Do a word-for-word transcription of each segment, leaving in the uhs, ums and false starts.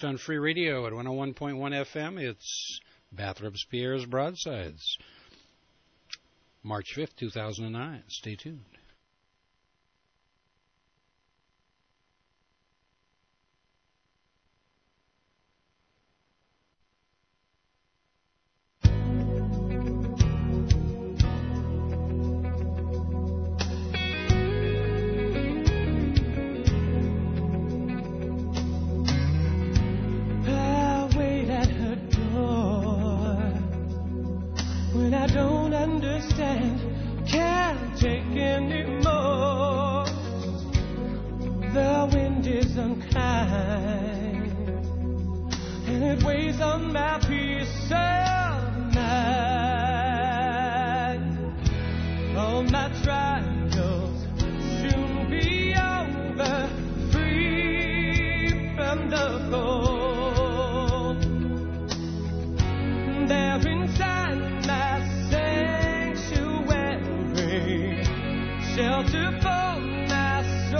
on Free Radio at one oh one point one F M. It's Bathrobe's Pierre's Broadsides, March fifth, two thousand nine. Stay tuned. I don't understand, can't take anymore. The wind is unkind, and it weighs on my peace of mind. All my trials soon be over, free from the cold. There inside shelter for my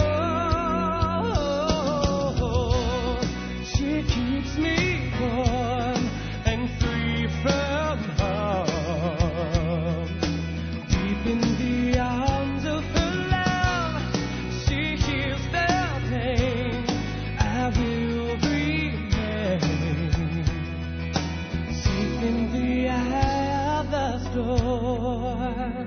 soul. She keeps me warm and free from harm. Deep in the arms of her love, she heals the pain. I will remain safe in the eye of the storm.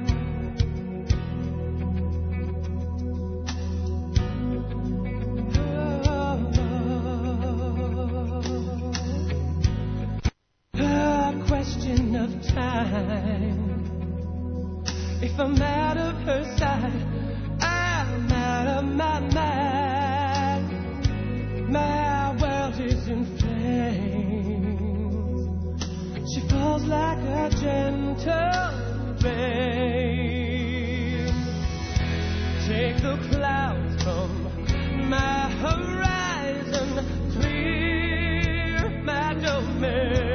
Of time. If I'm out of her side, I'm out of my mind. My world is in flames. She falls like a gentle rain. Take the clouds from my horizon, clear my domain.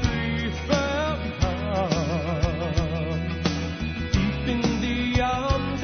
Arms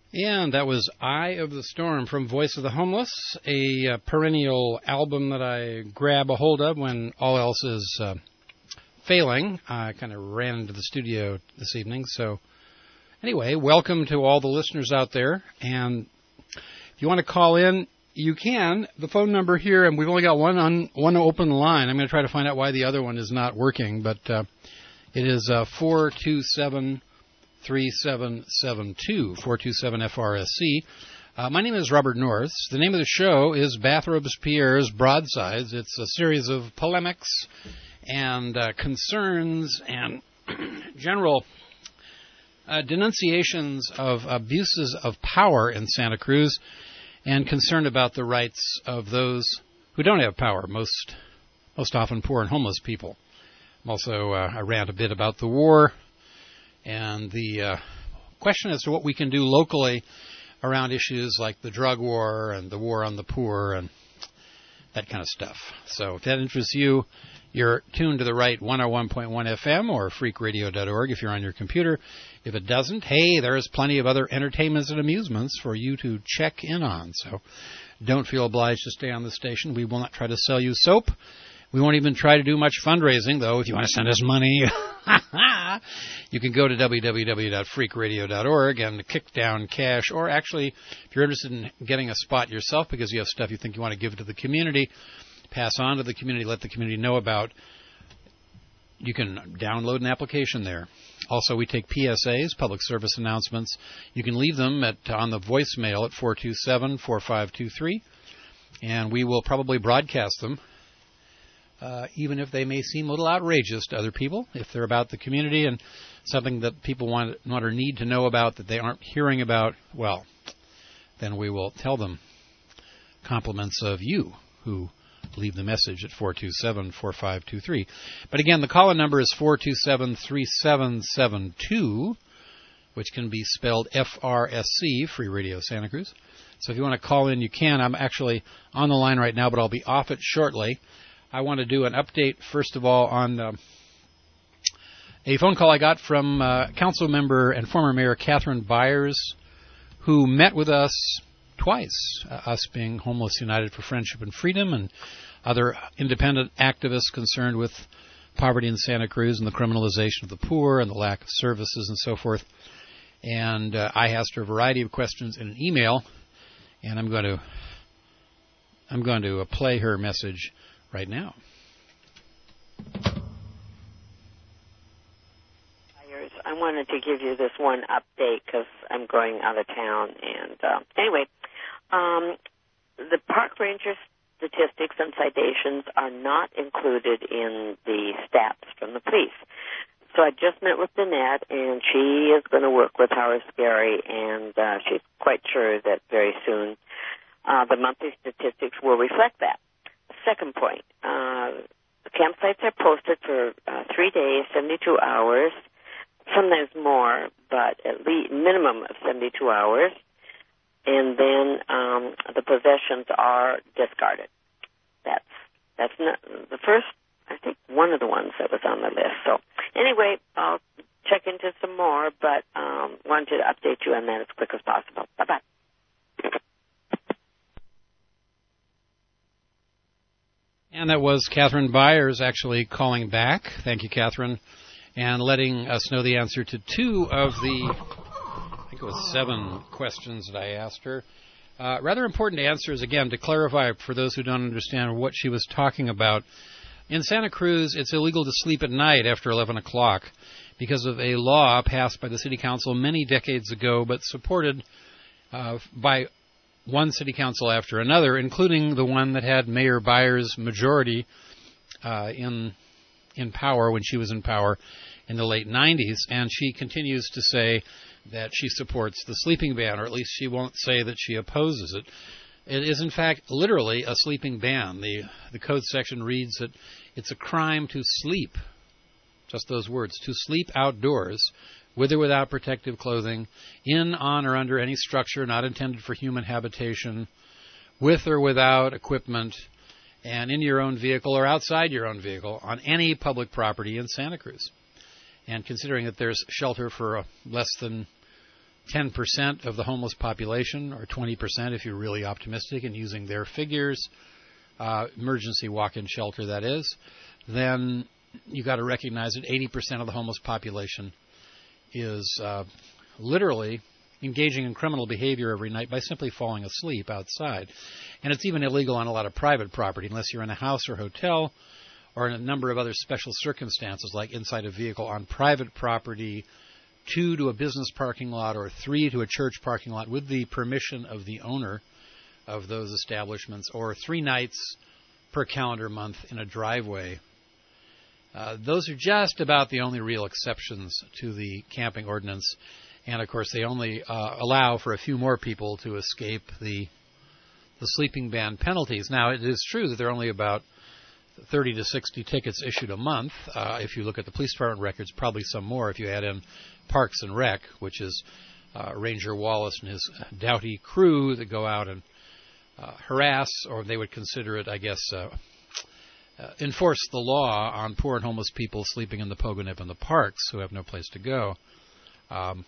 And that was Eye of the Storm from Voice of the Homeless, a uh, perennial album that I grab a hold of when all else is uh, failing. I kind of ran into the studio this evening. So anyway, welcome to all the listeners out there. And if you want to call in, you can. The phone number here, and we've only got one on one open line. I'm going to try to find out why the other one is not working, but uh, it is uh, four two seven, three seven seven two, four two seven F R S C. Uh, my name is Robert North. The name of the show is Bathrobes Pierre's Broadsides. It's a series of polemics and uh, concerns and general uh, denunciations of abuses of power in Santa Cruz and concern about the rights of those who don't have power, most most often poor and homeless people. Also, uh, I rant a bit about the war and the uh, question as to what we can do locally around issues like the drug war and the war on the poor and that kind of stuff. So if that interests you, you're tuned to the right one oh one point one F M or freak radio dot org if you're on your computer. If it doesn't, hey, there's plenty of other entertainments and amusements for you to check in on. So don't feel obliged to stay on the station. We will not try to sell you soap. We won't even try to do much fundraising, though. If you want to send us money, you can go to w w w dot freak radio dot org and kick down cash. Or actually, if you're interested in getting a spot yourself because you have stuff you think you want to give to the community, pass on to the community, let the community know about, you can download an application there. Also, we take P S As, public service announcements. You can leave them at on the voicemail at four two seven, four five two three, and we will probably broadcast them. Uh, even if they may seem a little outrageous to other people, if they're about the community and something that people want, want or need to know about that they aren't hearing about, well, then we will tell them. Compliments of you who leave the message at four two seven, four five two three. But again, the call-in number is four two seven, three seven seven two, which can be spelled F R S C, Free Radio Santa Cruz. So if you want to call in, you can. I'm actually on the line right now, but I'll be off it shortly. I want to do an update, first of all, on uh, a phone call I got from uh, council member and former mayor Catherine Byers, who met with us twice, uh, us being Homeless United for Friendship and Freedom and other independent activists concerned with poverty in Santa Cruz and the criminalization of the poor and the lack of services and so forth. And uh, I asked her a variety of questions in an email, and I'm going to I'm going to uh, play her message right now. I wanted to give you this one update because I'm going out of town. And uh, anyway, um, the park ranger statistics and citations are not included in the stats from the police. So I just met with Danette, and she is going to work with Howard Scary, and uh, she's quite sure that very soon uh, the monthly statistics will reflect that. Second point, uh, the campsites are posted for uh, three days, seventy-two hours, sometimes more, but at least minimum of seventy-two hours, and then um, the possessions are discarded. That's that's not the first, I think, one of the ones that was on the list. So anyway, I'll check into some more, but um, wanted to update you on that as quick as possible. Bye-bye. And that was Catherine Byers actually calling back. Thank you, Catherine. And letting us know the answer to two of the, I think it was seven questions that I asked her. Uh, rather important answers, again, to clarify for those who don't understand what she was talking about. In Santa Cruz, it's illegal to sleep at night after eleven o'clock because of a law passed by the city council many decades ago, but supported uh, by one city council after another, including the one that had Mayor Byers' majority uh, in in power when she was in power in the late nineties. And she continues to say that she supports the sleeping ban, or at least she won't say that she opposes it. It is, in fact, literally a sleeping ban. The, the code section reads that it's a crime to sleep, just those words, to sleep outdoors, with or without protective clothing, in, on, or under any structure not intended for human habitation, with or without equipment, and in your own vehicle or outside your own vehicle on any public property in Santa Cruz. And considering that there's shelter for uh, less than ten percent of the homeless population, or twenty percent if you're really optimistic and using their figures, uh, emergency walk-in shelter that is, then you got to recognize that eighty percent of the homeless population is uh, literally engaging in criminal behavior every night by simply falling asleep outside. And it's even illegal on a lot of private property, unless you're in a house or hotel, or in a number of other special circumstances, like inside a vehicle on private property, two to a business parking lot, or three to a church parking lot with the permission of the owner of those establishments, or three nights per calendar month in a driveway. Uh, those are just about the only real exceptions to the camping ordinance. And, of course, they only uh, allow for a few more people to escape the the sleeping ban penalties. Now, it is true that there are only about thirty to sixty tickets issued a month. Uh, if you look at the police department records, probably some more if you add in Parks and Rec, which is uh, Ranger Wallace and his doughty crew that go out and uh, harass, or they would consider it, I guess, uh, uh, enforce the law on poor and homeless people sleeping in the Pogonip and the parks who have no place to go. Um,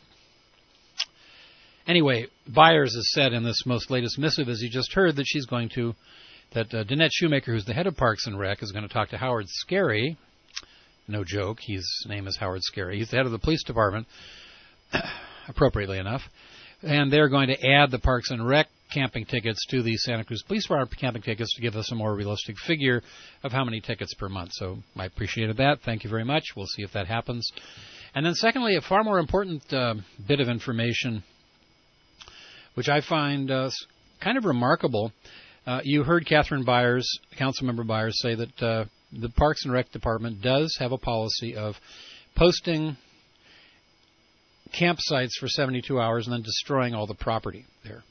Anyway, Byers has said in this most latest missive, as you just heard, that she's going to, that uh, Danette Shoemaker, who's the head of Parks and Rec, is going to talk to Howard Scarry. No joke, his name is Howard Scarry. He's the head of the police department, appropriately enough. And they're going to add the Parks and Rec camping tickets to the Santa Cruz Police Department camping tickets to give us a more realistic figure of how many tickets per month. So I appreciated that. Thank you very much. We'll see if that happens. And then secondly, a far more important uh, bit of information, which I find uh, kind of remarkable. Uh, you heard Catherine Byers, Councilmember Byers, say that uh, the Parks and Rec Department does have a policy of posting campsites for seventy-two hours and then destroying all the property there,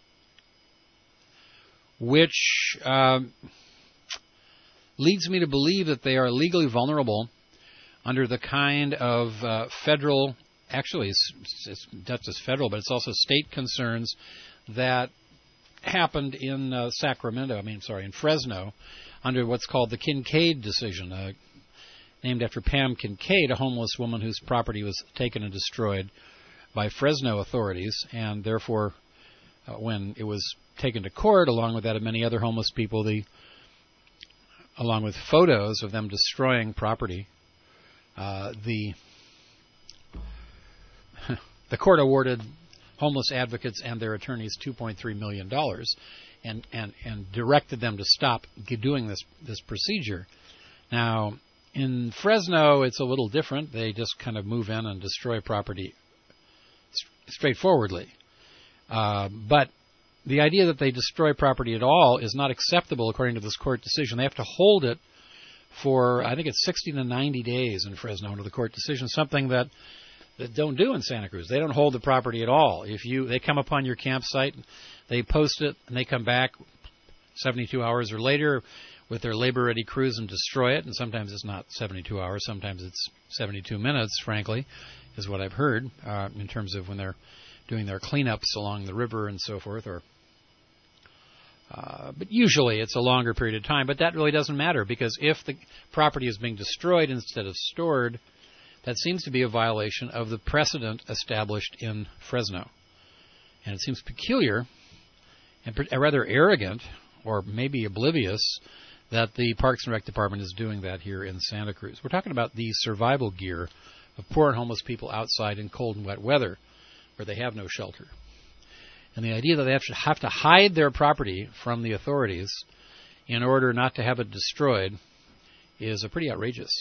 which uh, leads me to believe that they are legally vulnerable under the kind of uh, federal, actually it's, it's not just federal, but it's also state concerns that happened in uh, Sacramento, I mean, sorry, in Fresno, under what's called the Kincaid decision, uh, named after Pam Kincaid, a homeless woman whose property was taken and destroyed by Fresno authorities, and therefore, uh, when it was taken to court, along with that of many other homeless people, the along with photos of them destroying property, uh, the the court awarded homeless advocates and their attorneys two point three million dollars and, and, and directed them to stop doing this, this procedure. Now, in Fresno, it's a little different. They just kind of move in and destroy property straightforwardly. Uh, but the idea that they destroy property at all is not acceptable according to this court decision. They have to hold it for, I think it's sixty to ninety days in Fresno under the court decision, something that that don't do in Santa Cruz. They don't hold the property at all. If you they come upon your campsite, they post it, and they come back seventy-two hours or later with their labor-ready crews and destroy it. And sometimes it's not seventy-two hours. Sometimes it's seventy-two minutes, frankly, is what I've heard uh, in terms of when they're doing their cleanups along the river and so forth. Or, uh, but usually it's a longer period of time. But that really doesn't matter, because if the property is being destroyed instead of stored, that seems to be a violation of the precedent established in Fresno. And it seems peculiar and rather arrogant, or maybe oblivious, that the Parks and Rec Department is doing that here in Santa Cruz. We're talking about the survival gear of poor and homeless people outside in cold and wet weather where they have no shelter. And the idea that they have to hide their property from the authorities in order not to have it destroyed is a pretty outrageous.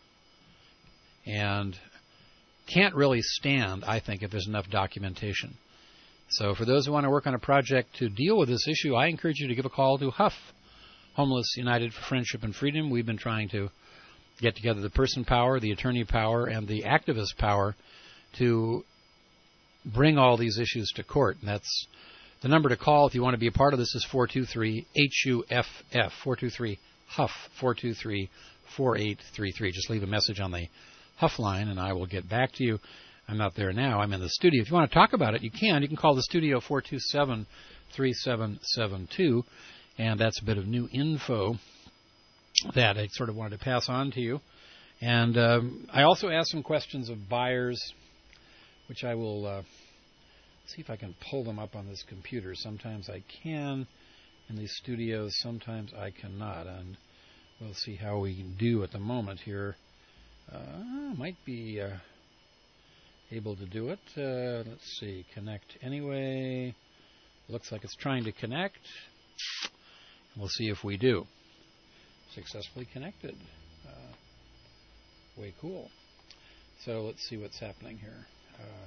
And can't really stand, I think, if there's enough documentation. So for those who want to work on a project to deal with this issue, I encourage you to give a call to Huff, Homeless United for Friendship and Freedom. We've been trying to get together the person power, the attorney power, and the activist power to bring all these issues to court. And that's the number to call if you want to be a part of this is four two three H U F F, four two three Huff, four two three, four eight three three. Just leave a message on the Huff line, and I will get back to you. I'm not there now. I'm in the studio. If you want to talk about it, you can. You can call the studio four two seven, three seven seven two, and that's a bit of new info that I sort of wanted to pass on to you. And um, I also asked some questions of Byers, which I will uh, let's see if I can pull them up on this computer. Sometimes I can in these studios, sometimes I cannot, and we'll see how we do at the moment here. Uh, might be uh, able to do it. Uh, let's see, connect anyway. Looks like it's trying to connect. We'll see if we do. Successfully connected. Uh, way cool. So let's see what's happening here. Uh,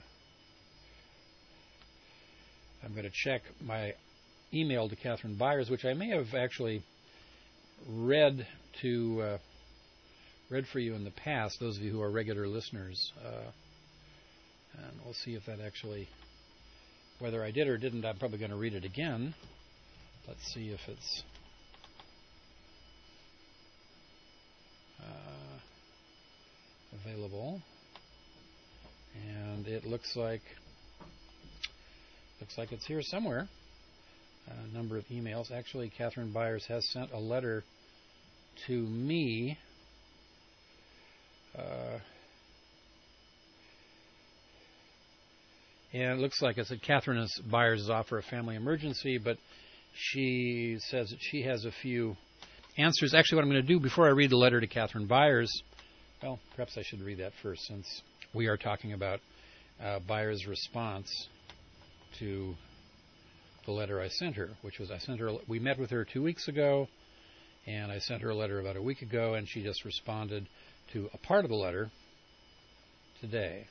I'm going to check my email to Catherine Byers, which I may have actually read to uh, read for you in the past, those of you who are regular listeners. Uh, and we'll see if that actually, whether I did or didn't, I'm probably going to read it again. Let's see if it's uh, available. And it looks like looks like it's here somewhere. A number of emails. Actually, Catherine Byers has sent a letter to me. Uh, and it looks like it's at Catherine Byers' offer of family emergency, but she says that she has a few answers. Actually, what I'm going to do before I read the letter to Catherine Byers, well, perhaps I should read that first, since we are talking about uh, Byers' response to the letter I sent her, which was I sent her. We met with her two weeks ago, and I sent her a letter about a week ago, and she just responded to a part of the letter today.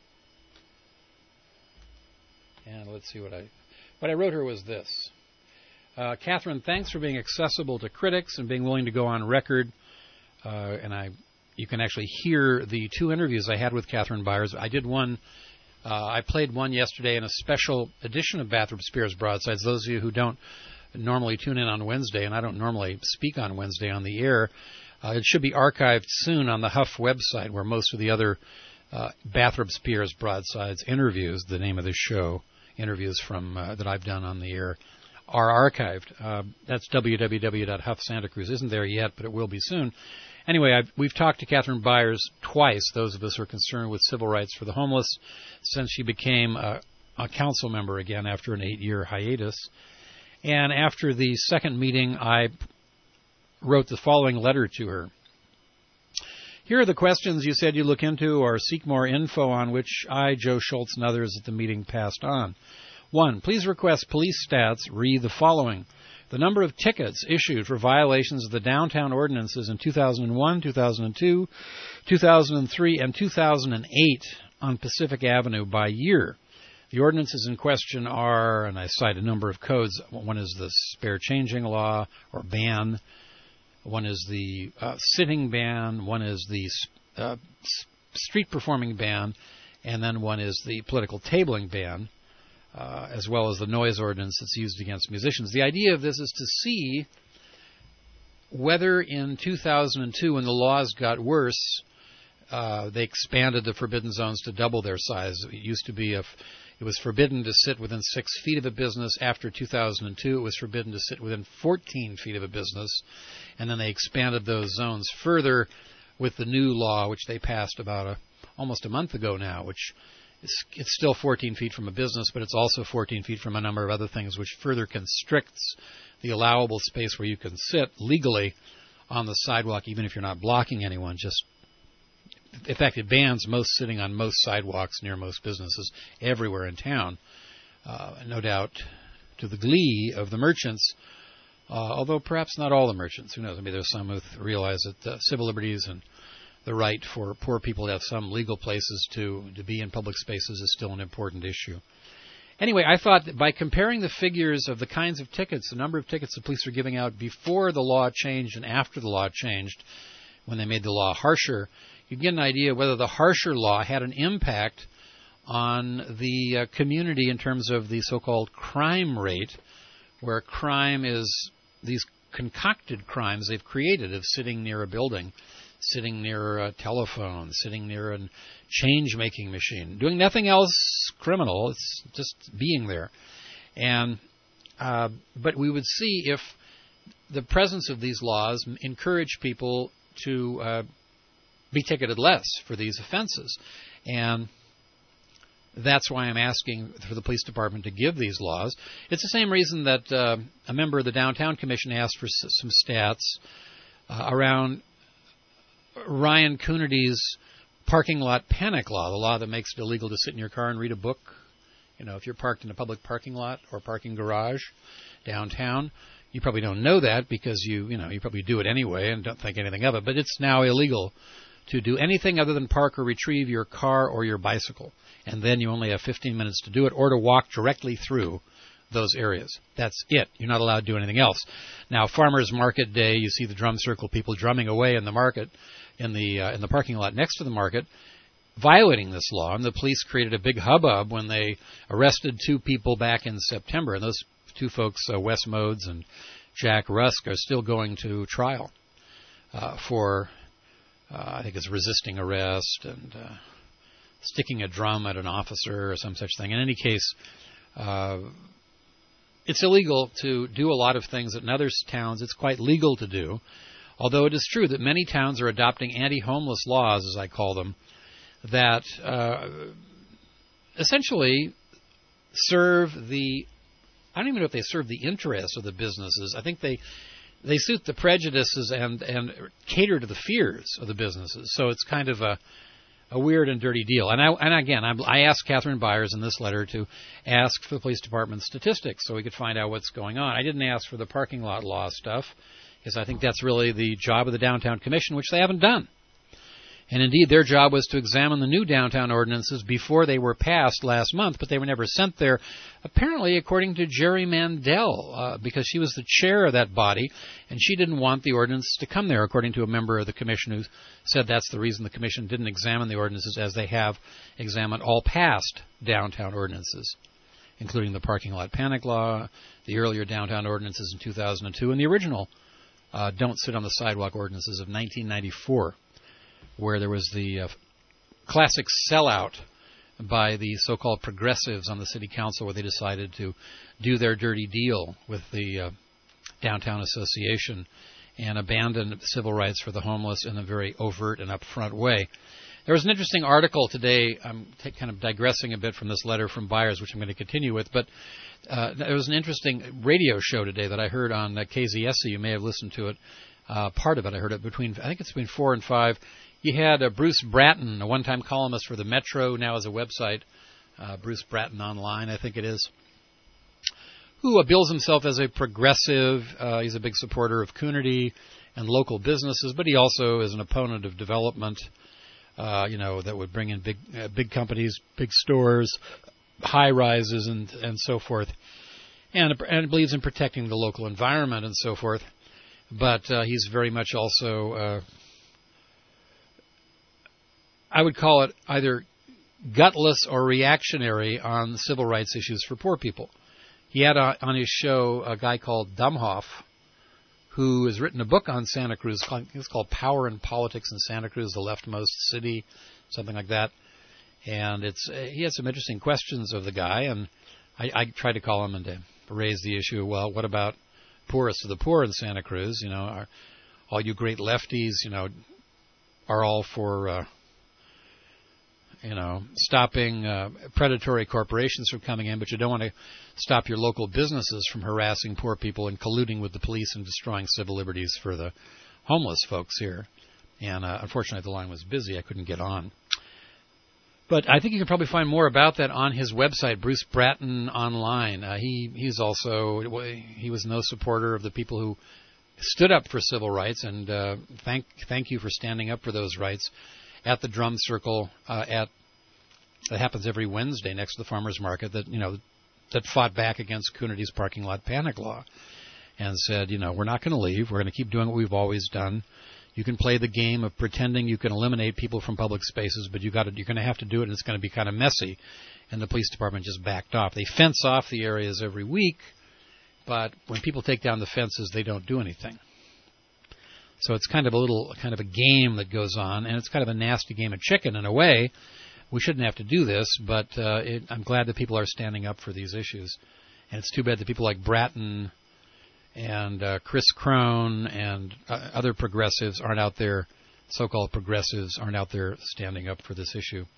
And let's see what I what I wrote her was this. Uh, Catherine, thanks for being accessible to critics and being willing to go on record. Uh, and I, you can actually hear the two interviews I had with Catherine Byers. I did one. Uh, I played one yesterday in a special edition of Bathrop Spears Broadsides. Those of you who don't normally tune in on Wednesday, and I don't normally speak on Wednesday on the air, uh, it should be archived soon on the Huff website, where most of the other uh, Bathrop Spears Broadsides interviews, the name of this show, interviews from uh, that I've done on the air, are archived. Uh, that's w w w dot huff santa cruz. Isn't there yet, but it will be soon. Anyway, I've, we've talked to Catherine Byers twice, those of us who are concerned with civil rights for the homeless, since she became a, a council member again after an eight-year hiatus. And after the second meeting, I wrote the following letter to her. Here are the questions you said you look into or seek more info on, which I, Joe Schultz, and others at the meeting passed on. One, please request police stats read the following. The number of tickets issued for violations of the downtown ordinances in two thousand one, two thousand two, two thousand three, and two thousand eight on Pacific Avenue by year. The ordinances in question are, and I cite a number of codes, one is the spare changing law or ban, one is the uh, sitting ban, one is the uh, street performing ban, and then one is the political tabling ban. Uh, as well as the noise ordinance that's used against musicians. The idea of this is to see whether in two thousand two, when the laws got worse, uh, they expanded the forbidden zones to double their size. It used to be, if it was forbidden to sit within six feet of a business. After two thousand two, it was forbidden to sit within fourteen feet of a business. And then they expanded those zones further with the new law, which they passed about a, almost a month ago now, which It's, it's still fourteen feet from a business, but it's also fourteen feet from a number of other things, which further constricts the allowable space where you can sit legally on the sidewalk, even if you're not blocking anyone. Just, in fact, it bans most sitting on most sidewalks near most businesses everywhere in town. Uh, no doubt to the glee of the merchants, uh, although perhaps not all the merchants. Who knows? I mean, there's some who realize that uh, civil liberties and the right for poor people to have some legal places to, to be in public spaces is still an important issue. Anyway, I thought that by comparing the figures of the kinds of tickets, the number of tickets the police were giving out before the law changed and after the law changed, when they made the law harsher, you'd get an idea whether the harsher law had an impact on the uh, community in terms of the so-called crime rate, where crime is these concocted crimes they've created of sitting near a building, sitting near a telephone, sitting near a change-making machine, doing nothing else criminal. It's just being there. And uh, but we would see if the presence of these laws encouraged people to uh, be ticketed less for these offenses. And That's why I'm asking for the police department to give these laws. It's the same reason that uh, a member of the Downtown Commission asked for s- some stats uh, around Ryan Coonerty's parking lot panic law, the law that makes it illegal to sit in your car and read a book. You know, if you're parked in a public parking lot or parking garage downtown, you probably don't know that because you, you know, you probably do it anyway and don't think anything of it. But it's now illegal to do anything other than park or retrieve your car or your bicycle. And then you only have fifteen minutes to do it or to walk directly through those areas. That's it. You're not allowed to do anything else. Now, Farmers Market Day, you see the drum circle people drumming away in the market, in the uh, in the parking lot next to the market, violating this law. And the police created a big hubbub when they arrested two people back in September. And those two folks, uh, Wes Modes and Jack Rusk, are still going to trial uh, for, uh, I think it's resisting arrest and uh, sticking a drum at an officer or some such thing. In any case, uh, it's illegal to do a lot of things that in other towns it's quite legal to do, although it is true that many towns are adopting anti-homeless laws, as I call them, that uh, essentially serve the, I don't even know if they serve the interests of the businesses. I think they they suit the prejudices and, and cater to the fears of the businesses. So it's kind of a a weird and dirty deal. And I, and again, I'm, I asked Catherine Byers in this letter to ask for the police department statistics so we could find out what's going on. I didn't ask for the parking lot law stuff because I think that's really the job of the Downtown Commission, which they haven't done. And indeed, their job was to examine the new downtown ordinances before they were passed last month, but they were never sent there, apparently according to Jerry Mandel, uh, because she was the chair of that body, and she didn't want the ordinance to come there, according to a member of the commission who said that's the reason the commission didn't examine the ordinances as they have examined all past downtown ordinances, including the parking lot panic law, the earlier downtown ordinances in two thousand two, and the original uh, Don't Sit on the Sidewalk ordinances of nineteen ninety-four. Where there was the uh, classic sellout by the so-called progressives on the city council where they decided to do their dirty deal with the uh, downtown association and abandon civil rights for the homeless in a very overt and upfront way. There was an interesting article today. I'm t- kind of digressing a bit from this letter from Byers, which I'm going to continue with, but uh, there was an interesting radio show today that I heard on uh, K Z S C. You may have listened to it. Uh, part of it, I heard it between, I think it's between four and five. You had uh, Bruce Bratton, a one-time columnist for the Metro, now has a website, uh, Bruce Bratton Online, I think it is, who uh, bills himself as a progressive. Uh, he's a big supporter of Coonerty and local businesses, but he also is an opponent of development, uh, you know, that would bring in big uh, big companies, big stores, high-rises, and, and so forth, and, and believes in protecting the local environment and so forth. But uh, he's very much also... Uh, I would call it either gutless or reactionary on civil rights issues for poor people. He had a, on his show a guy called Dumhoff, who has written a book on Santa Cruz. It's called Power and Politics in Santa Cruz, the leftmost city, something like that. And it's he had some interesting questions of the guy, and I, I tried to call him and to raise the issue. Well, what about poorest of the poor in Santa Cruz? You know, are all you great lefties, you know, are all for uh, you know, stopping uh, predatory corporations from coming in, but you don't want to stop your local businesses from harassing poor people and colluding with the police and destroying civil liberties for the homeless folks here. And uh, unfortunately, the line was busy. I couldn't get on. But I think you can probably find more about that on his website, Bruce Bratton Online. Uh, he he's also, he was no supporter of the people who stood up for civil rights, and uh, thank thank you for standing up for those rights. At the drum circle, uh, at that happens every Wednesday next to the farmers market, that you know that fought back against Coonerty's parking lot panic law, and said, you know, we're not going to leave. We're going to keep doing what we've always done. You can play the game of pretending you can eliminate people from public spaces, but you got to, you're going to have to do it, and it's going to be kind of messy. And the police department just backed off. They fence off the areas every week, but when people take down the fences, they don't do anything. So it's kind of a little, kind of a game that goes on, and it's kind of a nasty game of chicken in a way. We shouldn't have to do this, but uh, it, I'm glad that people are standing up for these issues. And it's too bad that people like Bratton and uh, Chris Crone and uh, other progressives aren't out there, so-called progressives aren't out there standing up for this issue.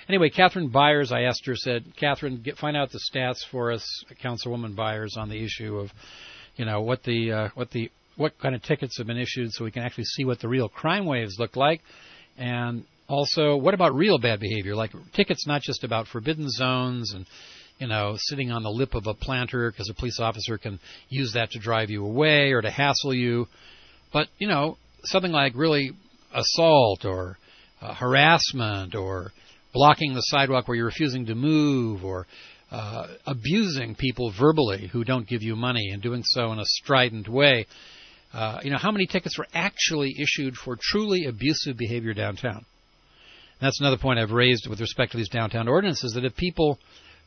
Anyway, Catherine Byers, I asked her, said, Catherine, get, find out the stats for us, Councilwoman Byers, on the issue of, you know, what the uh, what the what kind of tickets have been issued, so we can actually see what the real crime waves look like, and also what about real bad behavior, like tickets not just about forbidden zones and, you know, sitting on the lip of a planter because a police officer can use that to drive you away or to hassle you, but, you know, something like really assault or uh, harassment or blocking the sidewalk where you're refusing to move or uh, abusing people verbally who don't give you money and doing so in a strident way. Uh, you know, how many tickets were actually issued for truly abusive behavior downtown? And that's another point I've raised with respect to these downtown ordinances, that if people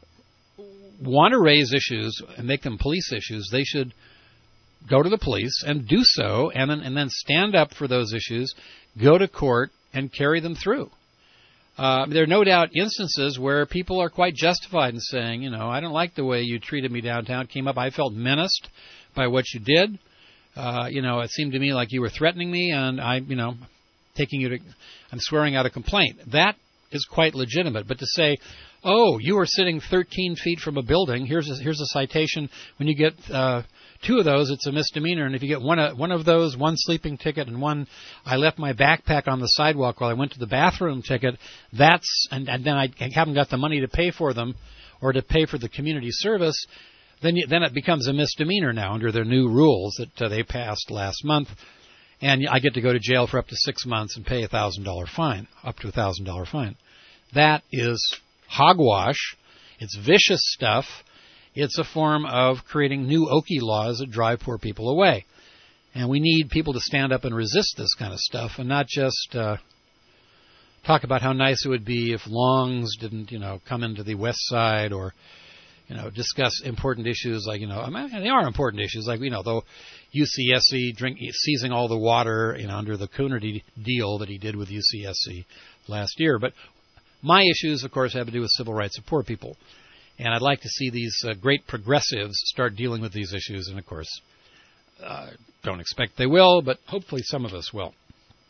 want to raise issues and make them police issues, they should go to the police and do so, and then, and then stand up for those issues, go to court, and carry them through. Uh, there are no doubt instances where people are quite justified in saying, you know, I don't like the way you treated me downtown. It came up, I felt menaced by what you did. Uh, you know, it seemed to me like you were threatening me, and I, you know, taking you to, I'm swearing out a complaint. That is quite legitimate. But to say, oh, you are sitting thirteen feet from a building, here's a, here's a citation. When you get uh, two of those, it's a misdemeanor. And if you get one, uh, one of those, one sleeping ticket and one I left my backpack on the sidewalk while I went to the bathroom ticket, that's, and, and then I haven't got the money to pay for them or to pay for the community service, then you, then it becomes a misdemeanor now under their new rules that uh, they passed last month. And I get to go to jail for up to six months and pay a one thousand dollars fine, up to a one thousand dollars fine. That is hogwash. It's vicious stuff. It's a form of creating new Okie laws that drive poor people away. And we need people to stand up and resist this kind of stuff and not just uh, talk about how nice it would be if Longs didn't, you know, come into the West Side, or, you know, discuss important issues like, you know, I mean, they are important issues, like, you know, the U C S C drink, seizing all the water, you know, under the Coonerty deal that he did with U C S C last year. But my issues, of course, have to do with civil rights of poor people. And I'd like to see these uh, great progressives start dealing with these issues. And, of course, uh, don't expect they will, but hopefully some of us will.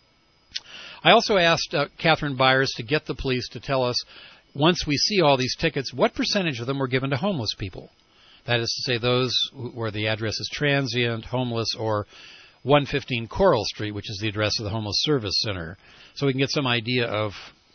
I also asked uh, Catherine Byers to get the police to tell us, once we see all these tickets, what percentage of them were given to homeless people? That is to say, those where the address is transient, homeless, or one fifteen Coral Street, which is the address of the Homeless Service Center, so we can get some idea of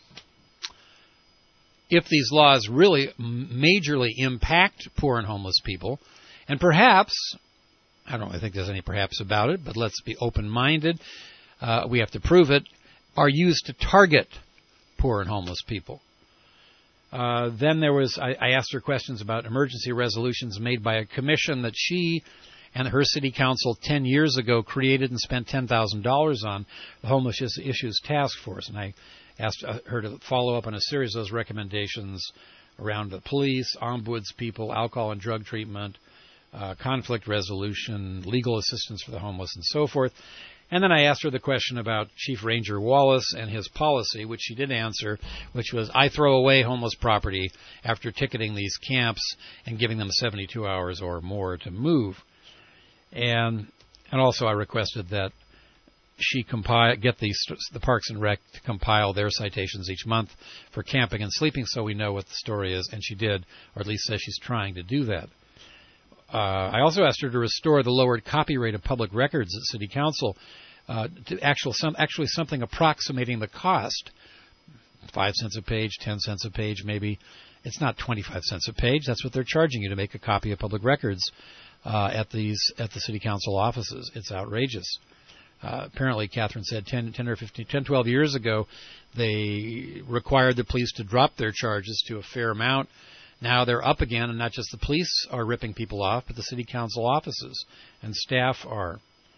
if these laws really majorly impact poor and homeless people, and perhaps, I don't really think there's any perhaps about it, but let's be open-minded, uh, we have to prove it, are used to target poor and homeless people. Uh, then there was, I, I asked her questions about emergency resolutions made by a commission that she and her city council ten years ago created and spent ten thousand dollars on, the Homeless Issues Task Force. And I asked her to follow up on a series of those recommendations around the police, ombuds people, alcohol and drug treatment, uh, conflict resolution, legal assistance for the homeless, and so forth. And then I asked her the question about Chief Ranger Wallace and his policy, which she did answer, which was, I throw away homeless property after ticketing these camps and giving them seventy-two hours or more to move. And and also I requested that she compile, get the, the Parks and Rec to compile their citations each month for camping and sleeping so we know what the story is, and she did, or at least says she's trying to do that. Uh, I also asked her to restore the lowered copy rate of public records at City Council uh, to actual some actually something approximating the cost. Five cents a page, ten cents a page, maybe. It's not twenty-five cents a page. That's what they're charging you to make a copy of public records uh, at these at the City Council offices. It's outrageous. Uh, apparently, Catherine said ten, ten or fifteen, ten, twelve years ago, they required the police to drop their charges to a fair amount. Now they're up again, and not just the police are ripping people off, but the City Council offices and staff are.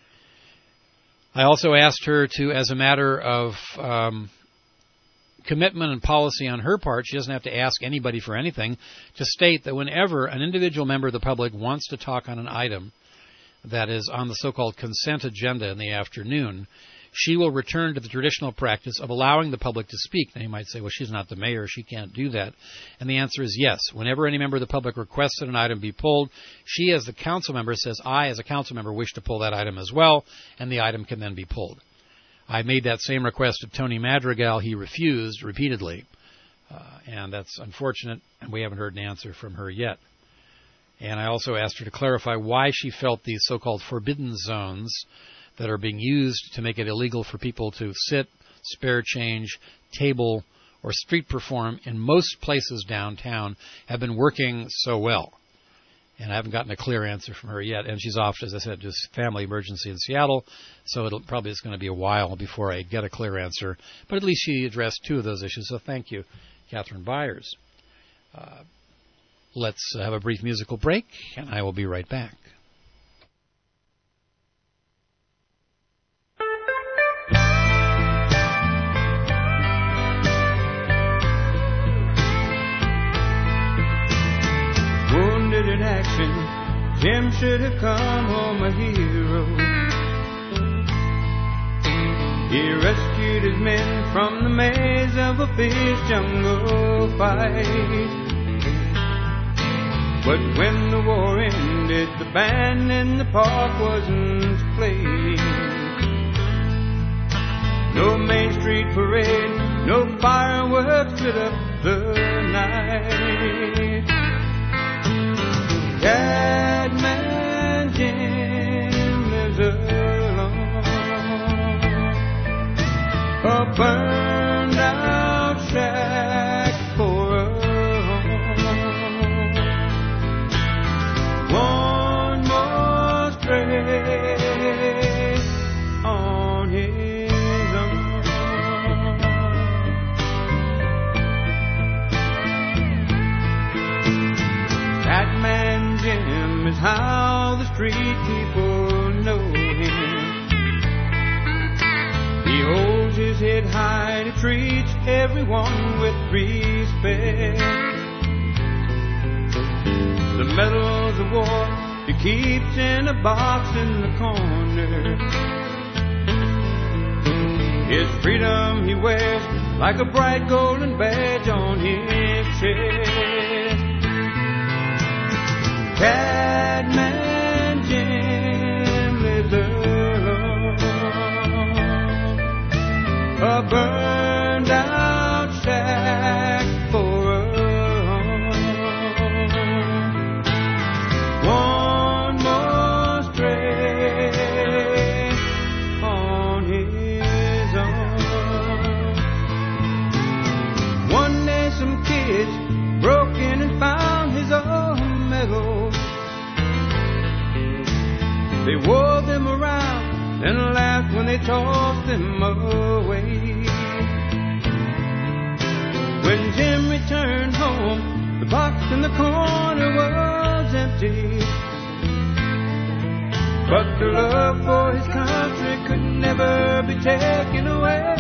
I also asked her to, as a matter of um, commitment and policy on her part, she doesn't have to ask anybody for anything, to state that whenever an individual member of the public wants to talk on an item that is on the so-called consent agenda in the afternoon, she will return to the traditional practice of allowing the public to speak. Now you might say, well, she's not the mayor, she can't do that. And the answer is yes. Whenever any member of the public requests that an item be pulled, she as the council member says, I as a council member wish to pull that item as well, and the item can then be pulled. I made that same request of Tony Madrigal. He refused repeatedly. Uh, and that's unfortunate, and we haven't heard an answer from her yet. And I also asked her to clarify why she felt these so-called forbidden zones that are being used to make it illegal for people to sit, spare change, table, or street perform in most places downtown have been working so well. And I haven't gotten a clear answer from her yet. And she's off, as I said, to family emergency in Seattle, so it'll probably it's going to be a while before I get a clear answer. But at least she addressed two of those issues, so thank you, Catherine Byers. Uh, let's have a brief musical break, and I will be right back. Wounded in action, Jim should have come home a hero. He rescued his men from the maze of a fierce jungle fight. But when the war ended, the band in the park wasn't playing. No Main Street parade, no fireworks lit up the night. Catman Jim lives alone, a burned out shack for a home. One more stray on his own. Catman Jim is how the street people know him. He holds his head high and treats everyone with respect. The medals of war he keeps in a box in the corner. His freedom he wears like a bright golden badge on his chest. Catman Jim lives alone, a burned out shack for a home. One more stray on his own. One day some kids broke in and found his old medals. They wore them around and laughed when they tossed them away. When Jim returned home, the box in the corner was empty. But the love for his country could never be taken away.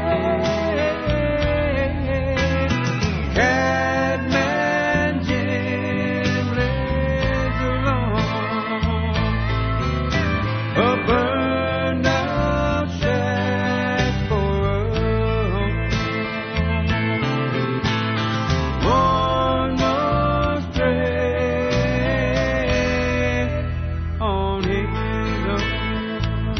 Catman Jim lives alone, a burned out shack for a home. One more stray on his own.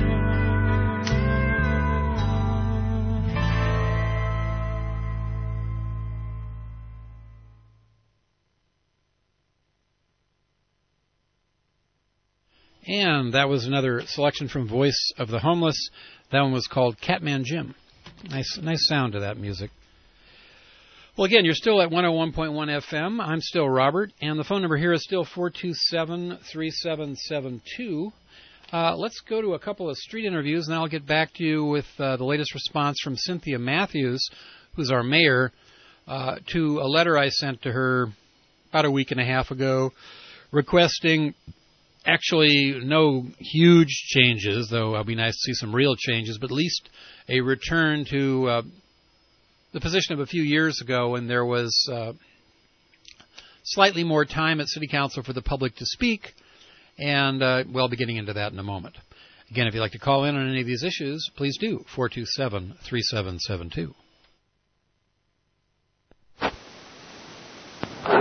And that was another selection from Voice of the Homeless. That one was called Catman Jim. Nice, nice sound to that music. Well, again, you're still at one oh one point one F M. I'm still Robert, and the phone number here is still four two seven, three seven seven two. Uh, let's go to a couple of street interviews, and then I'll get back to you with uh, the latest response from Cynthia Matthews, who's our mayor, uh, to a letter I sent to her about a week and a half ago requesting actually no huge changes, though it'll be nice to see some real changes, but at least a return to uh, the position of a few years ago when there was uh, slightly more time at City Council for the public to speak, and uh, we'll be getting into that in a moment. Again, if you'd like to call in on any of these issues, please do, four two seven, three seven seven two.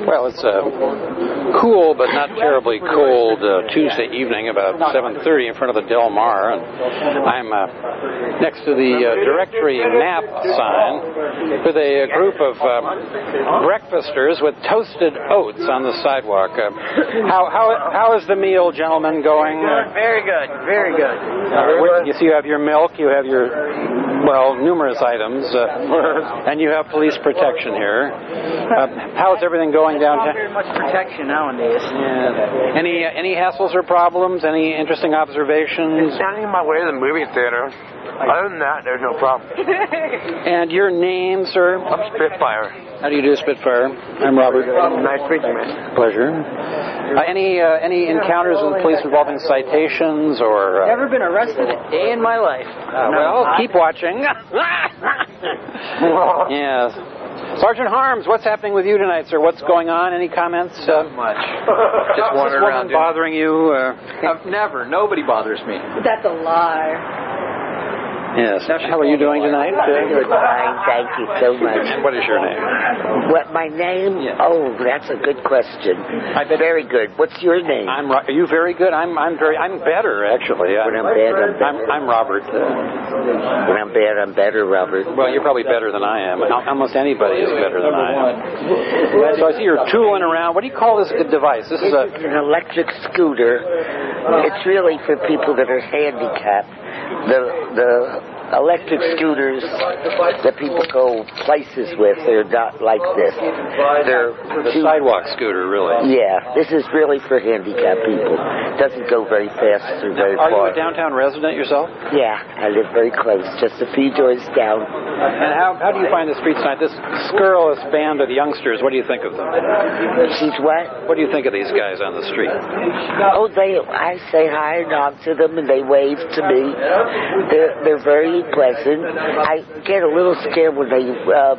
Well, it's a cool but not terribly cold uh, Tuesday evening, about seven thirty, in front of the Del Mar, and I'm uh, next to the uh, directory map sign with a, a group of uh, breakfasters with toasted oats on the sidewalk. Uh, how how how is the meal, gentlemen, going? Very good, very good. Uh, you see, you have your milk, you have your, well, numerous items, uh, and you have police protection here. Uh, how is everything going downtown? Not very much protection nowadays. Yeah. Any uh, any hassles or problems? Any interesting observations? Standing in my way to the movie theater. Other than that, there's no problem. And your name, sir? I'm Spitfire. How do you do, Spitfire? I'm Robert. Nice to meet you, man. Pleasure. Uh, any uh, any encounters with the police involving citations or? Uh... Never been arrested a day in my life. Uh, well, keep watching. Yes. Sergeant Harms, what's happening with you tonight, sir? What's going on? Any comments? Not uh, much. Just wandering around. Bothering you? Uh... I've never. Nobody bothers me. That's a lie. Yes. How are you doing tonight? Good, fine. Thank you so much. What is your name? What, my name? Yeah. Oh, that's a good question. I'm very good. What's your name? I'm. Are you very good? I'm. I'm very. I'm better, actually. When I'm bad, I'm better. I'm, I'm Robert. Uh, when I'm bad, I'm better, Robert. Well, you're probably better than I am. Almost anybody is better than I am. So I see you're tooling around. What do you call this device? This is a an electric scooter. It's really for people that are handicapped. The the electric scooters that people go places with, they're not like this. They're the two, sidewalk scooter, really. Yeah, this is really for handicapped people. Doesn't go very fast or very Are far. Are you a downtown resident yourself? Yeah, I live very close, just a few doors down. And how how do you find the streets tonight? This scurrilous band of youngsters, what do you think of them? She's what? What do you think of these guys on the street? Oh, they. I say hi and nod to them, and they wave to me. They're, they're very pleasant. I get a little scared when they, uh,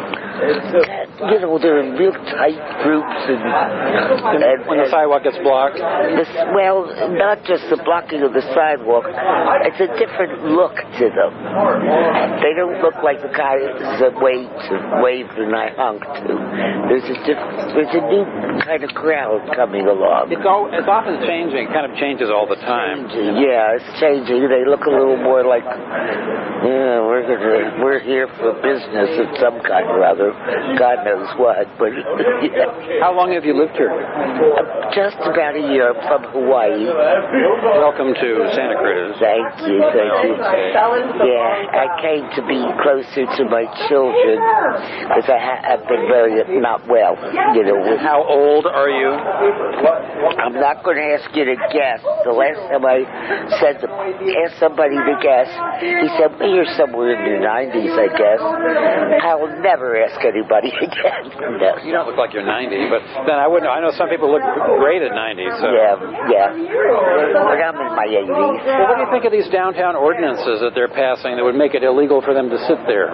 you know, they're in real tight groups. And, and when the sidewalk gets blocked? This, well, not just the blocking of the sidewalk. It's a different look to them. They don't look like the guys that waved and waved and I honked to. There's a different, there's a new kind of crowd coming along. It's, all, it's often changing. It kind of changes all the time. Yeah, it's changing. They look a little more like, yeah, we're gonna, we're here for business of some kind or other. God knows what. But yeah. How long have you lived here? Uh, just about a year. I'm from Hawaii. Welcome to Santa Cruz. Thank you, thank you. Yeah, I came to be closer to my children because I ha- I've been very not well. You know. With, How old are you? I'm not going to ask you to guess. The last time I said to ask somebody to guess, he said, well, you're somewhere in your nineties, I guess. I'll never ask anybody again. No. You don't look like you're ninety, but then I wouldn't. I know some people look great at ninety. So. Yeah, yeah. But I'm in my eighties. Well, what do you think of these downtown ordinances that they're passing that would make it illegal for them to sit there?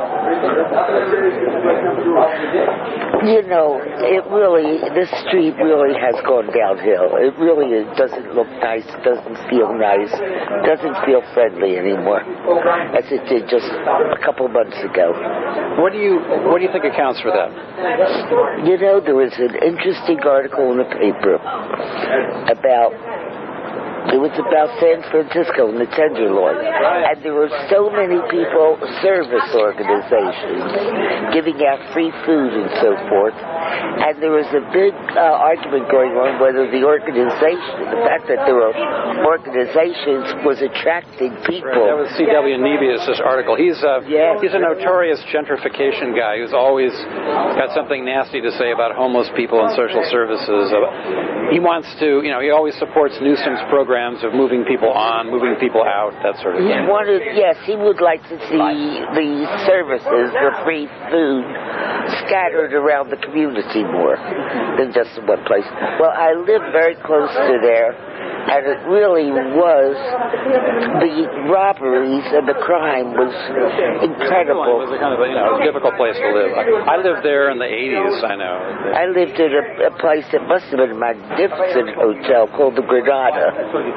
You know, it really, this street really has gone downhill. It really is, doesn't look nice, doesn't feel nice, doesn't feel friendly anymore, as it did just a couple months ago. What do you What do you think accounts for that? You know, there was an interesting article in the paper about. It was about San Francisco and the Tenderloin. And there were so many people, service organizations, giving out free food and so forth. And there was a big uh, argument going on whether the organization, the fact that there were organizations was attracting people. Right, that was C W Nebius' article. He's, uh, yes. he's a notorious gentrification guy who's always got something nasty to say about homeless people and social services. He wants to, you know, he always supports Newsom's program of moving people on, moving people out, that sort of thing. He wanted, yes, he would like to see the services, the free food, scattered around the community more than just in one place. Well, I live very close to there, and it really was, the robberies and the crime was incredible. It was a kind of a, you know, a difficult place to live. I, I lived there in the eighties, I know. I lived in a, a place that must have been a magnificent hotel called the Granada.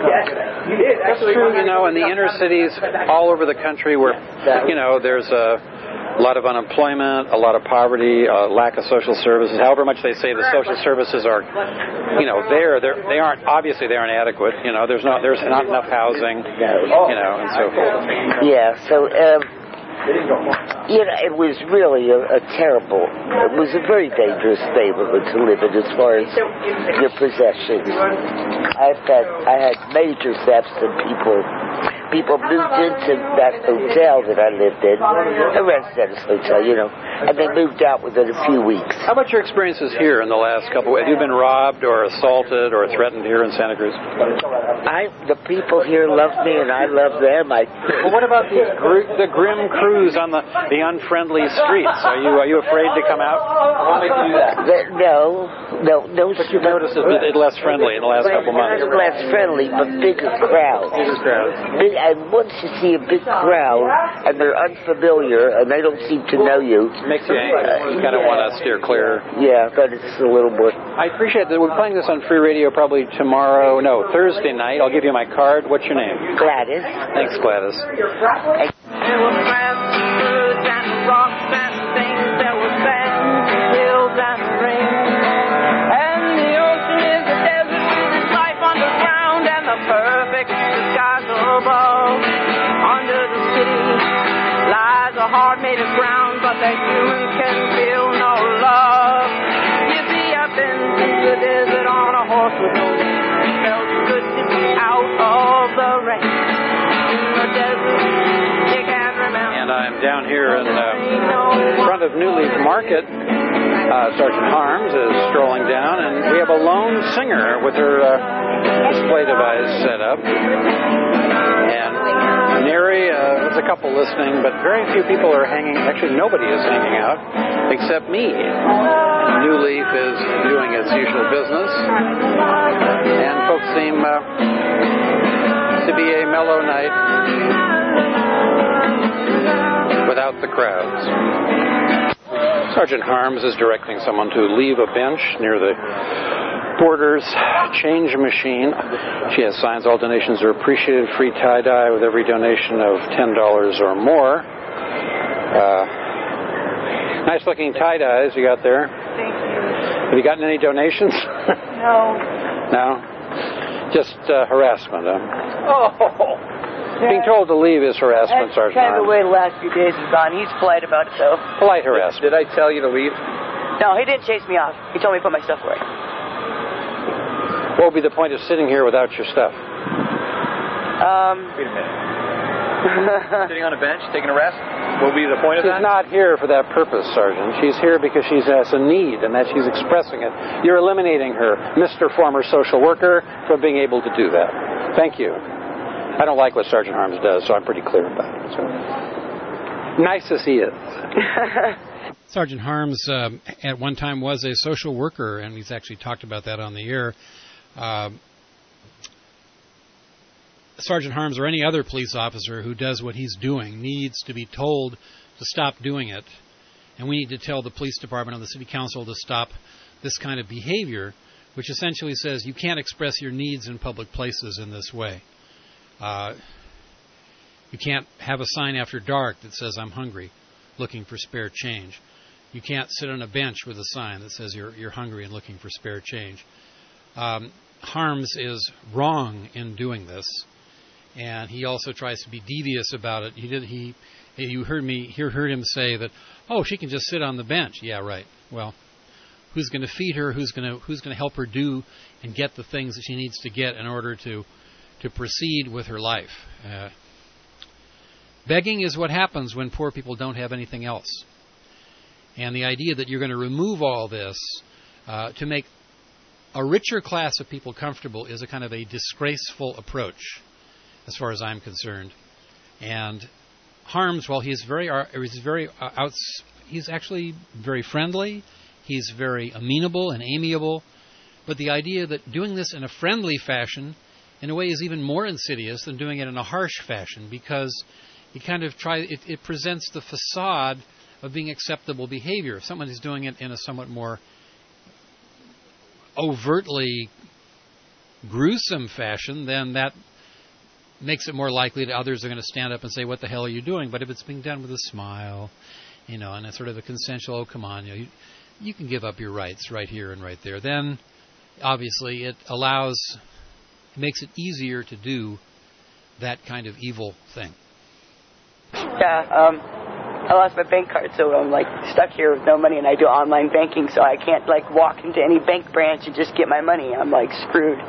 That's true, you know, in the inner cities all over the country where, you know, there's a a lot of unemployment, a lot of poverty, a lack of social services. However much they say the social services are, you know, there, they're, they aren't, obviously they aren't adequate. You know, there's not, there's not enough housing, you know, and so forth. Yeah, so, um, you know, it was really a, a terrible, it was a very dangerous neighborhood to live in as far as your possessions. I've had, I had major thefts and people, people moved into that hotel that I lived in, a residence hotel, you know, and they moved out within a few weeks. How about your experiences here in the last couple of, have you been robbed or assaulted or threatened here in Santa Cruz? I, the people here love me and I love them. I, well, what about these gr- the grim crews on the, the unfriendly streets? Are you are you afraid to come out? What makes you do that? The, no, no, no. But you've noticed it's less friendly in the last couple of months. Less friendly, but bigger crowds. Bigger crowds. Big, and once you see a big crowd and they're unfamiliar and they don't seem to know you, makes you angry. You kind of want to steer clear. Yeah, but it's a little more. I appreciate that. We're playing this on Free Radio probably tomorrow. No, Thursday night. I'll give you my card. What's your name? Gladys. Thanks, Gladys. There were grass and woods and rocks and things. There were sands, hills and rings. And the ocean is a desert with its life underground and the perfect skies above. Under the city lies a heart made of ground, but that human can feel no love. You see, I've been through the desert on a horse with no name. It felt good to be out of the rain. In the desert, you can't remember. And I'm down here in uh, front of New Leaf Market. Uh, Sergeant Harms is strolling down, and we have a lone singer with her uh, display device set up. And Neri, uh, there's a couple listening, but very few people are hanging. Actually, nobody is hanging out except me. New Leaf is doing its usual business, and folks seem uh, to be a mellow night without the crowds. Sergeant Harms is directing someone to leave a bench near the Borders change machine. She has signs, all donations are appreciated, free tie-dye with every donation of ten dollars or more. Uh, nice looking tie-dyes you got there. Thank you. Have you gotten any donations? No. No? Just uh, harassment, huh? Oh. Being told to leave is harassment, That's Sergeant kind of Harms. the way the last few days have gone. He's polite about it, though. Polite harassment. Did I tell you to leave? No, he didn't chase me off. He told me to put my stuff away. What would be the point of sitting here without your stuff? Um. Wait a minute. Sitting on a bench, taking a rest? What would be the point of She's that? not here for that purpose, Sergeant. She's here because she has a need, and that she's expressing it. You're eliminating her, Mister Former Social Worker, from being able to do that. Thank you. I don't like what Sergeant Harms does, so I'm pretty clear about it. So. Nice as he is. Sergeant Harms uh, at one time was a social worker, and he's actually talked about that on the air. Uh, Sergeant Harms or any other police officer who does what he's doing needs to be told to stop doing it. And we need to tell the police department and the city council to stop this kind of behavior, which essentially says you can't express your needs in public places in this way. Uh, you can't have a sign after dark that says, I'm hungry, looking for spare change. You can't sit on a bench with a sign that says you're, you're hungry and looking for spare change. Um, Harms is wrong in doing this, and he also tries to be devious about it. He did. He, you heard me. You heard him say that. Oh, she can just sit on the bench. Yeah, right. Well, who's going to feed her? Who's going to Who's going to help her do and get the things that she needs to get in order to to proceed with her life? Uh, begging is what happens when poor people don't have anything else. And the idea that you're going to remove all this uh, to make a richer class of people comfortable is a kind of a disgraceful approach, as far as I'm concerned. And Harms, while he's very, he's very outs, he's actually very friendly. He's very amenable and amiable. But the idea that doing this in a friendly fashion, in a way, is even more insidious than doing it in a harsh fashion, because it kind of try it, it presents the facade of being acceptable behavior. If someone is doing it in a somewhat more overtly gruesome fashion, then that makes it more likely that others are going to stand up and say, what the hell are you doing? But if it's being done with a smile you know, and it's sort of a consensual, oh, come on, you know, you, you can give up your rights right here and right there. Then, obviously, it allows, it makes it easier to do that kind of evil thing. Yeah, um, I lost my bank card, so I'm, like, stuck here with no money, and I do online banking, so I can't, like, walk into any bank branch and just get my money. I'm, like, screwed.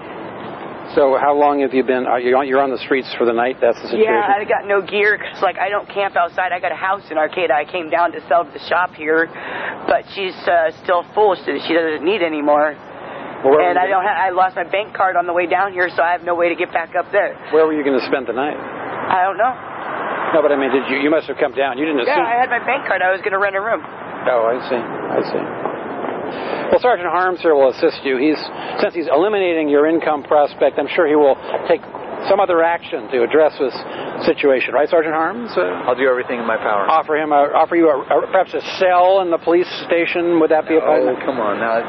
So how long have you been, are you on, you're on the streets for the night? That's the situation? Yeah, I got no gear, because, like, I don't camp outside. I got a house in Arcata. I came down to sell to the shop here, but she's uh, still full, so she doesn't need any more. Well, and I don't have, I lost my bank card on the way down here, so I have no way to get back up there. Where were you going to spend the night? I don't know. No, but I mean, did you, you must have come down. You didn't assume. Yeah, I had my bank card. I was going to rent a room. Oh, I see. I see. Well, Sergeant Harms here will assist you. He's, since he's eliminating your income prospect, I'm sure he will take some other action to address this situation. Right, Sergeant Harms? Uh, I'll do everything in my power. Offer him, a, offer you a, a, perhaps a cell in the police station. Would that be a Oh, come on now.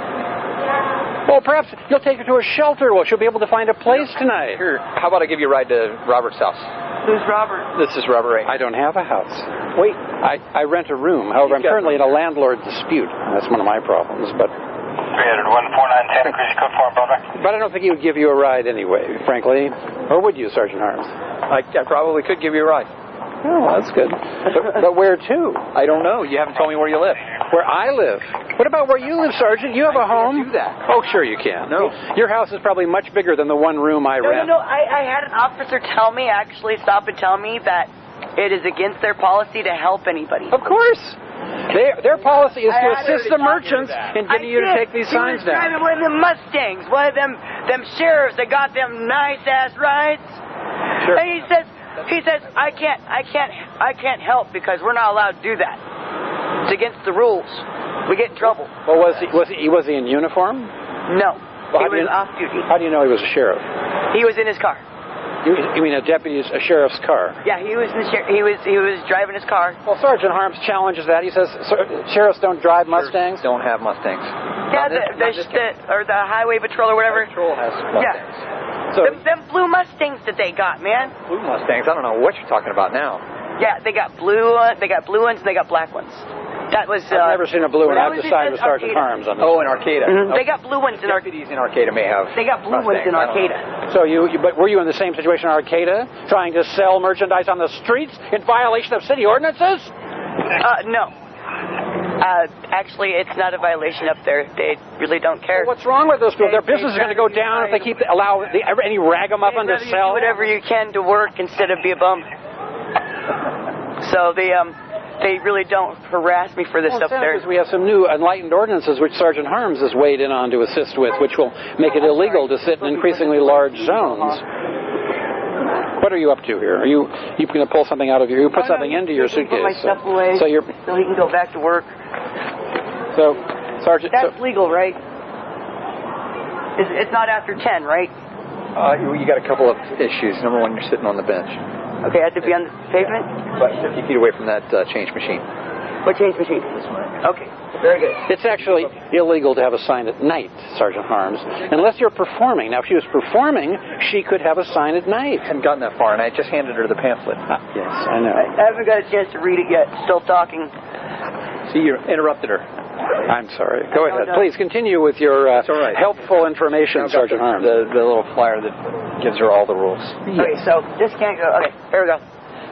Well, perhaps you'll take her to a shelter. Well, she'll be able to find a place tonight. Here, how about I give you a ride to Robert's house? Who's Robert? This is Robert Ray. I don't have a house. Wait, I, I rent a room. However, I'm currently in a landlord dispute. That's one of my problems, but... three oh one four nine Santa Cruz, code four, Barbara. But I don't think he would give you a ride anyway, frankly. Or would you, Sergeant Harms? I, I probably could give you a ride. Oh, that's good. But, but where to? I don't know. You haven't told me where you live. Where I live? What about where you live, Sergeant? You have a I home? can't do that. Oh, sure you can. No. Your house is probably much bigger than the one room I No, rent. no, no. I, I had an officer tell me, actually stop and tell me that it is against their policy to help anybody. Of course. They, their policy is to I assist the merchants in getting I you to did. take these he signs was down. driving one of them Mustangs, one of them them sheriffs that got them nice ass rides. Sure. And he says, he says, I can't, I can't, I can't help because we're not allowed to do that. It's against the rules. We get in trouble. Well, was he was he was he in uniform? No, Well, he how do was you- off duty. How do you know he was a sheriff? He was in his car. You, you mean a deputy's, a sheriff's car? Yeah, he was in the sher- he was he was driving his car. Well, Sergeant Harms challenges that. He says "Sir, sheriffs don't drive Mustangs. Don't have Mustangs. Yeah, Not the, this- the, not this the or the highway patrol or whatever. Patrol has Mustangs. Yeah. So, them, them blue Mustangs that they got, man. Blue Mustangs. I don't know what you're talking about now. Yeah, they got blue. Uh, they got blue ones and they got black ones. That was. Uh, I've never seen a blue one. that I've was decided in with Sergeant Arcata. Harms on this. Oh, in Arcata. Mhm. Okay. They got blue ones in Arcata. Deputies in Arcata may have. They got blue ones in Mustangs. I don't Arcata. know. So you, you, but were you in the same situation in Arcata, trying to sell merchandise on the streets in violation of city ordinances? Uh, no. Uh, actually, it's not a violation up there. They really don't care. Well, what's wrong with those people? They- Their business is going to go down if they keep allow the, any ragamuffin to They'd rather you sell. do whatever you can to work instead of be a bum. So they um they really don't harass me for this Well, up there. Senators, we have some new enlightened ordinances which Sergeant Harms has weighed in on to assist with, which will make it illegal to sit in increasingly large zones. What are you up to here? Are you you going to pull something out of your? You put something into your Put suitcase. my stuff away So you're so he can go back to work. so Sergeant. That's So, legal, right? It's, it's not after ten, right? Uh, you, you got a couple of issues. Number one, you're sitting on the bench, Okay, I have to be on the pavement. but fifty feet away from that uh, change machine. What change machine? Okay, very good. it's actually illegal to have a sign at night, Sergeant Harms, unless you're performing. Now, if she was performing, she could have a sign at night. I hadn't gotten that far, and I just handed her the pamphlet. Ah, yes, I know. I, I haven't got a chance to read it yet. Still talking. See, you interrupted her. I'm sorry. Go No, ahead. no. Please continue with your uh, It's all right. helpful information, I've got Sergeant the, Harms. the, the little flyer that gives her all the rules. Okay, so this can't go. Okay, here we go.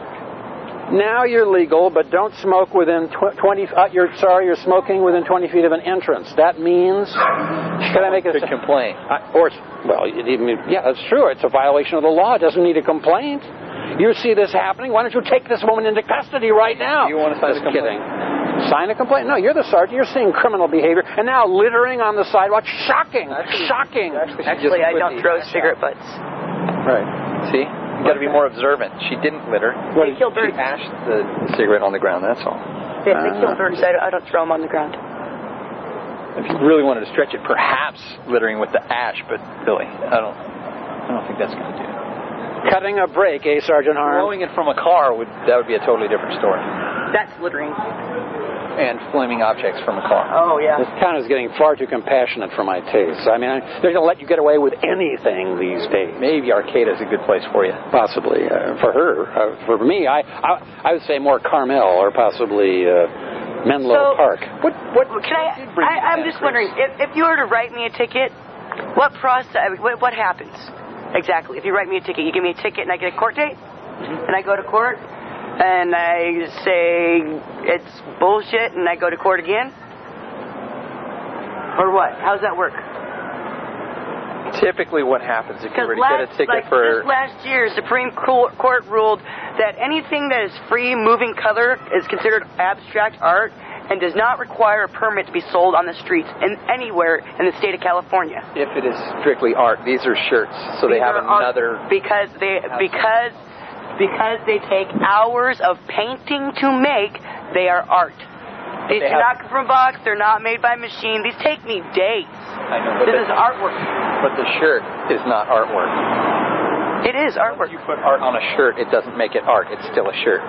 Now you're legal, but don't smoke within tw- twenty. Uh, you're sorry, you're smoking within twenty feet of an entrance. That means, can I make a Could complain. Uh, or, it's- well, it even, yeah, that's true. It's a violation of the law. It doesn't need a complaint. You see this happening? Why don't you take this woman into custody right now? You want to sign Just a complaint? kidding. Sign a complaint? No, you're the sergeant. You're seeing criminal behavior, and now littering on the sidewalk. Shocking! Actually- Shocking! Actually, she Actually, just I put don't the throw ash cigarette out. butts. Right. See? You got to be more observant. She didn't litter. They kill She birds. ashed the cigarette on the ground, that's all. Yeah, they Uh, kill birds. I don't, I don't throw them on the ground. If you really wanted to stretch it, perhaps littering with the ash, but Billy, I don't I don't think that's going to do it. Cutting a break, eh, Sergeant Harms? Blowing it from a car, would that would be a totally different story. That's littering. And flaming objects from a car. Oh, yeah. This town is getting far too compassionate for my taste. I mean, I, they're going to let you get away with anything these days. Maybe Arcata is a good place for you. Possibly. Uh, for her. Uh, for me, I, I I would say more Carmel or possibly uh, Menlo so, Park. What? What? Can I? I I'm just wondering if, if you were to write me a ticket, what process? What, what happens exactly? If you write me a ticket, you give me a ticket and I get a court date, mm-hmm. and I go to court, and I say it's bullshit, and I go to court again, or what? How does that work? Typically, what happens if you were to last, get a ticket like for... Just last year, Supreme Court ruled that anything that is free moving color is considered abstract art and does not require a permit to be sold on the streets in anywhere in the state of California. If it is strictly art, these are shirts, so these they have another... Art because they because because they take hours of painting to make, they are art. These do not come from a box. They're not made by machine. These take me days. I know, but this the, is artwork. But the shirt is not artwork. It is artwork. Once you put art on a shirt, it doesn't make it art. It's still a shirt.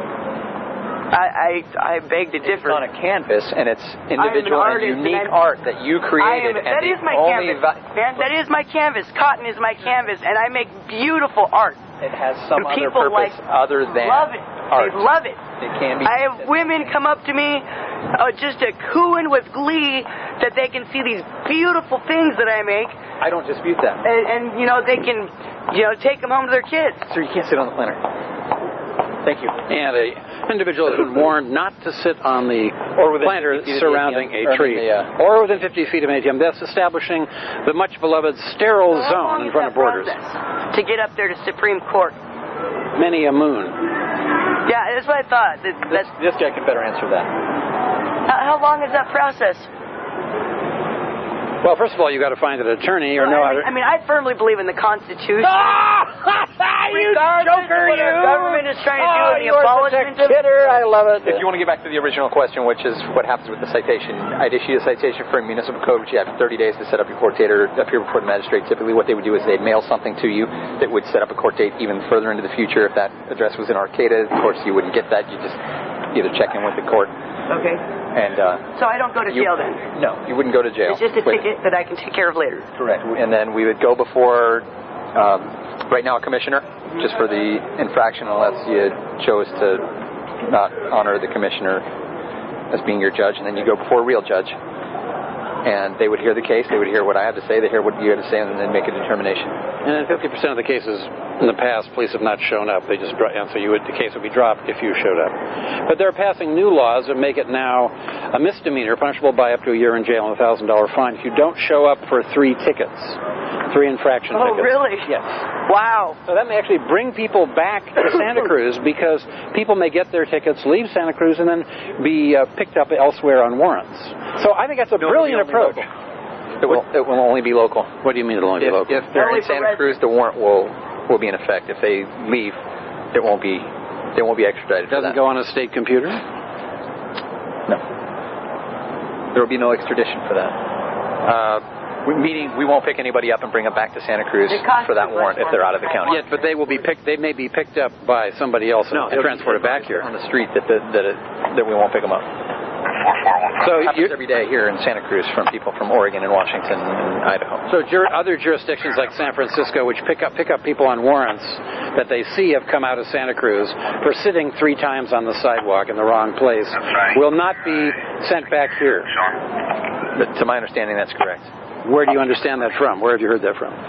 I I, I beg to differ. It's on a canvas, and it's individual an and unique and art that you created. I am, and that is my canvas, vi- man. That is my canvas. Cotton is my canvas, and I make beautiful art. It has some and other people purpose like, other than love it. art. They love it. It can be. I have women come up to me, uh, just a cooing with glee that they can see these beautiful things that I make. I don't dispute that. And, and you know, they can, you know, take them home to their kids. Sir, you can't sit on the planter. Thank you. And an individual has been warned not to sit on the planter surrounding a tree, the, uh, or within fifty feet of an A T M, thus establishing the much beloved sterile How zone in front of borders. To get up there to Supreme Court. Many a moon. Yeah, that's what I thought. That, this, this guy can better answer that. How, how long is that process? Well, first of all, you got to find an attorney or well, know I how mean, to... I mean, I firmly believe in the Constitution. Ah! you joker, what you! Our government is trying to do oh, with the you're abolishment such a kidder. I love it. If you want to get back to the original question, which is what happens with the citation, I'd issue a citation for a municipal code, which you have thirty days to set up your court date or appear before the magistrate. Typically, what they would do is they'd mail something to you that would set up a court date even further into the future. If that address was in Arcata, of course, you wouldn't get that. You just either check in with the court. Okay. And uh, so I don't go to you, jail then? No, you wouldn't go to jail. It's just a Wait. ticket that I can take care of later. Correct. And then we would go before, um, right now, a commissioner, just for the infraction, unless you chose to not honor the commissioner as being your judge. And then you go before a real judge. And they would hear the case, they would hear what I had to say, they hear what you had to say, and then make a determination. And in fifty percent of the cases in the past, police have not shown up. They just and so you would, the case would be dropped if you showed up. But they're passing new laws that make it now a misdemeanor, punishable by up to a year in jail and a thousand dollar fine if you don't show up for three tickets, three infraction oh, tickets. Oh, really? Yes. Wow. So that may actually bring people back to Santa Cruz because people may get their tickets, leave Santa Cruz, and then be uh, picked up elsewhere on warrants. So I think that's a brilliant approach. It will, it will only be local. What do you mean it'll only if, be local? If they're in Santa Cruz, the warrant will will be in effect. If they leave, it won't be. They won't be extradited. It doesn't go on a state computer? No. There will be no extradition for that. Uh, meaning, we won't pick anybody up and bring them back to Santa Cruz for that warrant if they're out of the county. Yes, but they will be picked. They may be picked up by somebody else no, and transported back here on the street. That that that, it, that we won't pick them up. So it happens every day here in Santa Cruz from people from Oregon and Washington and Idaho. So jur- other jurisdictions like San Francisco, which pick up pick up people on warrants that they see have come out of Santa Cruz for sitting three times on the sidewalk in the wrong place, will not be sent back here. But to my understanding, that's correct. Where do you understand that from? Where have you heard that from?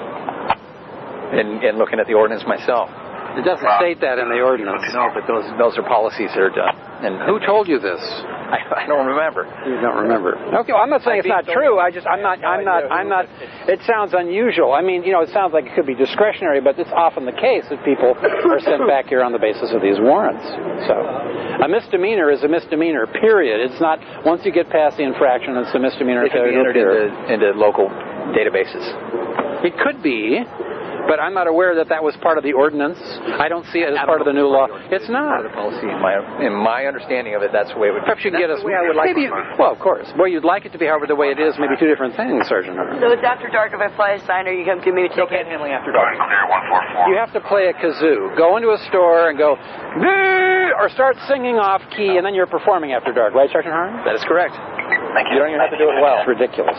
In, in looking at the ordinance myself. It doesn't state that in the ordinance. No, but those those are policies that are done. And who told you this? I, I don't remember. You don't remember? Okay, well, I'm not saying it's not true. I just, I'm not, I'm not, I'm not. It sounds unusual. I mean, you know, it sounds like it could be discretionary, but it's often the case that people are sent back here on the basis of these warrants. So, a misdemeanor is a misdemeanor. Period. It's not once you get past the infraction, it's a misdemeanor. It can be entered into, into local databases. It could be. But I'm not aware that that was part of the ordinance. I don't see it as part of the new law. It's not. Part of the policy. In my, in my understanding of it, that's the way it would be. Perhaps you can get us. The way I would like maybe, well, of course. Well, you'd like it to be, however, the way it is, maybe two different things, Sergeant Hunter. So it's after dark if I fly a sign, or you come give me a ticket? No panhandling after dark. You have to play a kazoo. Go into a store and go, or start singing off key, and then you're performing after dark, right, Sergeant Harm? That is correct. Thank you. You don't even have to do it well. It's ridiculous.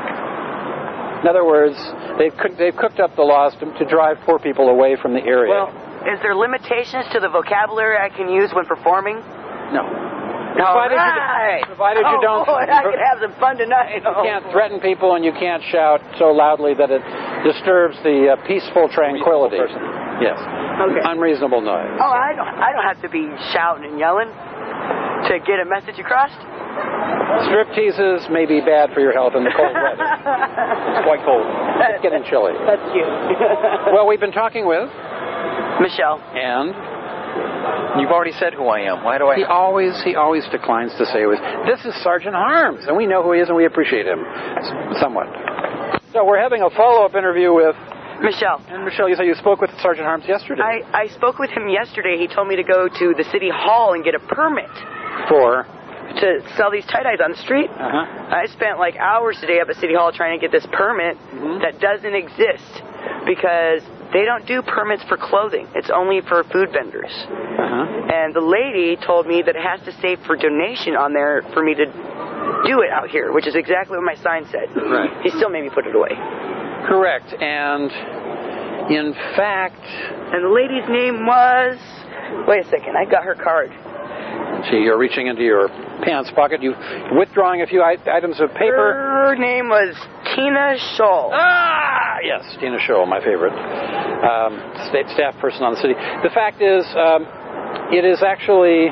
In other words, they've cooked, they've cooked up the laws to, to drive poor people away from the area. Well, is there limitations to the vocabulary I can use when performing? No. All Provided, right. you, provided you oh, don't... boy, I could have some fun tonight. You can't threaten people and you can't shout so loudly that it disturbs the uh, peaceful tranquility. Yes. Okay. Unreasonable noise. Oh, I don't, I don't have to be shouting and yelling to get a message across. Strip teases may be bad for your health in the cold weather. It's quite cold. It's getting chilly. That's cute. Well, we've been talking with... Michelle. And... You've already said who I am. Why do I... He always he always declines to say who he is. This is Sergeant Harms, and we know who he is, and we appreciate him somewhat. So we're having a follow-up interview with... Michelle. And Michelle, you said you spoke with Sergeant Harms yesterday. I, I spoke with him yesterday. He told me to go to the city hall and get a permit. For? To sell these tie-dyes on the street. Uh-huh. I spent like hours today up at City Hall trying to get this permit mm-hmm. that doesn't exist because they don't do permits for clothing. It's only for food vendors. Uh-huh. And the lady told me that it has to say for donation on there for me to do it out here, which is exactly what my sign said. Right. He still made me put it away. Correct. And in fact... And the lady's name was... Wait a second. I got her card. See, you're reaching into your pants pocket. You withdrawing a few I- items of paper. Her name was Tina Scholl. Ah, yes, Tina Scholl, my favorite um, state staff person on the city. The fact is, um, it is actually,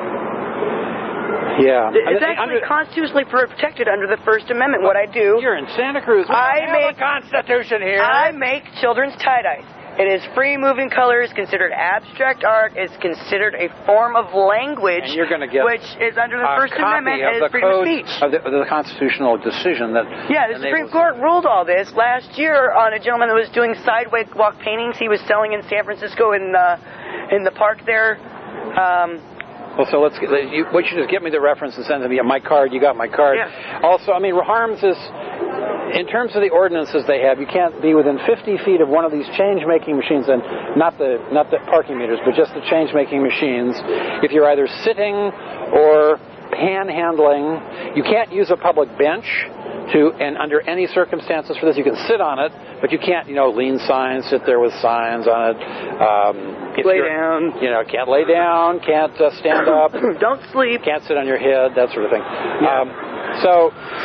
yeah, it's actually under, constitutionally protected under the First Amendment. What I do, you're in Santa Cruz. We I have make a Constitution here. I make children's tie-dyes. It is free-moving colors, considered abstract art. It's considered a form of language, and you're going to get which is under the First Amendment of and the freedom code, of speech. Of the, the constitutional decision that yeah, the Supreme Court ruled all this last year on a gentleman that was doing sidewalk paintings. He was selling in San Francisco in the in the park there. Um, Well, so let's get, you, why don't you just get me the reference and send me my card. You got my card. Yeah. Also, I mean, Harms is, in terms of the ordinances they have, you can't be within fifty feet of one of these change-making machines, and not the not the parking meters, but just the change-making machines. If you're either sitting or panhandling, you can't use a public bench. To, and under any circumstances for this, you can sit on it, but you can't, you know, lean signs, sit there with signs on it. Um, if lay you're, down. You know, can't lay down, can't uh, stand up. Don't sleep. Can't sit on your head, that sort of thing. Yeah. Um, so,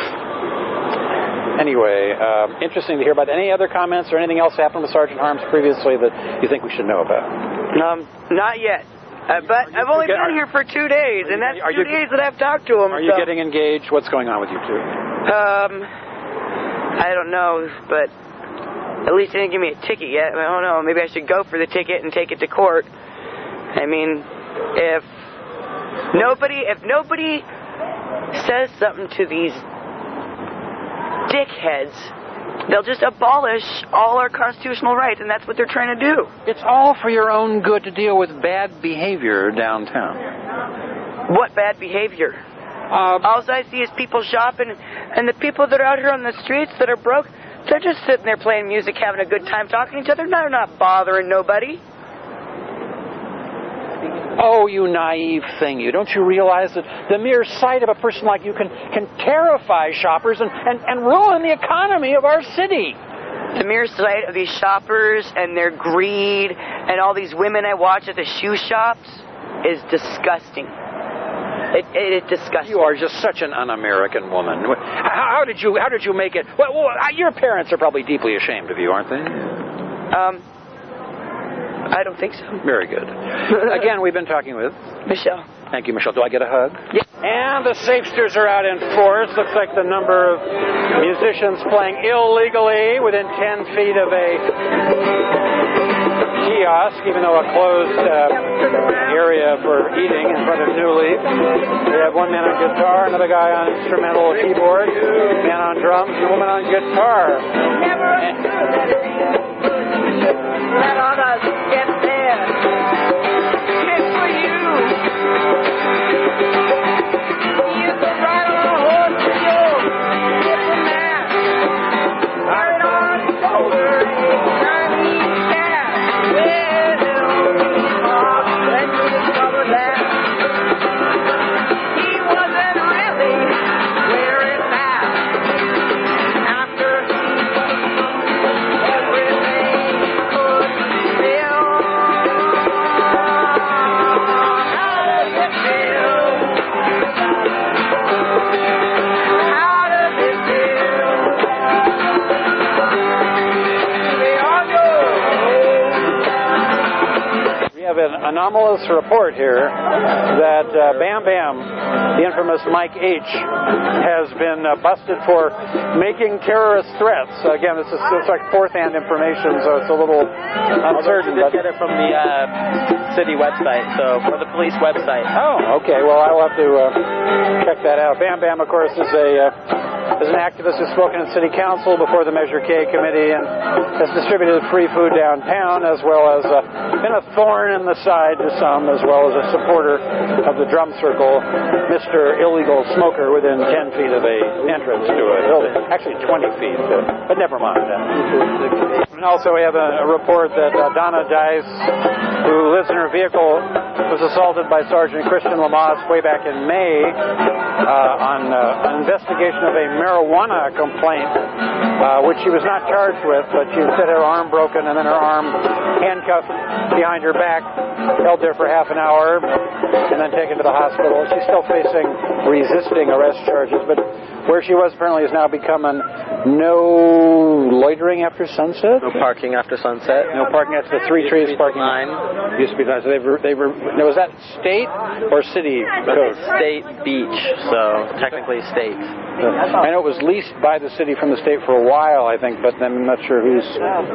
anyway, um, interesting to hear about. Any other comments or anything else happened with Sergeant Harms previously that you think we should know about? Um, not yet. Uh, but I've only been here for two days, and that's two days that I've talked to him. Are you so. getting engaged? What's going on with you two? Um, I don't know, but at least they didn't give me a ticket yet. I don't know. Maybe I should go for the ticket and take it to court. I mean, if nobody, if nobody says something to these dickheads, they'll just abolish all our constitutional rights, and that's what they're trying to do. It's all for your own good to deal with bad behavior downtown. What bad behavior? Uh, all I see is people shopping, and the people that are out here on the streets that are broke, they're just sitting there playing music, having a good time, talking to each other. They're not bothering nobody. Oh, you naive thing. You don't you realize that the mere sight of a person like you can, can terrify shoppers and, and, and ruin the economy of our city. The mere sight of these shoppers and their greed and all these women I watch at the shoe shops is disgusting. It, it is disgusting. You are just such an un-American woman. How, how did you how did you make it? Well, well, your parents are probably deeply ashamed of you, aren't they? Um, I don't think so. Very good. Again, we've been talking with Michelle. Thank you, Michelle. Do I get a hug? Yeah. And the Safesters are out in force. Looks like the number of musicians playing illegally within ten feet of a kiosk, even though a closed uh, area for eating in front of New Leaf. We have one man on guitar, another guy on instrumental keyboard, a man on drums, and a woman on guitar. Never understood that it is. Let on us get there. It's for you. You can ride on a horse with your diplomat. Ride on his shoulder and Chinese cat. Well, let's discover that he wasn't really wearing that. After everything could still anomalous report here that uh, Bam Bam, the infamous Mike H, has been uh, busted for making terrorist threats. Again, this is it's like fourth-hand information, so it's a little uncertain. Although she did get it from the uh, city website, so for the police website. Oh, okay. Well, I'll have to uh, check that out. Bam Bam, of course, is a uh, is an activist who's spoken in City Council before the Measure K committee and has distributed free food downtown, as well as uh, been a thorn in the side to some, as well as a supporter of the drum circle, Mister Illegal Smoker, within ten feet of a entrance to a building. Actually, twenty feet, uh, but never mind that. And also, we have a, a report that uh, Donna Dice, who lives in her vehicle, was assaulted by Sergeant Christian Lamas way back in May uh, on uh, an investigation of a marijuana complaint, uh, which she was not charged with, but she said her arm broken and then her arm handcuffed behind her back, held there for half an hour, and then taken to the hospital. She's still facing resisting arrest charges, but where she was apparently has now become an no loitering after sunset. No parking after sunset. No parking after the three trees parking line. Used to be nine. So they were, they were. Was that state or city code? State beach, so technically state. I know it was leased by the city from the state for a while, I think, but I'm not sure who's.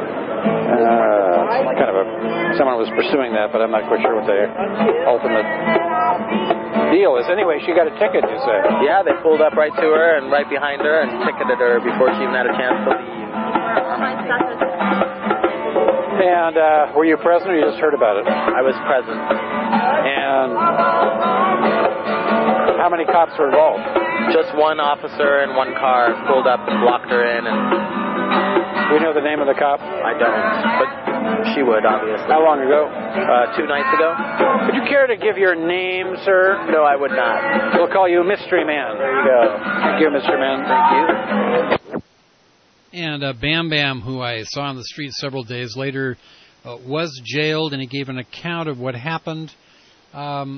Uh, kind of a someone was pursuing that, but I'm not quite sure what the ultimate deal is. Anyway, she got a ticket, you say? Yeah, they pulled up right to her and right behind her and ticketed her before she even had a chance to leave. And uh, were you present or you just heard about it? I was present. And how many cops were involved? Just one officer and one car pulled up and blocked her in. And we know the name of the cop? I don't, but she would, obviously. How long ago? Uh, two nights ago. Would you care to give your name, sir? No, I would not. We'll call you Mystery Man. There you go. Thank you, Mister Man. Thank you. And uh, Bam Bam, who I saw on the street several days later, uh, was jailed, and he gave an account of what happened. Um,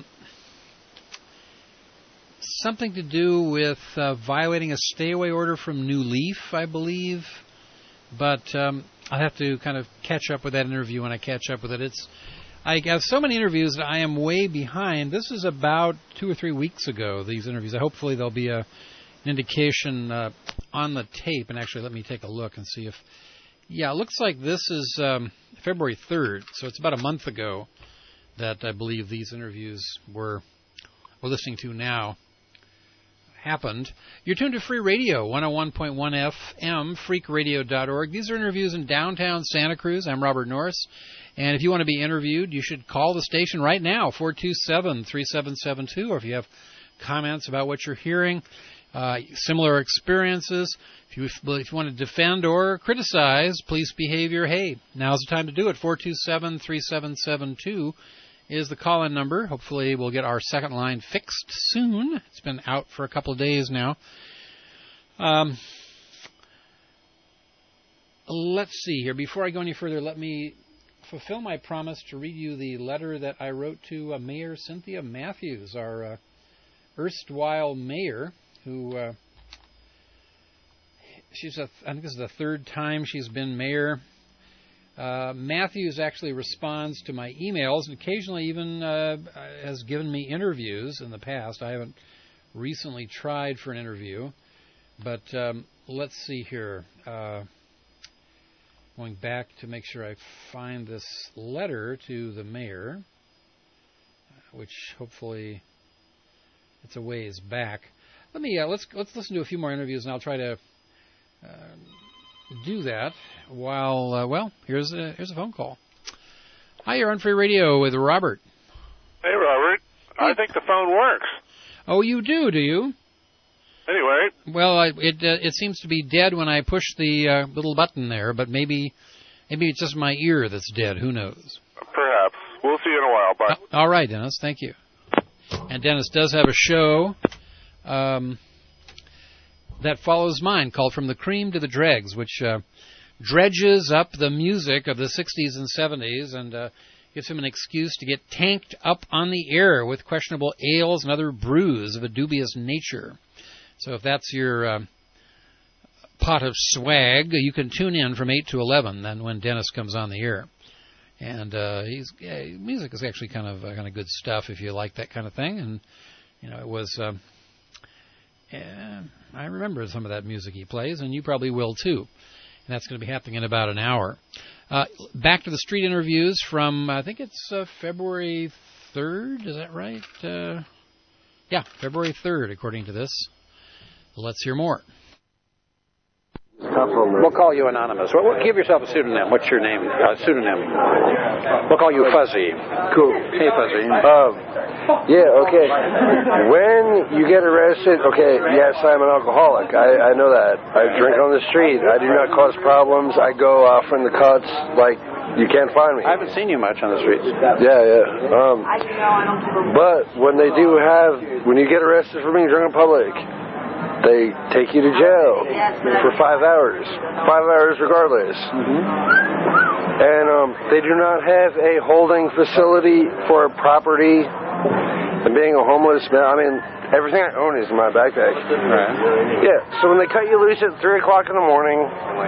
something to do with uh, violating a stay-away order from New Leaf, I believe. But um, I'll have to kind of catch up with that interview when I catch up with it. It's I have so many interviews that I am way behind. This is about two or three weeks ago, these interviews. Hopefully there'll be a, an indication uh, on the tape. And actually, let me take a look and see if... Yeah, it looks like this is um, February third, so it's about a month ago that I believe these interviews were we're listening to now happened. You're tuned to Free Radio, one oh one point one F M, freak radio dot org. These are interviews in downtown Santa Cruz. I'm Robert Norris. And if you want to be interviewed, you should call the station right now, four two seven, three seven seven two, or if you have comments about what you're hearing, uh, similar experiences. If you, if you want to defend or criticize, police behavior, hey, now's the time to do it. four two seven, three seven seven two is the call-in number. Hopefully we'll get our second line fixed soon. It's been out for a couple of days now. Um, let's see here. Before I go any further, let me fulfill my promise to read you the letter that I wrote to uh, Mayor Cynthia Matthews, our uh, erstwhile mayor, who uh, she's a, I think this is the third time she's been mayor. Uh, Matthews actually responds to my emails and occasionally even uh, has given me interviews in the past. I haven't recently tried for an interview, but um, let's see here. Uh, going back to make sure I find this letter to the mayor, which hopefully it's a ways back. Let me uh, let's let's listen to a few more interviews, and I'll try to uh, do that while uh, well here's a here's a phone call. Hi, you're on Free Radio with Robert. Hey, Robert. Hey. I think the phone works. Oh, you do, do you? Anyway. Well, I, it uh, it seems to be dead when I push the uh, little button there, but maybe maybe it's just my ear that's dead. Who knows? Perhaps. We'll see you in a while. Bye. Uh, all right, Dennis. Thank you. And Dennis does have a show um, that follows mine called From the Cream to the Dregs, which uh, dredges up the music of the sixties and seventies and uh, gives him an excuse to get tanked up on the air with questionable ales and other brews of a dubious nature. So if that's your uh, pot of swag, you can tune in from eight to eleven then when Dennis comes on the air. And uh, he's yeah, music is actually kind of uh, kind of good stuff if you like that kind of thing. And you know, it was. Um, yeah, I remember some of that music he plays, and you probably will too. And that's going to be happening in about an hour. Uh, back to the street interviews from I think it's uh, February third. Is that right? Uh, yeah, February third, according to this. Let's hear more. We'll call you anonymous. Well, well, give yourself a pseudonym. What's your name? Uh, pseudonym. We'll call you Fuzzy. Cool. Hey, Fuzzy. Um, yeah, okay. When you get arrested, okay, yes, I'm an alcoholic. I, I know that. I drink on the street. I do not cause problems. I go off in the cuts like you can't find me. I haven't seen you much on the streets. Yeah, yeah. Um, but when they do have, when you get arrested for being drunk in public, they take you to jail for five hours. Five hours regardless. Mm-hmm. And um, they do not have a holding facility for property. And being a homeless man, I mean, everything I own is in my backpack. Right. Yeah, so when they cut you loose at three o'clock in the morning,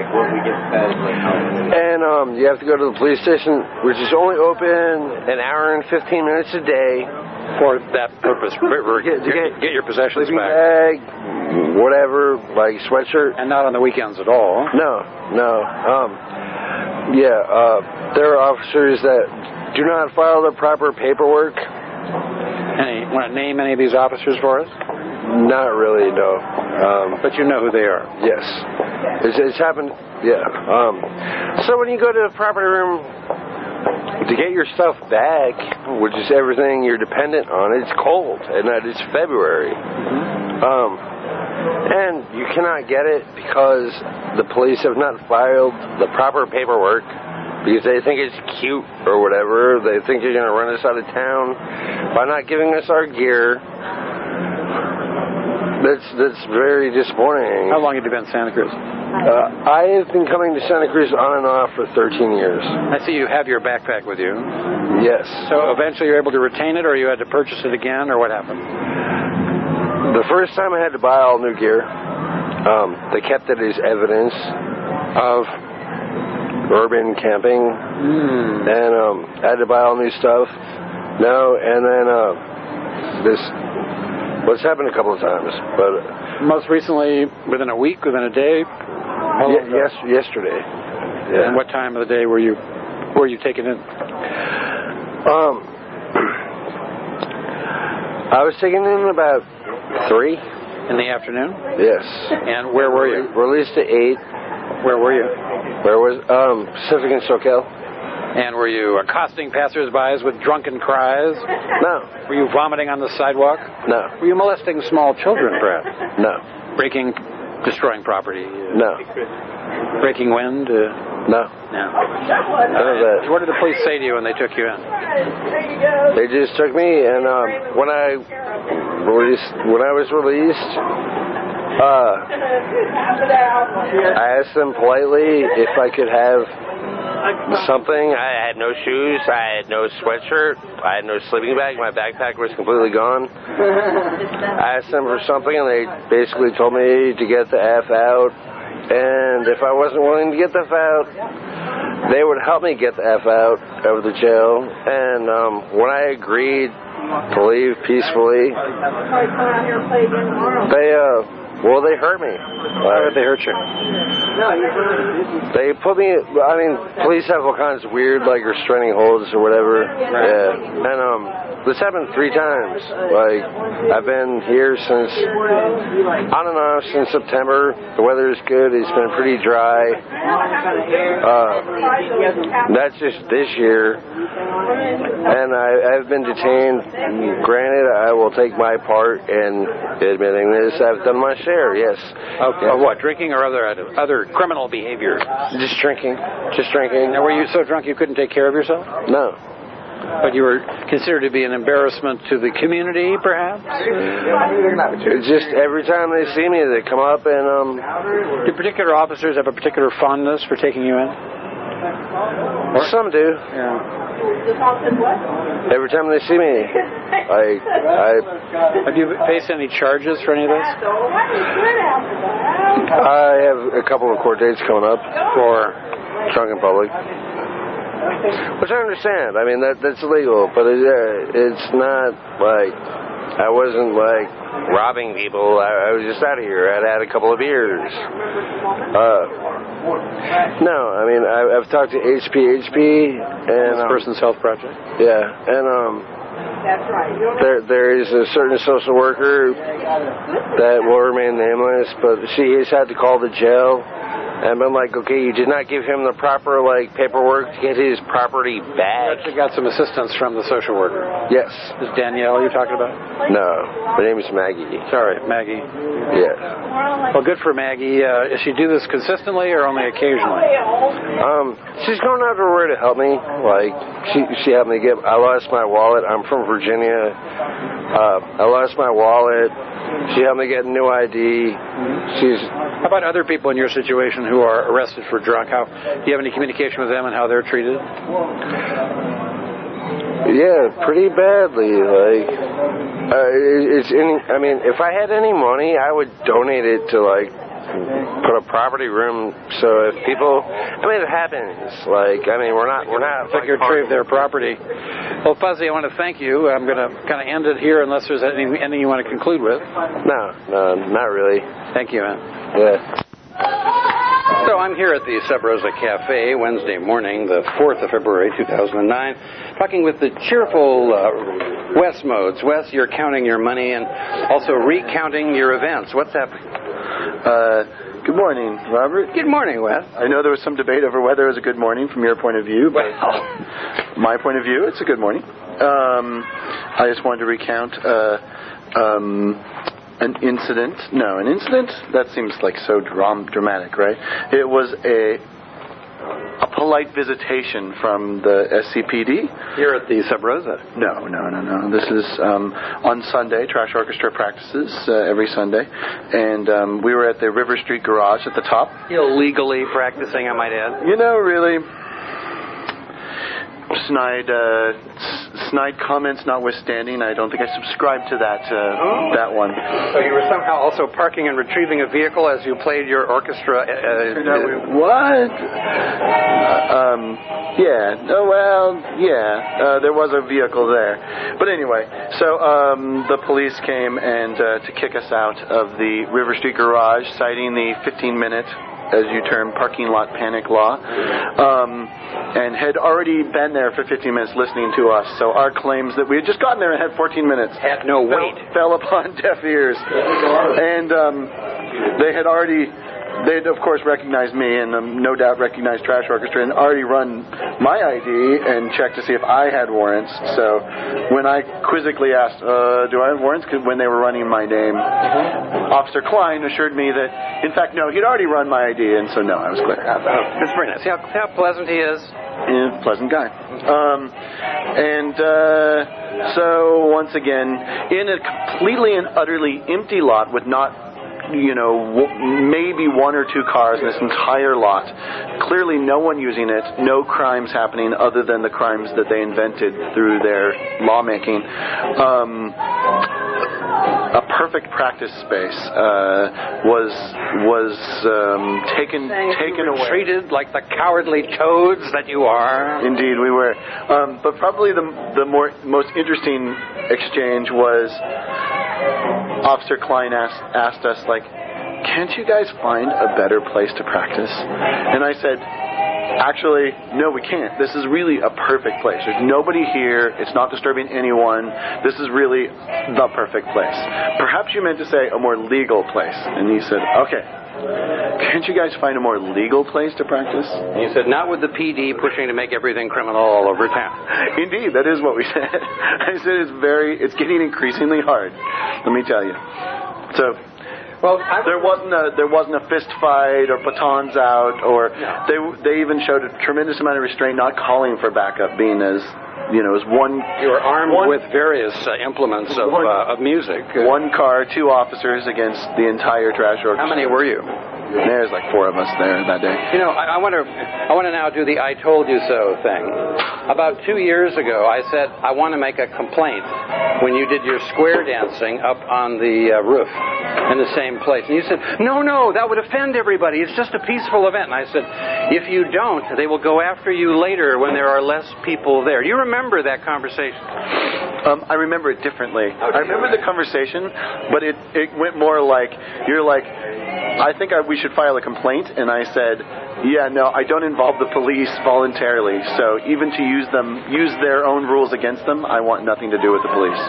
and um, you have to go to the police station, which is only open an hour and fifteen minutes a day. For that purpose, get, get, get your possessions back. Bag, whatever, like sweatshirt. And not on the weekends at all. No, no. Um, yeah, uh, there are officers that do not file the proper paperwork. Any, want to name any of these officers for us? Not really, no. Um, but you know who they are? Yes. It's, it's happened, yeah. Um, so when you go to the property room to get your stuff back, which is everything you're dependent on, it's cold, and that is February. Mm-hmm. Um, and you cannot get it because the police have not filed the proper paperwork because they think it's cute or whatever. They think you're going to run us out of town by not giving us our gear. That's that's very disappointing. How long have you been in Santa Cruz? Uh, I have been coming to Santa Cruz on and off for thirteen years. I see you have your backpack with you. Yes. So eventually you're able to retain it, or you had to purchase it again, or what happened? The first time I had to buy all new gear. Um, they kept it as evidence of urban camping, mm. and um, I had to buy all new stuff. No, and then uh, this. Well, it's happened a couple of times, but uh, most recently, within a week, within a day. Y- yes, yesterday. Yeah. And what time of the day were you were you taken in? Um, I was taken in about three in the afternoon. Yes. And where were you? Released at eight. Where were you? Where was um Pacific and SoCal. And were you accosting passersby with drunken cries? No. Were you vomiting on the sidewalk? No. Were you molesting small children, perhaps? No. Breaking, destroying property? Uh, no. Breaking wind? Uh, no. No. None of that. What did the police say to you when they took you in? They just took me, and um, when I released, when I was released, uh, I asked them politely if I could have something. I had no shoes, I had no sweatshirt, I had no sleeping bag, my backpack was completely gone. I asked them for something and they basically told me to get the F out, and if I wasn't willing to get the F out, they would help me get the F out of the jail. And um, when I agreed to leave peacefully, they uh Well, they hurt me. Why did they hurt you? They put me, I mean, police have all kinds of weird, like, restraining holds or whatever. Yeah. And, um, this happened three times. Like, I've been here since, on and off since September. The weather is good. It's been pretty dry. Uh, that's just this year. And I, I've been detained. Granted, I will take my part in admitting this. I've done my share, yes. Okay. Of what, drinking or other other criminal behavior? Just drinking. Just drinking. Now, were you so drunk you couldn't take care of yourself? No. But you were considered to be an embarrassment to the community, perhaps? It's just every time they see me, they come up and, um... Do particular officers have a particular fondness for taking you in? Some do. Yeah. Every time they see me, I, I... Have you faced any charges for any of this? I have a couple of court dates coming up. For? Drunk in public. Which I understand. I mean, that that's illegal, but it, uh, it's not like I wasn't like robbing people. I, I was just out of here. I'd had a couple of beers. Uh, no, I mean, I, I've talked to H P H P and um, Person's Health Project. Yeah, and um, there there is a certain social worker that will remain nameless, but she has had to call the jail. And I've been like, okay, you did not give him the proper, like, paperwork to get his property back. You got some assistance from the social worker. Yes. Is Danielle you're talking about? No. Her name is Maggie. Sorry, Maggie. Yes. Well, good for Maggie. Uh, does she do this consistently or only occasionally? Um, she's going out of her way to help me. Like, she she helped me get, I lost my wallet. I'm from Virginia. Uh, I lost my wallet. She helped me get a new I D. She's... How about other people in your situation who are arrested for drunk? How do you have any communication with them and how they're treated? Yeah, pretty badly. Like, uh, it's any. I mean, if I had any money, I would donate it to like put a property room. So if people, I mean, it happens. Like, I mean, we're not, we're not. Like you retrieve their property. Well, Fuzzy, I want to thank you. I'm going to kind of end it here, unless there's any, anything you want to conclude with. No, no, not really. Thank you, man. Yeah. So I'm here at the Sub Rosa Cafe Wednesday morning, the fourth of February, two thousand nine, talking with the cheerful uh, Wes Modes. Wes, you're counting your money and also recounting your events. What's happening? Uh, good morning, Robert. Good morning, Wes. I know there was some debate over whether it was a good morning from your point of view, but well. my point of view, it's a good morning. Um, I just wanted to recount uh, um, an incident. No, an incident? That seems like so dram- dramatic, right? It was a a polite visitation from the S C P D. Here at the Sub Rosa? No, no, no, no. This is um, on Sunday. Trash Orchestra practices uh, every Sunday. And um, we were at the River Street Garage at the top. Illegally practicing, I might add. You know, really... Snide, uh, snide comments notwithstanding, I don't think I subscribe to that uh, oh. that one. So you were somehow also parking and retrieving a vehicle as you played your orchestra. Uh, uh, what? Uh, um, yeah. Oh well, yeah. Uh, there was a vehicle there, but anyway. So um, the police came and uh, to kick us out of the River Street Garage, citing the fifteen minute. As you term, parking lot panic law, um, and had already been there for fifteen minutes listening to us. So our claims that we had just gotten there and had fourteen minutes had no weight, fell, fell upon deaf ears, and um, they had already. They had, of course, recognized me and um, no doubt recognized Trash Orchestra and already run my I D and checked to see if I had warrants. So when I quizzically asked, uh, do I have warrants, when they were running my name, mm-hmm. Officer Klein assured me that, in fact, no, he'd already run my I D, and so no, I was clear. Oh, that's very nice. See how, how pleasant he is? Yeah, pleasant guy. Um, and uh, so, once again, in a completely and utterly empty lot with not you know, w- maybe one or two cars in this entire lot. Clearly no one using it, no crimes happening other than the crimes that they invented through their lawmaking. Um, a perfect practice space uh, was was um, taken Saying taken you were away. Treated like the cowardly toads that you are. Indeed, we were. Um, but probably the the more most interesting exchange was Officer Klein asked asked us like, "Can't you guys find a better place to practice?" And I said, actually, no, we can't. This is really a perfect place. There's nobody here. It's not disturbing anyone. This is really the perfect place. Perhaps you meant to say a more legal place. And he said, okay. Can't you guys find a more legal place to practice? And you said, not with the P D pushing to make everything criminal all over town. Indeed, that is what we said. I said it's very, it's getting increasingly hard. Let me tell you. So, well, I there wasn't a there wasn't a fist fight or batons out, or no. they they even showed a tremendous amount of restraint, not calling for backup, being as you know as one. You were armed one, with various uh, implements of one, uh, of music. One car, two officers against the entire Trash Orchestra. How many were you? There's like four of us there that day. You know, I, I want to I want to now do the I told you so thing. About two years ago, I said, I want to make a complaint when you did your square dancing up on the uh, roof in the same place. And you said, no, no, that would offend everybody. It's just a peaceful event. And I said, if you don't, they will go after you later when there are less people there. Do you remember that conversation? Um, I remember it differently. I remember the conversation, but it, it went more like, you're like, I think I, we should file a complaint, and I said, yeah, no, I don't involve the police voluntarily, so even to use them, use their own rules against them, I want nothing to do with the police.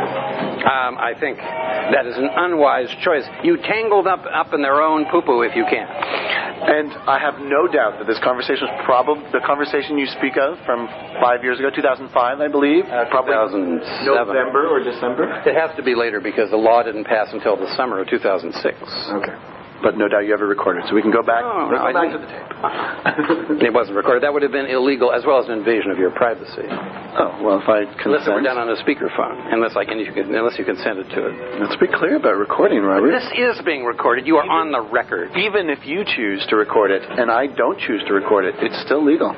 Um, I think that is an unwise choice. You tangled up up in their own poo-poo if you can. And I have no doubt that this conversation was probably the conversation you speak of from five years ago, two thousand five, I believe. Uh, probably two thousand seven. November or December? It has to be later because the law didn't pass until the summer of two thousand six. Okay. But no doubt you ever recorded, so we can go back, no, go no, back to the tape. It wasn't recorded. That would have been illegal as well as an invasion of your privacy. Oh, well, if I consent. Unless it were done on a speakerphone, unless, like, unless you consented to it. Let's be clear about recording, Robert. This is being recorded. You are on the record. Even if you choose to record it, and I don't choose to record it, it's still legal.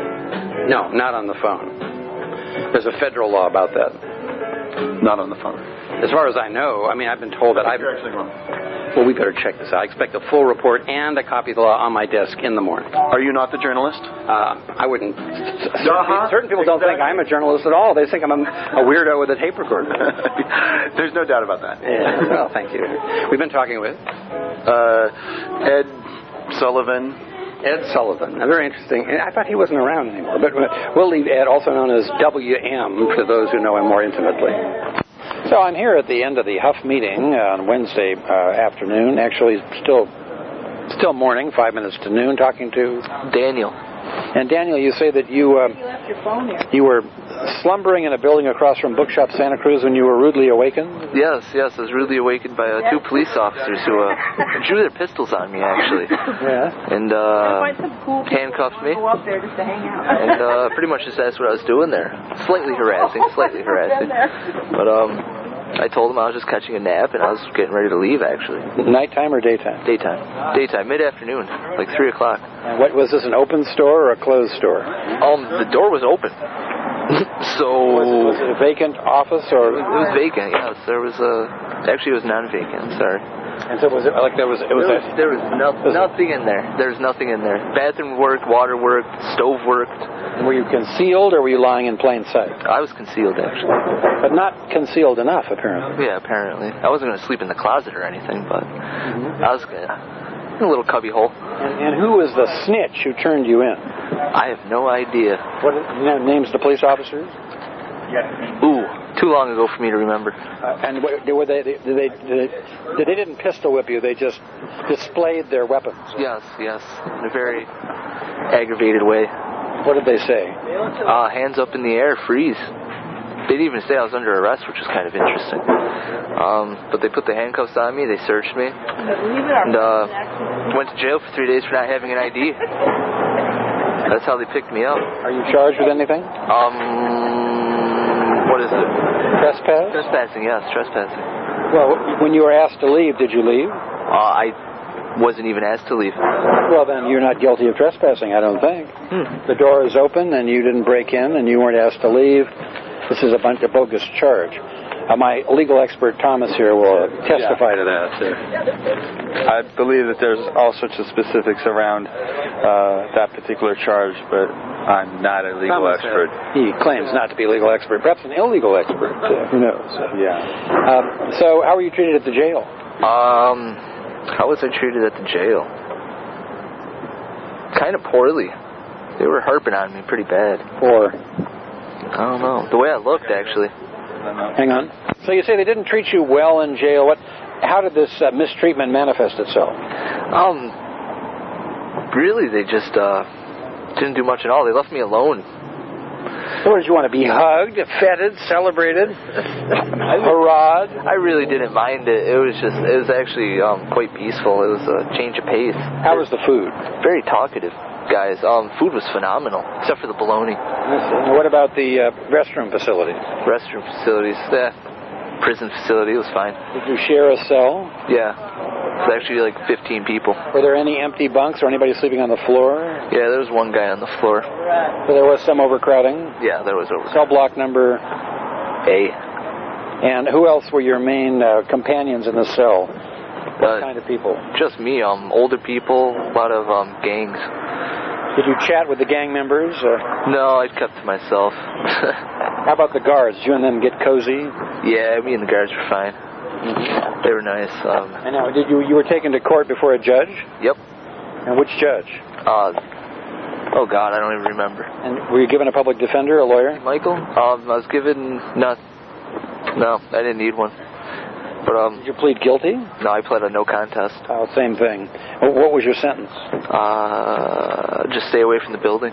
No, not on the phone. There's a federal law about that. Not on the phone. As far as I know, I mean, I've been told that I've... You're actually wrong. Well, we better check this out. I expect a full report and a copy of the law on my desk in the morning. Are you not the journalist? Uh, I wouldn't. Uh-huh. Certain people don't think I'm a journalist at all. They think I'm a, a weirdo with a tape recorder. There's no doubt about that. Yeah. Well, thank you. We've been talking with uh, Ed Sullivan. Ed Sullivan. Now, very interesting. I thought he wasn't around anymore, but we'll leave Ed, also known as W M, for those who know him more intimately. So I'm here at the end of the Huff meeting on Wednesday uh, afternoon, actually still still morning, five minutes to noon, talking to Daniel. And Daniel, you say that you uh, you left your phone here. You were slumbering in a building across from Bookshop Santa Cruz when you were rudely awakened? Yes, yes, I was rudely awakened by uh, two police officers who uh, drew their pistols on me, actually. Yeah. And uh, cool handcuffed me. Go up there just to hang out. And uh, pretty much just asked what I was doing there. Slightly harassing, slightly harassing. But um. I told them I was just catching a nap, and I was getting ready to leave, actually. Nighttime or daytime? Daytime. Daytime, mid-afternoon, like three o'clock. And what was this, an open store or a closed store? Um, the door was open. So... Was it, was it a vacant office, or...? It was, it was vacant, yes. There was a... Actually, it was non-vacant, sorry. And so was it, like, there was... It was there was, a, there was no, nothing in there. There was nothing in there. Bathroom worked, water worked, stove worked. Were you concealed, or were you lying in plain sight? I was concealed, actually. But not concealed enough, apparently. Yeah, apparently. I wasn't going to sleep in the closet or anything, but mm-hmm. I was going to... In a little cubby hole. And, and who was the snitch who turned you in? I have no idea. What names the police officers? Yeah. Ooh, too long ago for me to remember. Uh, and were they, did they, did they, they didn't pistol whip you, they just displayed their weapons? Yes, yes, in a very aggravated way. What did they say? Uh, hands up in the air, freeze. They didn't even say I was under arrest, which was kind of interesting. Um, but they put the handcuffs on me, they searched me, and uh, went to jail for three days for not having an I D. That's how they picked me up. Are you charged with anything? Um, what is it? Trespass? Trespassing, yes, trespassing. Well, when you were asked to leave, did you leave? Uh, I wasn't even asked to leave. Well, then you're not guilty of trespassing, I don't think. Hmm. The door is open, and you didn't break in, and you weren't asked to leave. This is a bunch of bogus charge. Uh, my legal expert, Thomas, here will testify yeah. to that. Sir. I believe that there's all sorts of specifics around uh, that particular charge, but I'm not a legal Thomas, expert. Uh, he claims not to be a legal expert, perhaps an illegal expert. Uh, who knows? Uh, yeah. Um, so, how were you treated at the jail? Um, how was I treated at the jail? Kind of poorly. They were harping on me pretty bad. Or? I don't know. The way I looked, actually. Hang on. So you say they didn't treat you well in jail. What? How did this uh, mistreatment manifest itself? Um, really, they just uh, didn't do much at all. They left me alone. What did you want to be hugged, feted, celebrated, hurrah? I really didn't mind it. It was just, it was actually um, quite peaceful. It was a change of pace. How was the food? Very talkative. Guys, um, food was phenomenal, except for the bologna. What about the uh, restroom facilities? Restroom facilities, eh, prison facility. It was fine. Did you share a cell? Yeah. It was actually like fifteen people. Were there any empty bunks or anybody sleeping on the floor? Yeah, there was one guy on the floor. So there was some overcrowding? Yeah, there was overcrowding. Cell block number? A. And who else were your main uh, companions in the cell? What uh, kind of people? Just me. Um, older people, a lot of um, gangs. Did you chat with the gang members? Uh, no, I kept to myself. How about the guards? Did you and them get cozy? Yeah, me and the guards were fine. Mm-hmm. They were nice. Um, and now, did you you were taken to court before a judge? Yep. And which judge? Uh, oh God, I don't even remember. And were you given a public defender, a lawyer? Michael? Um, I was given not. No, I didn't need one. But um, did you plead guilty? No, I pled a no contest. Oh, same thing. What was your sentence? Uh, just stay away from the building.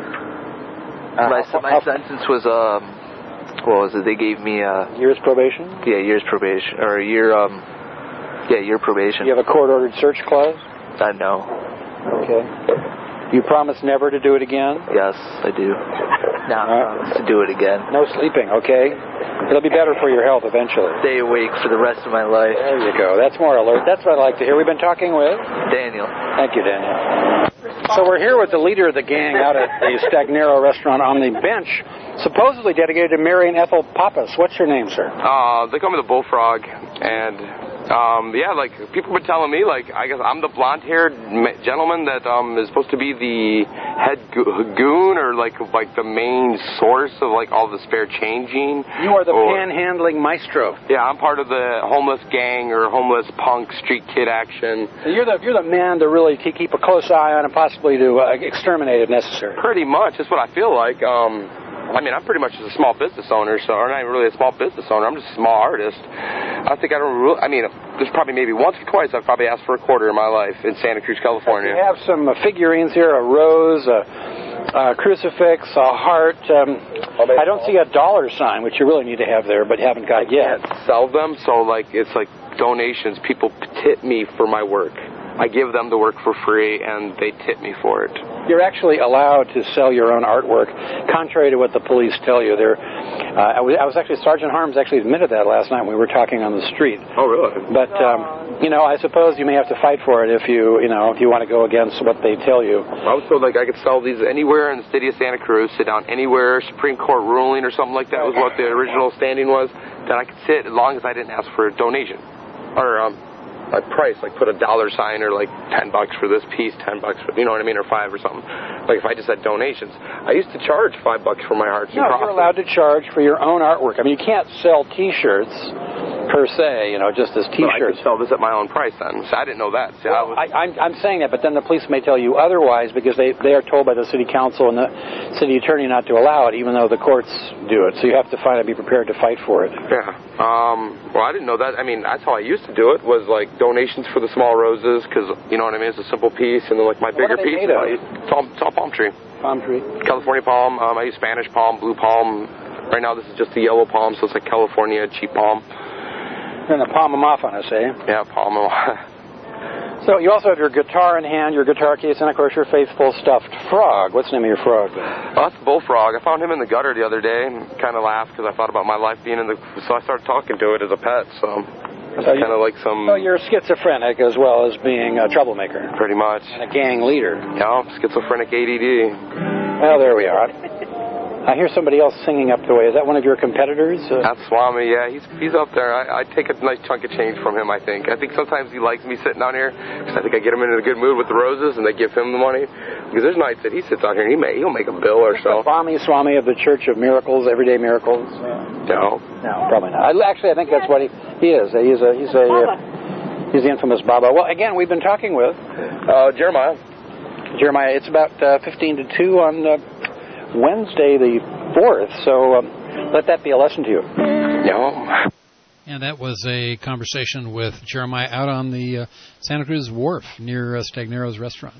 Uh, my how, my how, sentence was um, what was it? They gave me a year's probation. Yeah, year's probation or a year um, yeah, year probation. Do you have a court-ordered search clause? I know. Okay. You promise never to do it again? Yes, I do. Now I promise to do it again. No sleeping, okay? It'll be better for your health eventually. Stay awake for the rest of my life. There you go. That's more alert. That's what I like to hear. We've been talking with Daniel. Thank you, Daniel. So we're here with the leader of the gang out at the Stagnero restaurant on the bench, supposedly dedicated to Mary and Ethel Pappas. What's your name, sir? Uh, they call me the Bullfrog, and um, yeah, like people have been telling me, like I guess I'm the blonde-haired gentleman that um is supposed to be the head goon or like like the main source of like all the spare changing. You are the or, panhandling maestro. Yeah, I'm part of the homeless gang or homeless punk street kid action. So you're the you're the man to really keep a close eye on and possibly to uh, exterminate if necessary. Pretty much, that's what I feel like. Um, I mean, I'm pretty much just a small business owner, so or not even really a small business owner. I'm just a small artist. I think I don't really. I mean, there's probably maybe once or twice I've probably asked for a quarter in my life in Santa Cruz, California. You have some uh, figurines here: a rose, a, a crucifix, a heart. Um, I don't see a dollar sign, which you really need to have there, but you haven't got I yet. Can't sell them, so like it's like donations. People tip me for my work. I give them the work for free, and they tip me for it. You're actually allowed to sell your own artwork, contrary to what the police tell you. They're, uh, I, was, I was actually, Sergeant Harms actually admitted that last night when we were talking on the street. Oh, really? But, um, you know, I suppose you may have to fight for it if you, you know, if you want to go against what they tell you. I was told, like, I could sell these anywhere in the city of Santa Cruz, sit down anywhere, Supreme Court ruling or something like that was what the original standing was, that I could sit as long as I didn't ask for a donation. Or, um... a price, like put a dollar sign or like ten bucks for this piece, ten bucks for, you know what I mean, or five or something. Like if I just had donations. I used to charge five bucks for my hearts and crosses. No, crosses. You're allowed to charge for your own artwork. I mean, you can't sell T-shirts per se, you know, just as T-shirts. Well, I could sell this at my own price then. So I didn't know that. See, well, I was... I, I'm, I'm saying that, but then the police may tell you otherwise because they, they are told by the city council and the city attorney not to allow it, even though the courts do it. So you have to find and be prepared to fight for it. Yeah. Um, well, I didn't know that. I mean, that's how I used to do it, was like donations for the small roses, because, you know what I mean, it's a simple piece, and then like my bigger what are they piece, made of? it's all, it's all palm tree. Palm tree. California palm. Um, I use Spanish palm, blue palm. Right now this is just the yellow palm, so it's like California cheap palm. You're going to palm them off on us, eh? Yeah, palm them off. So you also have your guitar in hand, your guitar case, and of course your faithful stuffed frog. What's the name of your frog? Oh, that's the bullfrog. I found him in the gutter the other day and kind of laughed because I thought about my life being in the... So I started talking to it as a pet, so... So kind of like some... So you're schizophrenic as well as being a troublemaker. Pretty much. And a gang leader. Yeah, schizophrenic A D D. Well, there we are. I hear somebody else singing up the way. Is that one of your competitors? Uh, That's Swami, yeah. He's he's up there. I, I take a nice chunk of change from him, I think. I think sometimes he likes me sitting down here because I think I get him into a good mood with the roses and they give him the money. Because there's nights that he sits out here and he may, he'll make a bill or so. Swami, Swami of the Church of Miracles, Everyday Miracles? No. No, probably not. I, actually, I think that's what he, he is. He's a... He's a uh, he's the infamous Baba. Well, again, we've been talking with... Uh, Jeremiah. Jeremiah, it's about uh, fifteen to two on uh, Wednesday the fourth, so um, let that be a lesson to you. No. And that was a conversation with Jeremiah out on the uh, Santa Cruz Wharf near uh, Stagnero's restaurant.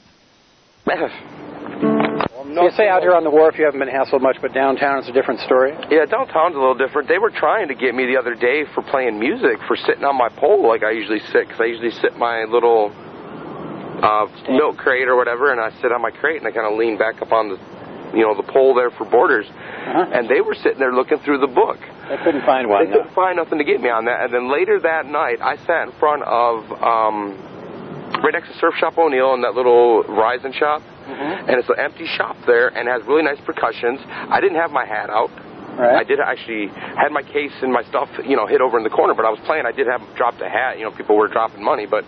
You say out here on the wharf you haven't been hassled much, but downtown it's a different story? Yeah, downtown's a little different. They were trying to get me the other day for playing music, for sitting on my pole like I usually sit, because I usually sit my little uh, milk crate or whatever, and I sit on my crate and I kind of lean back up on the, you know, the pole there for Borders. Uh-huh. And they were sitting there looking through the book. They couldn't find one. They no. couldn't find nothing to get me on that. And then later that night, I sat in front of, um, right next to Surf Shop O'Neill in that little Verizon shop. Mm-hmm. And it's an empty shop there and has really nice percussions. I didn't have my hat out. Right. I did actually had my case and my stuff, you know, hid over in the corner, but I was playing. I did have dropped a hat. You know, people were dropping money, but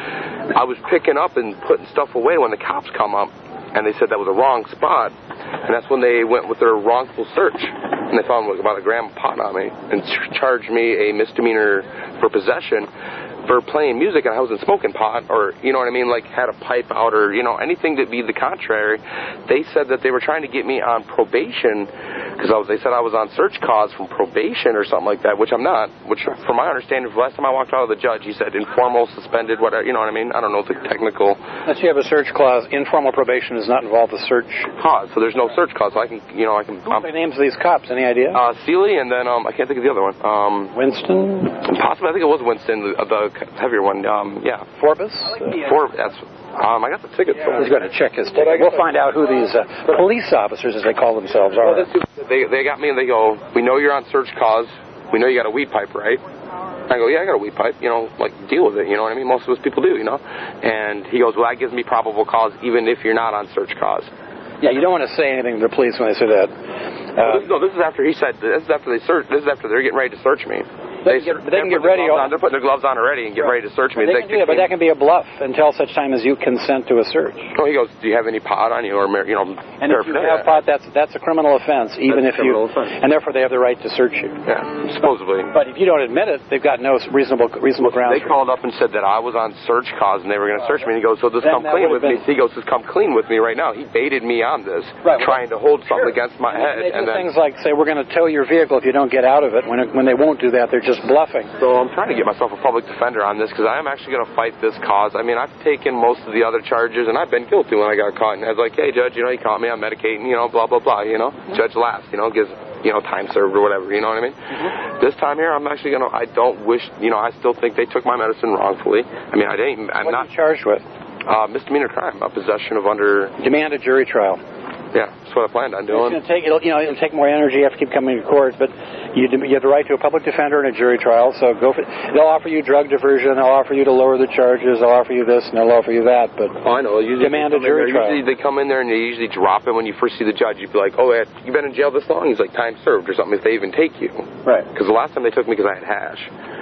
I was picking up and putting stuff away when the cops come up, and they said that was a wrong spot, and that's when they went with their wrongful search, and they found about a gram of pot on me and ch- charged me a misdemeanor for possession for playing music, and I wasn't smoking pot, or, you know what I mean, like had a pipe out, or, you know, anything to be the contrary. They said that they were trying to get me on probation, because I was, they said I was on search cause from probation or something like that, which I'm not, which from my understanding, the last time I walked out of the judge, he said informal, suspended, whatever, you know what I mean? I don't know the technical. Unless you have a search clause, informal probation does not involve a search cause, so there's no search cause, so I can, you know, I can... Who are the names of these cops, any idea? Uh, Seeley, and then, um, I can't think of the other one. Um, Winston? Possibly, I think it was Winston, the, the heavier one, um, yeah. Forbes? Uh, For, that's, um, I got the ticket. Yeah. He's going to check his ticket. We'll find out who these uh, police officers, as they call themselves, are. Well, they, they got me and they go, we know you're on search cause. We know you got a weed pipe, right? I go, yeah, I got a weed pipe. You know, like, deal with it. You know what I mean? Most of us people do, you know? And he goes, well, that gives me probable cause even if you're not on search cause. Yeah, you don't want to say anything to the police when they say that. Uh, no, this is after he said, this is after they search, this is after they're getting ready to search me. They, get, they can get ready. On, they're putting their gloves on already and get right. ready to search me. They, they can do that, but that can be a bluff until such time as you consent to a search. Oh, he goes, do you have any pot on you, or you know? And if you have pot, that's that's a criminal offense, even that's if you, offense. and therefore they have the right to search you. Yeah, supposedly. But if you don't admit it, they've got no reasonable reasonable grounds. They called up and said that I was on search cause and they were going to search me. And he goes, so just come clean with me. He goes, just come clean with me right now. He baited me on this, right, trying to hold something sure. against my and head. They do and then, things like say, we're going to tow your vehicle if you don't get out of it. When it, when they won't do that, they're just bluffing. So I'm trying to get myself a public defender on this because I am actually going to fight this cause. I mean, I've taken most of the other charges and I've been guilty when I got caught. And I was like, hey, Judge, you know, you caught me, I'm medicating, you know, blah, blah, blah, you know. Mm-hmm. Judge last, you know, gives, you know, time served or whatever, you know what I mean? Mm-hmm. This time here, I'm actually going to, I don't wish, you know, I still think they took my medicine wrongfully. I mean, I didn't, I'm what not. What are you charged with? Uh, misdemeanor crime, a possession of under. Demand a jury trial. Yeah, that's what I planned on doing. It's going to take, it'll, you know, it'll take more energy. You have to keep coming to court, but you, you have the right to a public defender and a jury trial. So go for. They'll offer you drug diversion. They'll offer you to lower the charges. They'll offer you this and they'll offer you that. But oh, I know. Usually demand a jury trial. Usually they come in there and they usually drop it when you first see the judge. You'd be like, "Oh, you've been in jail this long?" He's like, "Time served" or something. If they even take you, right? Because the last time they took me because I had hash,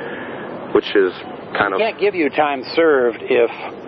which is kind they of. Can't give you time served if.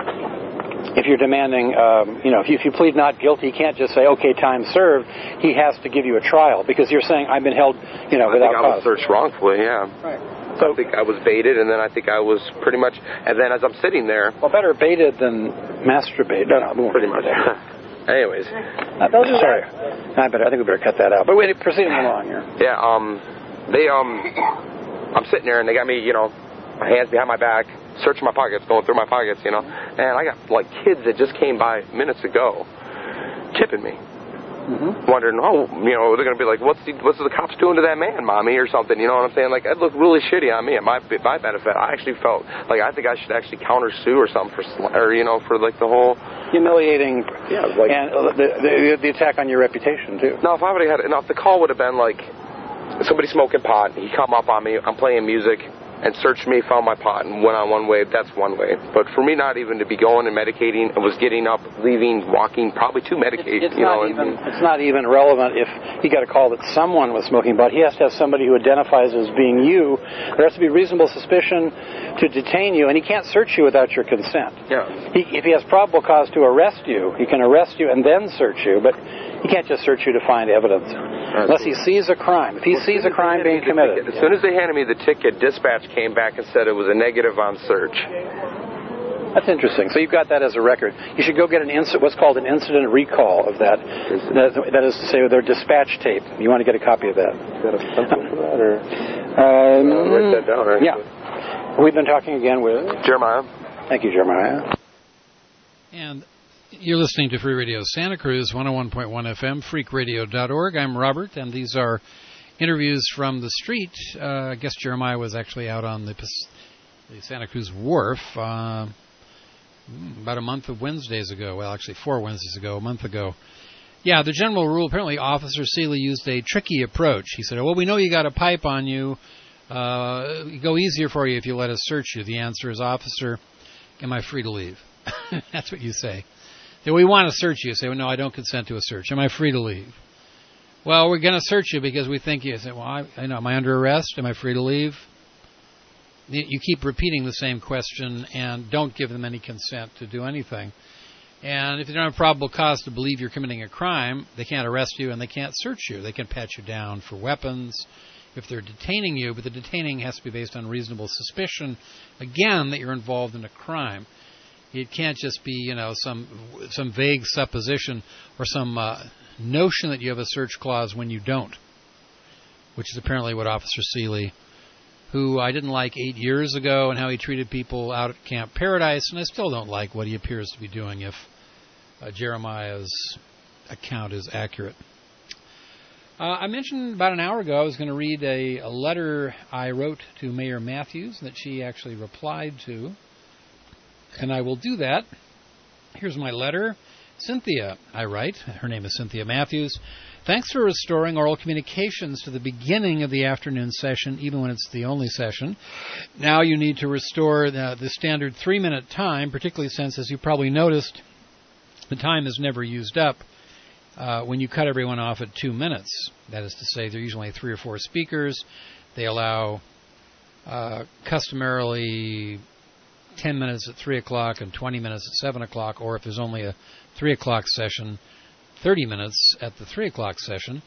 If you're demanding, um, you know, if you, if you plead not guilty, you can't just say, okay, time served. He has to give you a trial because you're saying I've been held, you know, I without think cause. I was searched wrongfully, yeah. Right. So I think I was baited, and then I think I was pretty much, and then as I'm sitting there. Well, better baited than masturbated. No, no, pretty much. Anyways. Uh, sorry. I better. I think we better cut that out. But wait, proceeding along here. Yeah. Um. They um. I'm sitting there, and they got me, you know, my hands behind my back. Searching my pockets, going through my pockets, you know. And I got, like, kids that just came by minutes ago tipping me. Mm-hmm. Wondering, oh, you know, they're going to be like, what's the, what's the cops doing to that man, Mommy, or something, you know what I'm saying? Like, that looked really shitty on me. At my, my benefit, I actually felt like I think I should actually counter-sue or something for, or, you know, for, like, the whole... Humiliating. Yeah, like... And the, the, the attack on your reputation, too. No, if I would have had... No, if the call would have been, like, somebody smoking pot, he come up on me, I'm playing music... and searched me, found my pot, and went on one way, that's one way. But for me not even to be going and medicating, I was getting up, leaving, walking, probably to medicate. It's, it's, you not, know, even, and, it's not even relevant if he got a call that someone was smoking pot. He has to have somebody who identifies as being you. There has to be reasonable suspicion to detain you, and he can't search you without your consent. Yeah. He, if he has probable cause to arrest you, he can arrest you and then search you, but he can't just search you to find evidence. Unless he sees a crime. If he well, sees a crime being committed. Ticket, as soon as they handed me the ticket, dispatch came back and said it was a negative on search. That's interesting. So you've got that as a record. You should go get an incident, what's called an incident recall of that. That, that is to say, their dispatch tape. You want to get a copy of that. Is that a something for that, or? Um, I'll write that down, right? Yeah. We've been talking again with Jeremiah. Thank you, Jeremiah. And you're listening to Free Radio Santa Cruz, one oh one point one F M, freak radio dot org. I'm Robert, and these are interviews from the street. Uh, I guess Jeremiah was actually out on the, the Santa Cruz Wharf uh, about a month of Wednesdays ago. Well, actually four Wednesdays ago, a month ago. Yeah, the general rule, apparently Officer Seeley used a tricky approach. He said, well, we know you got a pipe on you. Uh, it'll go easier for you if you let us search you. The answer is, officer, am I free to leave? That's what you say. Then we want to search you. You say, well, no, I don't consent to a search. Am I free to leave? Well, we're going to search you because we think you. I say, well, I, I know, am I under arrest? Am I free to leave? You keep repeating the same question and don't give them any consent to do anything. And if you don't have probable cause to believe you're committing a crime, they can't arrest you and they can't search you. They can pat you down for weapons if they're detaining you, but the detaining has to be based on reasonable suspicion, again, that you're involved in a crime. It can't just be, you know, some some vague supposition or some uh, notion that you have a search clause when you don't, which is apparently what Officer Seeley, who I didn't like eight years ago and how he treated people out at Camp Paradise, and I still don't like what he appears to be doing if uh, Jeremiah's account is accurate. Uh, I mentioned about an hour ago I was going to read a, a letter I wrote to Mayor Matthews that she actually replied to, and I will do that. Here's my letter. Cynthia, I write, her name is Cynthia Matthews. Thanks for restoring oral communications to the beginning of the afternoon session, even when it's the only session. Now you need to restore the, the standard three-minute time, particularly since, as you probably noticed, the time is never used up uh, when you cut everyone off at two minutes. That is to say, there are usually three or four speakers. They allow uh, customarily ten minutes at three o'clock and twenty minutes at seven o'clock, or if there's only a three o'clock session, thirty minutes at the three o'clock session.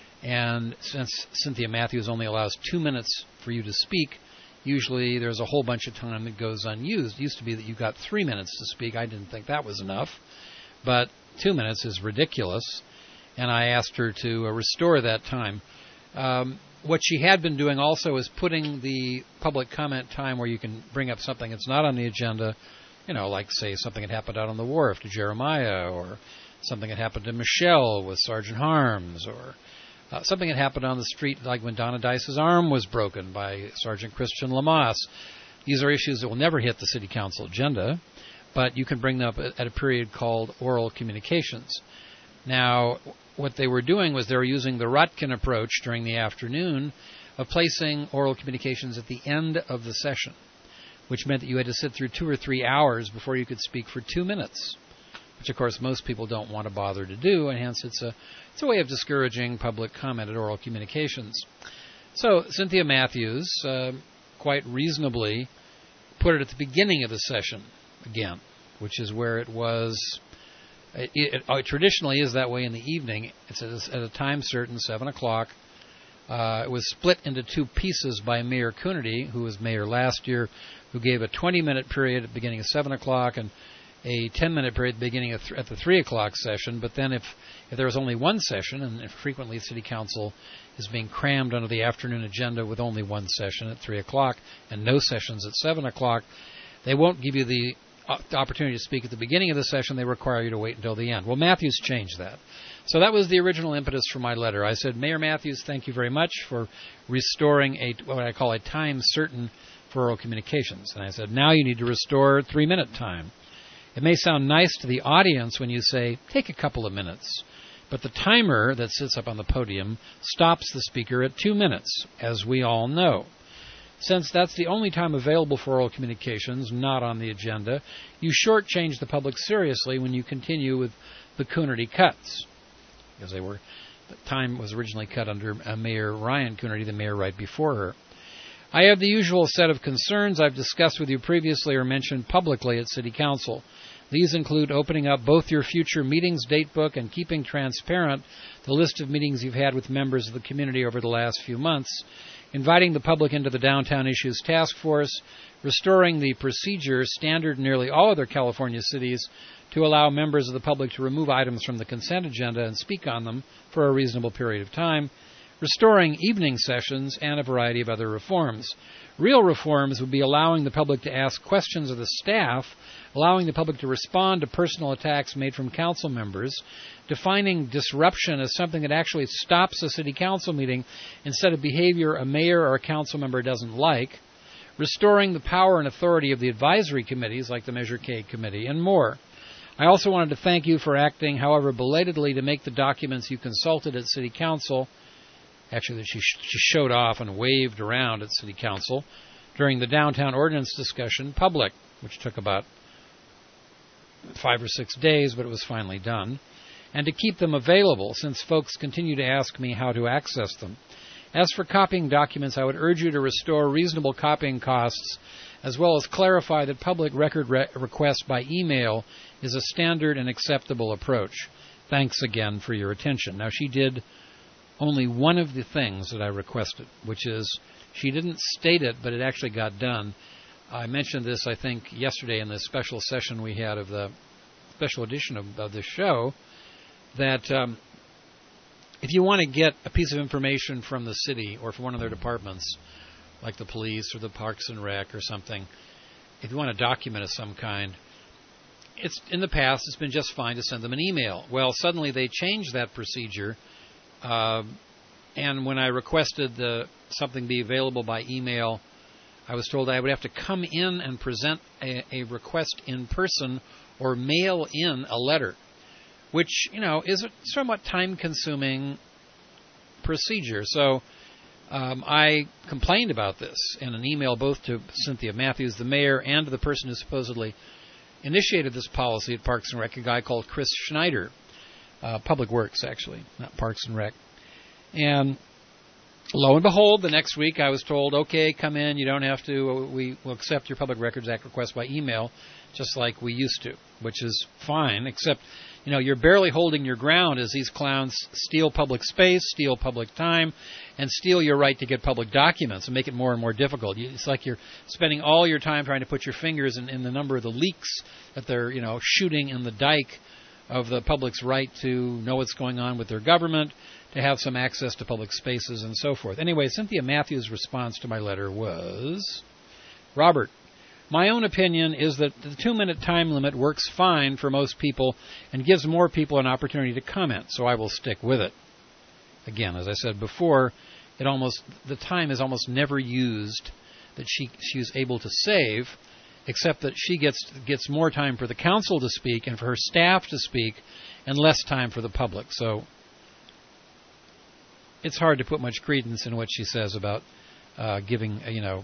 And since Cynthia Matthews only allows two minutes for you to speak, usually there's a whole bunch of time that goes unused. It used to be that you got three minutes to speak. I didn't think that was enough, but two minutes is ridiculous, and I asked her to uh, restore that time. Um, what she had been doing also is putting the public comment time where you can bring up something that's not on the agenda, you know, like, say, something that happened out on the wharf to Jeremiah, or something that happened to Michelle with Sergeant Harms, or uh, something that happened on the street, like when Donna Dice's arm was broken by Sergeant Christian Lamas. These are issues that will never hit the City Council agenda, but you can bring them up at a period called oral communications. Now, what they were doing was they were using the Rutkin approach during the afternoon of placing oral communications at the end of the session, which meant that you had to sit through two or three hours before you could speak for two minutes, which, of course, most people don't want to bother to do, and hence it's a, it's a way of discouraging public comment at oral communications. So Cynthia Matthews, uh, quite reasonably, put it at the beginning of the session again, which is where it was. It, it, it traditionally is that way in the evening. It's at a, at a time certain, seven o'clock. Uh, it was split into two pieces by Mayor Coonerty, who was mayor last year, who gave a twenty-minute period at the beginning of seven o'clock and a ten-minute period at the beginning of th- at the three o'clock session. But then if, if there was only one session, and if frequently City Council is being crammed under the afternoon agenda with only one session at three o'clock and no sessions at seven o'clock, they won't give you the the opportunity to speak at the beginning of the session. They require you to wait until the end. Well, Matthews changed that. So that was the original impetus for my letter. I said, Mayor Matthews, thank you very much for restoring a what I call a time certain for oral communications. And I said, now you need to restore three-minute time. It may sound nice to the audience when you say, take a couple of minutes, but the timer that sits up on the podium stops the speaker at two minutes, as we all know. Since that's the only time available for oral communications, not on the agenda, you shortchange the public seriously when you continue with the Coonerty cuts, because they were, the time was originally cut under uh, Mayor Ryan Coonerty, the mayor right before her. I have the usual set of concerns I've discussed with you previously or mentioned publicly at City Council. These include opening up both your future meetings date book and keeping transparent the list of meetings you've had with members of the community over the last few months, inviting the public into the Downtown Issues Task Force, restoring the procedure standard in nearly all other California cities to allow members of the public to remove items from the consent agenda and speak on them for a reasonable period of time, restoring evening sessions, and a variety of other reforms. Real reforms would be allowing the public to ask questions of the staff, allowing the public to respond to personal attacks made from council members, defining disruption as something that actually stops a city council meeting instead of behavior a mayor or a council member doesn't like, restoring the power and authority of the advisory committees like the Measure K committee, and more. I also wanted to thank you for acting, however belatedly, to make the documents you consulted at City Council, actually that she, sh- she showed off and waved around at City Council during the downtown ordinance discussion, public, which took about five or six days, but it was finally done, and to keep them available, since folks continue to ask me how to access them. As for copying documents, I would urge you to restore reasonable copying costs, as well as clarify that public record re- request by email is a standard and acceptable approach. Thanks again for your attention. Now, she did only one of the things that I requested, which is she didn't state it, but it actually got done. I mentioned this, I think, yesterday in the special session we had of the special edition of, of this show, that um, if you want to get a piece of information from the city or from one of their departments, like the police or the Parks and Rec or something, if you want a document of some kind, it's in the past it's been just fine to send them an email. Well, suddenly they changed that procedure, uh, and when I requested the, something be available by email, I was told I would have to come in and present a, a request in person or mail in a letter, which, you know, is a somewhat time-consuming procedure. So um, I complained about this in an email both to Cynthia Matthews, the mayor, and to the person who supposedly initiated this policy at Parks and Rec, a guy called Chris Schneider, uh, Public Works, actually, not Parks and Rec. And lo and behold, the next week I was told, okay, come in, you don't have to, we will accept your Public Records Act request by email, just like we used to, which is fine, except, you know, you're barely holding your ground as these clowns steal public space, steal public time, and steal your right to get public documents and make it more and more difficult. It's like you're spending all your time trying to put your fingers in, in the number of the leaks that they're, you know, shooting in the dike of the public's right to know what's going on with their government, to have some access to public spaces, and so forth. Anyway, Cynthia Matthews' response to my letter was, Robert, my own opinion is that the two-minute time limit works fine for most people and gives more people an opportunity to comment, so I will stick with it. Again, as I said before, it almost the time is almost never used that she she's able to save, except that she gets gets more time for the council to speak and for her staff to speak, and less time for the public. So it's hard to put much credence in what she says about uh, giving, you know,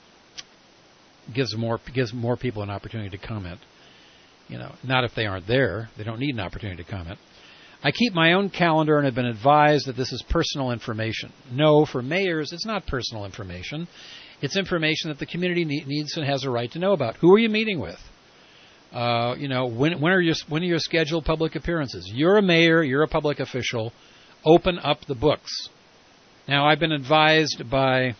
gives more gives more people an opportunity to comment. You know, not if they aren't there. They don't need an opportunity to comment. I keep my own calendar and have been advised that this is personal information. No, for mayors, it's not personal information. It's information that the community needs and has a right to know about. Who are you meeting with? Uh, you know, when when are your when are your scheduled public appearances? You're a mayor. You're a public official. Open up the books. Now, I've been advised by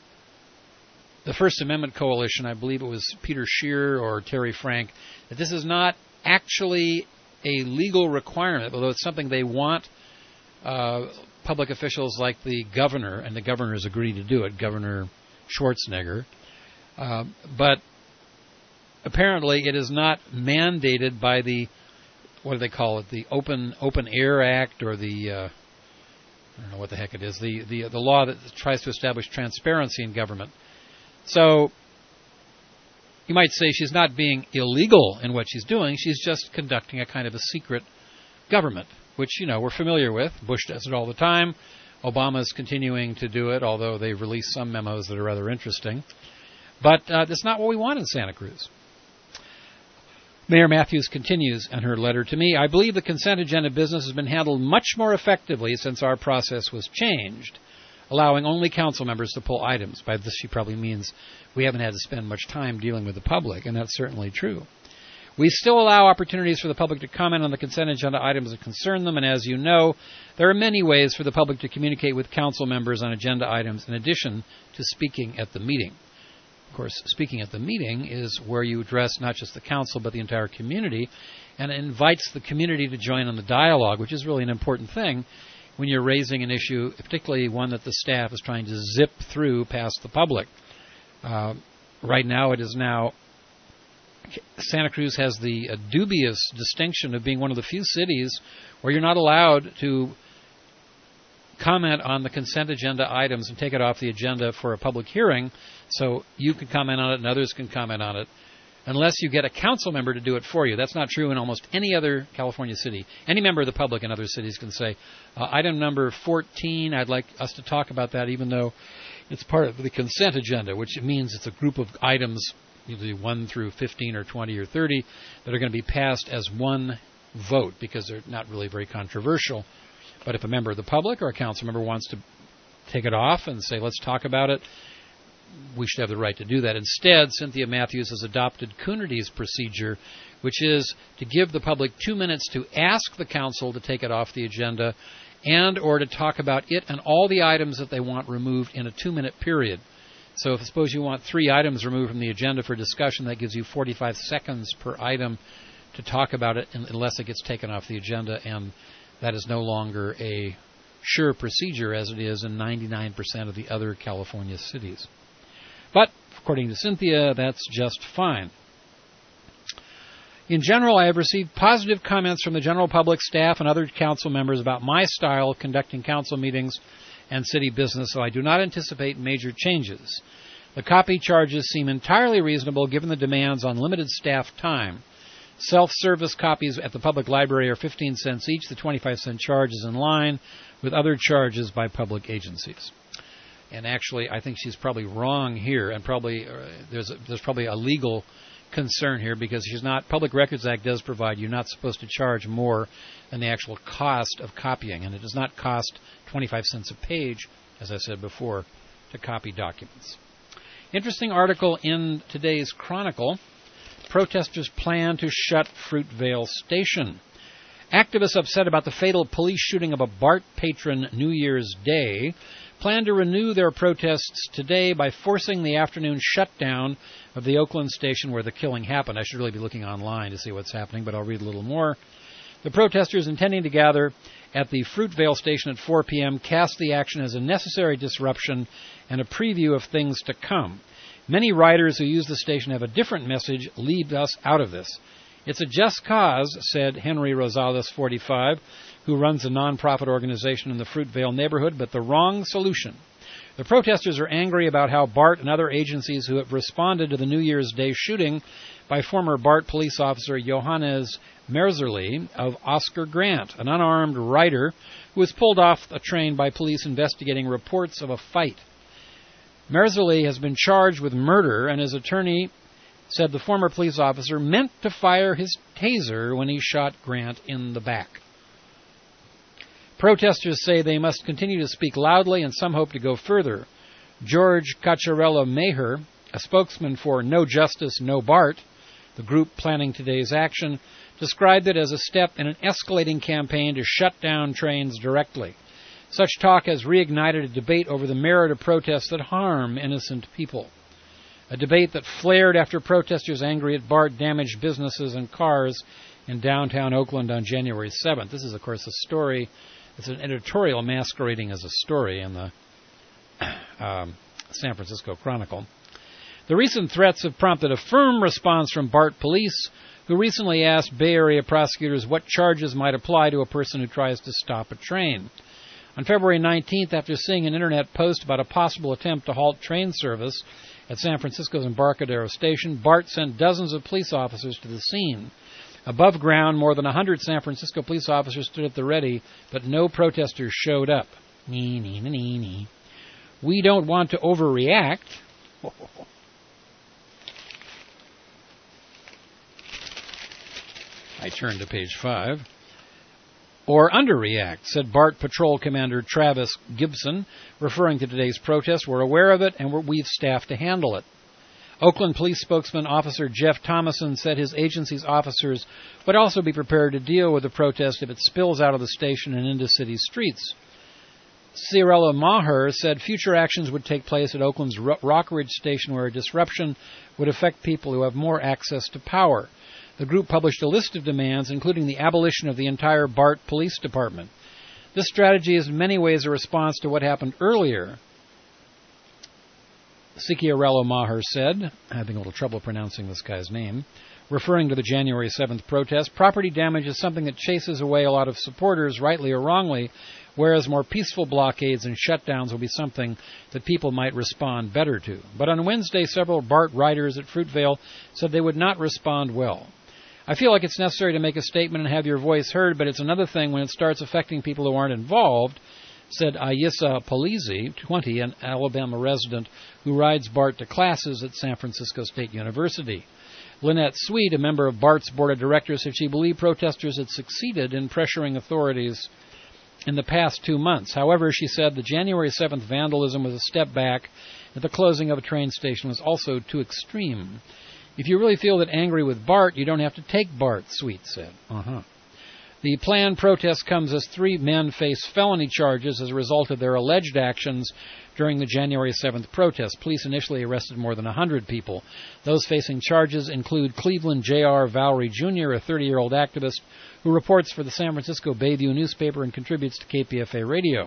the First Amendment Coalition, I believe it was Peter Scheer or Terry Frank, that this is not actually a legal requirement, although it's something they want uh, public officials like the governor, and the governor has agreed to do it, Governor Schwarzenegger. Uh, but apparently it is not mandated by the, what do they call it, the Open Open Air Act, or the, uh, I don't know what the heck it is, the, the, the law that tries to establish transparency in government. So you might say she's not being illegal in what she's doing. She's just conducting a kind of a secret government, which, you know, we're familiar with. Bush does it all the time. Obama's continuing to do it, although they've released some memos that are rather interesting. But uh, that's not what we want in Santa Cruz. Mayor Matthews continues in her letter to me, I believe the consent agenda business has been handled much more effectively since our process was changed, allowing only council members to pull items. By this she probably means we haven't had to spend much time dealing with the public, and that's certainly true. We still allow opportunities for the public to comment on the consent agenda items that concern them, and as you know, there are many ways for the public to communicate with council members on agenda items in addition to speaking at the meeting. Of course, speaking at the meeting is where you address not just the council but the entire community, and it invites the community to join in the dialogue, which is really an important thing when you're raising an issue, particularly one that the staff is trying to zip through past the public. Uh, right now it is now, Santa Cruz has the uh, dubious distinction of being one of the few cities where you're not allowed to comment on the consent agenda items and take it off the agenda for a public hearing, so you can comment on it and others can comment on it unless you get a council member to do it for you. That's not true in almost any other California city. Any member of the public in other cities can say, uh, item number fourteen, I'd like us to talk about that, even though it's part of the consent agenda, which means it's a group of items, usually one through fifteen or twenty or thirty, that are going to be passed as one vote because they're not really very controversial. But if a member of the public or a council member wants to take it off and say, let's talk about it, we should have the right to do that. Instead, Cynthia Matthews has adopted Coonerty's procedure, which is to give the public two minutes to ask the council to take it off the agenda and or to talk about it and all the items that they want removed in a two-minute period. So if suppose you want three items removed from the agenda for discussion, that gives you forty-five seconds per item to talk about it unless it gets taken off the agenda, and that is no longer a sure procedure as it is in ninety-nine percent of the other California cities. But, according to Cynthia, that's just fine. In general, I have received positive comments from the general public, staff, and other council members about my style of conducting council meetings and city business, so I do not anticipate major changes. The copy charges seem entirely reasonable given the demands on limited staff time. Self-service copies at the public library are fifteen cents each. The twenty-five cent charge is in line with other charges by public agencies. And actually, I think she's probably wrong here, and probably uh, there's a, there's probably a legal concern here because she's not. Public Records Act does provide you're not supposed to charge more than the actual cost of copying, and it does not cost twenty-five cents a page, as I said before, to copy documents. Interesting article in today's Chronicle. Protesters plan to shut Fruitvale Station. Activists upset about the fatal police shooting of a BART patron New Year's Day plan to renew their protests today by forcing the afternoon shutdown of the Oakland station where the killing happened. I should really be looking online to see what's happening, but I'll read a little more. The protesters intending to gather at the Fruitvale station at four p.m. cast the action as a necessary disruption and a preview of things to come. Many riders who use the station have a different message. Leave us out of this. It's a just cause, said Henry Rosales, forty-five, who runs a nonprofit organization in the Fruitvale neighborhood, but the wrong solution. The protesters are angry about how BART and other agencies who have responded to the New Year's Day shooting by former BART police officer Johannes Merzerly of Oscar Grant, an unarmed rider who was pulled off a train by police investigating reports of a fight. Merzerly has been charged with murder, and his attorney said the former police officer meant to fire his taser when he shot Grant in the back. Protesters say they must continue to speak loudly, and some hope to go further. George Cacciarella-Maher, a spokesman for No Justice, No BART, the group planning today's action, described it as a step in an escalating campaign to shut down trains directly. Such talk has reignited a debate over the merit of protests that harm innocent people. A debate that flared after protesters angry at BART damaged businesses and cars in downtown Oakland on January seventh. This is, of course, a story. It's an editorial masquerading as a story in the um, San Francisco Chronicle. The recent threats have prompted a firm response from BART police, who recently asked Bay Area prosecutors what charges might apply to a person who tries to stop a train. On February nineteenth, after seeing an internet post about a possible attempt to halt train service at San Francisco's Embarcadero Station, BART sent dozens of police officers to the scene. Above ground, more than one hundred San Francisco police officers stood at the ready, but no protesters showed up. Nee, nee, nee, nee, nee. We don't want to overreact. I turn to page five. Or underreact, said BART Patrol Commander Travis Gibson, referring to today's protest. We're aware of it, and we're, we've staffed to handle it. Oakland Police spokesman Officer Jeff Thomason said his agency's officers would also be prepared to deal with the protest if it spills out of the station and into city streets. Ciarella Maher said future actions would take place at Oakland's Rockridge Station where a disruption would affect people who have more access to power. The group published a list of demands, including the abolition of the entire BART Police Department. This strategy is in many ways a response to what happened earlier. Ciarella Maher said, having a little trouble pronouncing this guy's name, referring to the January seventh protest, property damage is something that chases away a lot of supporters, rightly or wrongly, whereas more peaceful blockades and shutdowns will be something that people might respond better to. But on Wednesday, several BART riders at Fruitvale said they would not respond well. I feel like it's necessary to make a statement and have your voice heard, but it's another thing when it starts affecting people who aren't involved, said Ayissa Polizzi, twenty, an Alabama resident who rides BART to classes at San Francisco State University. Lynette Sweet, a member of BART's board of directors, said she believed protesters had succeeded in pressuring authorities in the past two months. However, she said the January seventh vandalism was a step back, and the closing of a train station was also too extreme. If you really feel that angry with BART, you don't have to take BART, Sweet said. Uh-huh. The planned protest comes as three men face felony charges as a result of their alleged actions during the January seventh protest. Police initially arrested more than one hundred people. Those facing charges include Cleveland J R Valerie Junior, a thirty-year-old activist who reports for the San Francisco Bayview newspaper and contributes to K P F A radio.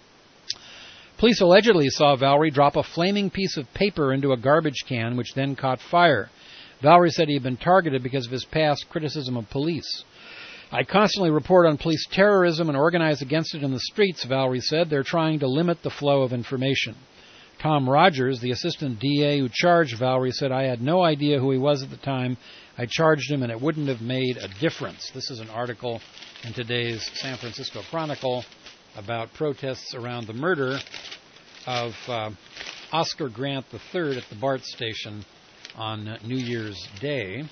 Police allegedly saw Valerie drop a flaming piece of paper into a garbage can, which then caught fire. Valerie said he had been targeted because of his past criticism of police. I constantly report on police terrorism and organize against it in the streets, Valerie said. They're trying to limit the flow of information. Tom Rogers, the assistant D A who charged Valerie, said, I had no idea who he was at the time. I charged him and it wouldn't have made a difference. This is an article in today's San Francisco Chronicle about protests around the murder of uh, Oscar Grant the third at the BART station on New Year's Day,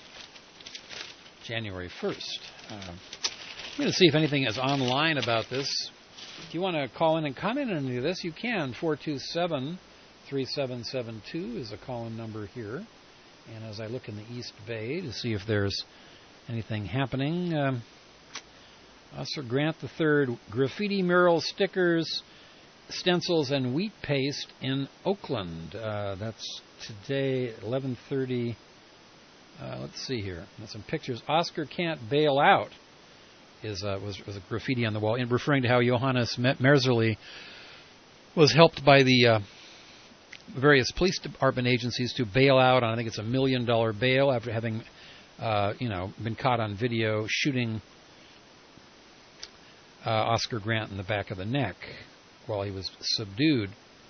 January first. Uh, I'm going to see if anything is online about this. If you want to call in and comment on any of this, you can. four two seven, three seven seven two is a call-in number here. And as I look in the East Bay to see if there's anything happening, um, Oscar Grant the third, graffiti mural stickers, stencils, and wheat paste in Oakland. Uh, that's today, eleven thirty. Uh, let's see here. There's some pictures. Oscar can't bail out is uh, was, was a graffiti on the wall, in referring to how Johannes Merzerly was helped by the uh, various police department agencies to bail out on, I think it's a million dollar bail after having, uh, you know, been caught on video shooting uh, Oscar Grant in the back of the neck while he was subdued.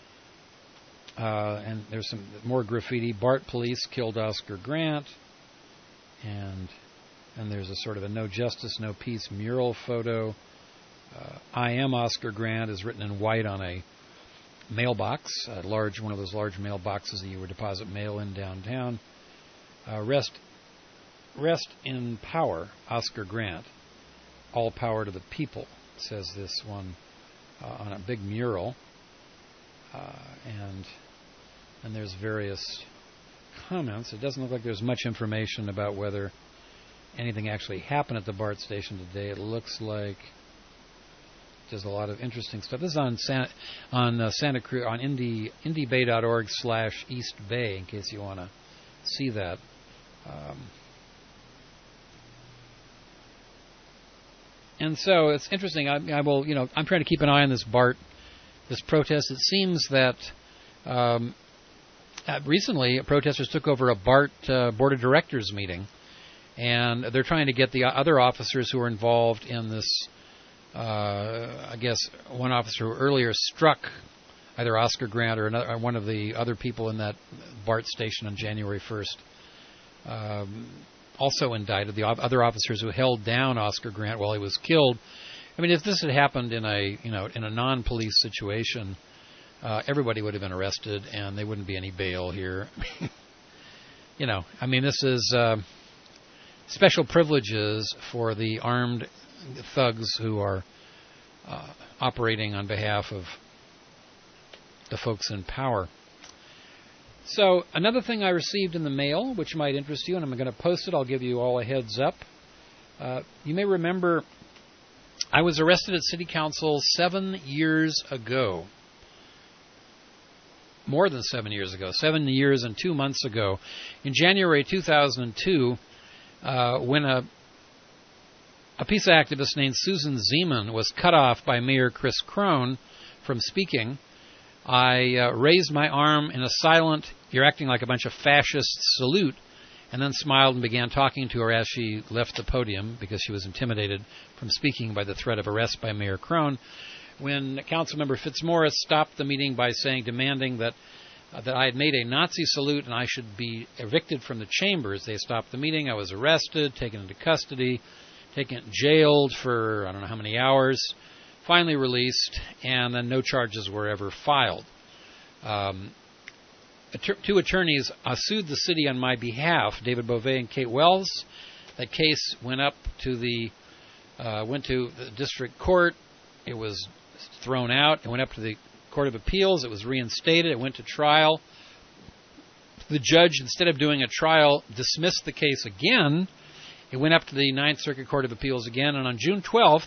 Uh, and there's some more graffiti. BART police killed Oscar Grant. And and there's a sort of a no justice, no peace mural photo. Uh, I am Oscar Grant is written in white on a mailbox, a large one of those large mailboxes that you would deposit mail in downtown. Uh, rest, rest in power, Oscar Grant. All power to the people, says this one uh, on a big mural. Uh, and and there's various comments. It doesn't look like there's much information about whether anything actually happened at the BART station today. It looks like there's a lot of interesting stuff. This is on Santa, on uh, Santa Cruz, on indie, indiebay.org slash East Bay, in case you want to see that. Um, and so it's interesting. I, I will, you know, I'm trying to keep an eye on this BART, this protest. It seems that um, Uh, recently, protesters took over a BART uh, board of directors meeting, and they're trying to get the other officers who were involved in this. Uh, I guess one officer who earlier struck either Oscar Grant or, another, or one of the other people in that BART station on January first, um, also indicted. The other officers who held down Oscar Grant while he was killed. I mean, if this had happened in a you know in a non-police situation, Uh, everybody would have been arrested, and there wouldn't be any bail here. you know, I mean, this is uh, special privileges for the armed thugs who are uh, operating on behalf of the folks in power. So, another thing I received in the mail, which might interest you, and I'm going to post it. I'll give you all a heads up. Uh, you may remember I was arrested at City Council seven years ago. More than seven years ago, seven years and two months ago, in January two thousand two, uh, when a a peace activist named Susan Zeman was cut off by Mayor Chris Krohn from speaking, I uh, raised my arm in a silent, you're acting like a bunch of fascists salute, and then smiled and began talking to her as she left the podium because she was intimidated from speaking by the threat of arrest by Mayor Krohn. when Councilmember Fitzmaurice stopped the meeting by saying, demanding that uh, that I had made a Nazi salute and I should be evicted from the chambers. They stopped the meeting. I was arrested, taken into custody, taken jailed for I don't know how many hours, finally released, and then no charges were ever filed. Um, att- two attorneys uh, sued the city on my behalf, David Beauvais and Kate Wells. That case went up to the uh, went to the district court. It was thrown out. It went up to the Court of Appeals. It was reinstated. It went to trial. The judge, instead of doing a trial, dismissed the case again. It went up to the Ninth Circuit Court of Appeals again, and on June twelfth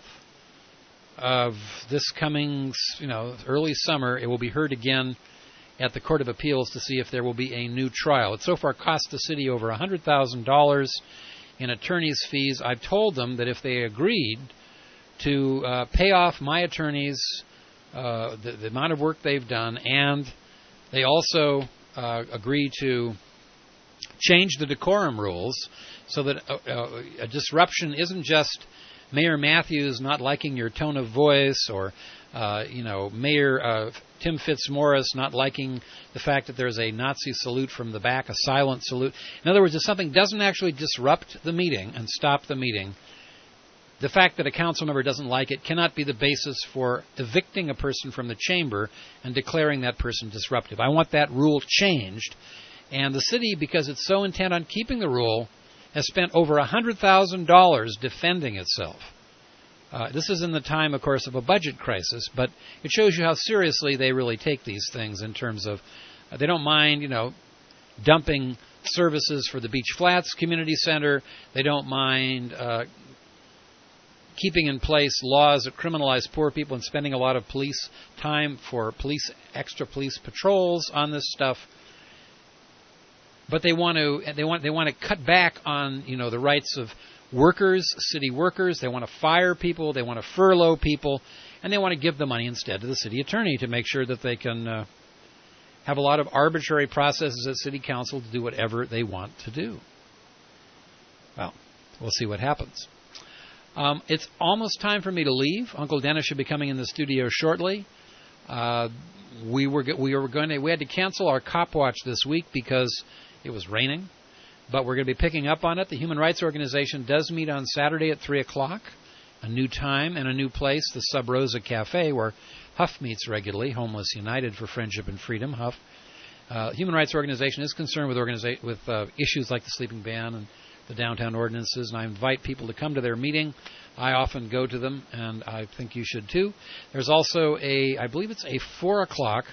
of this coming, you know, early summer, it will be heard again at the Court of Appeals to see if there will be a new trial. It so far cost the city over one hundred thousand dollars in attorney's fees. I've told them that if they agreed to uh, pay off my attorneys uh, the, the amount of work they've done, and they also uh, agree to change the decorum rules so that uh, uh, a disruption isn't just Mayor Matthews not liking your tone of voice, or uh, you know, Mayor uh, Tim Fitzmaurice not liking the fact that there's a Nazi salute from the back, a silent salute. In other words, if something doesn't actually disrupt the meeting and stop the meeting, the fact that a council member doesn't like it cannot be the basis for evicting a person from the chamber and declaring that person disruptive. I want that rule changed. And the city, because it's so intent on keeping the rule, has spent over one hundred thousand dollars defending itself. Uh, this is in the time, of course, of a budget crisis, but it shows you how seriously they really take these things in terms of uh, they don't mind, you know, dumping services for the Beach Flats Community Center. They don't mind uh, keeping in place laws that criminalize poor people and spending a lot of police time for police extra police patrols on this stuff. But they want to they want they want to cut back on, you know, the rights of workers, city workers. They want to fire people. They want to furlough people, and they want to give the money instead to the city attorney to make sure that they can uh, have a lot of arbitrary processes at city council to do whatever they want to do. Well, we'll see what happens. Um, it's almost time for me to leave. Uncle Dennis should be coming in the studio shortly. Uh, we were we were going to we had to cancel our cop watch this week because it was raining, but we're going to be picking up on it. The Human Rights Organization does meet on Saturday at three o'clock, a new time and a new place, the Sub Rosa Cafe, where Huff meets regularly, Homeless United for Friendship and Freedom, Huff. Uh, Human Rights Organization is concerned with organiza- with uh, issues like the sleeping ban and the downtown ordinances, and I invite people to come to their meeting. I often go to them, and I think you should too. There's also a, I believe it's a four o'clock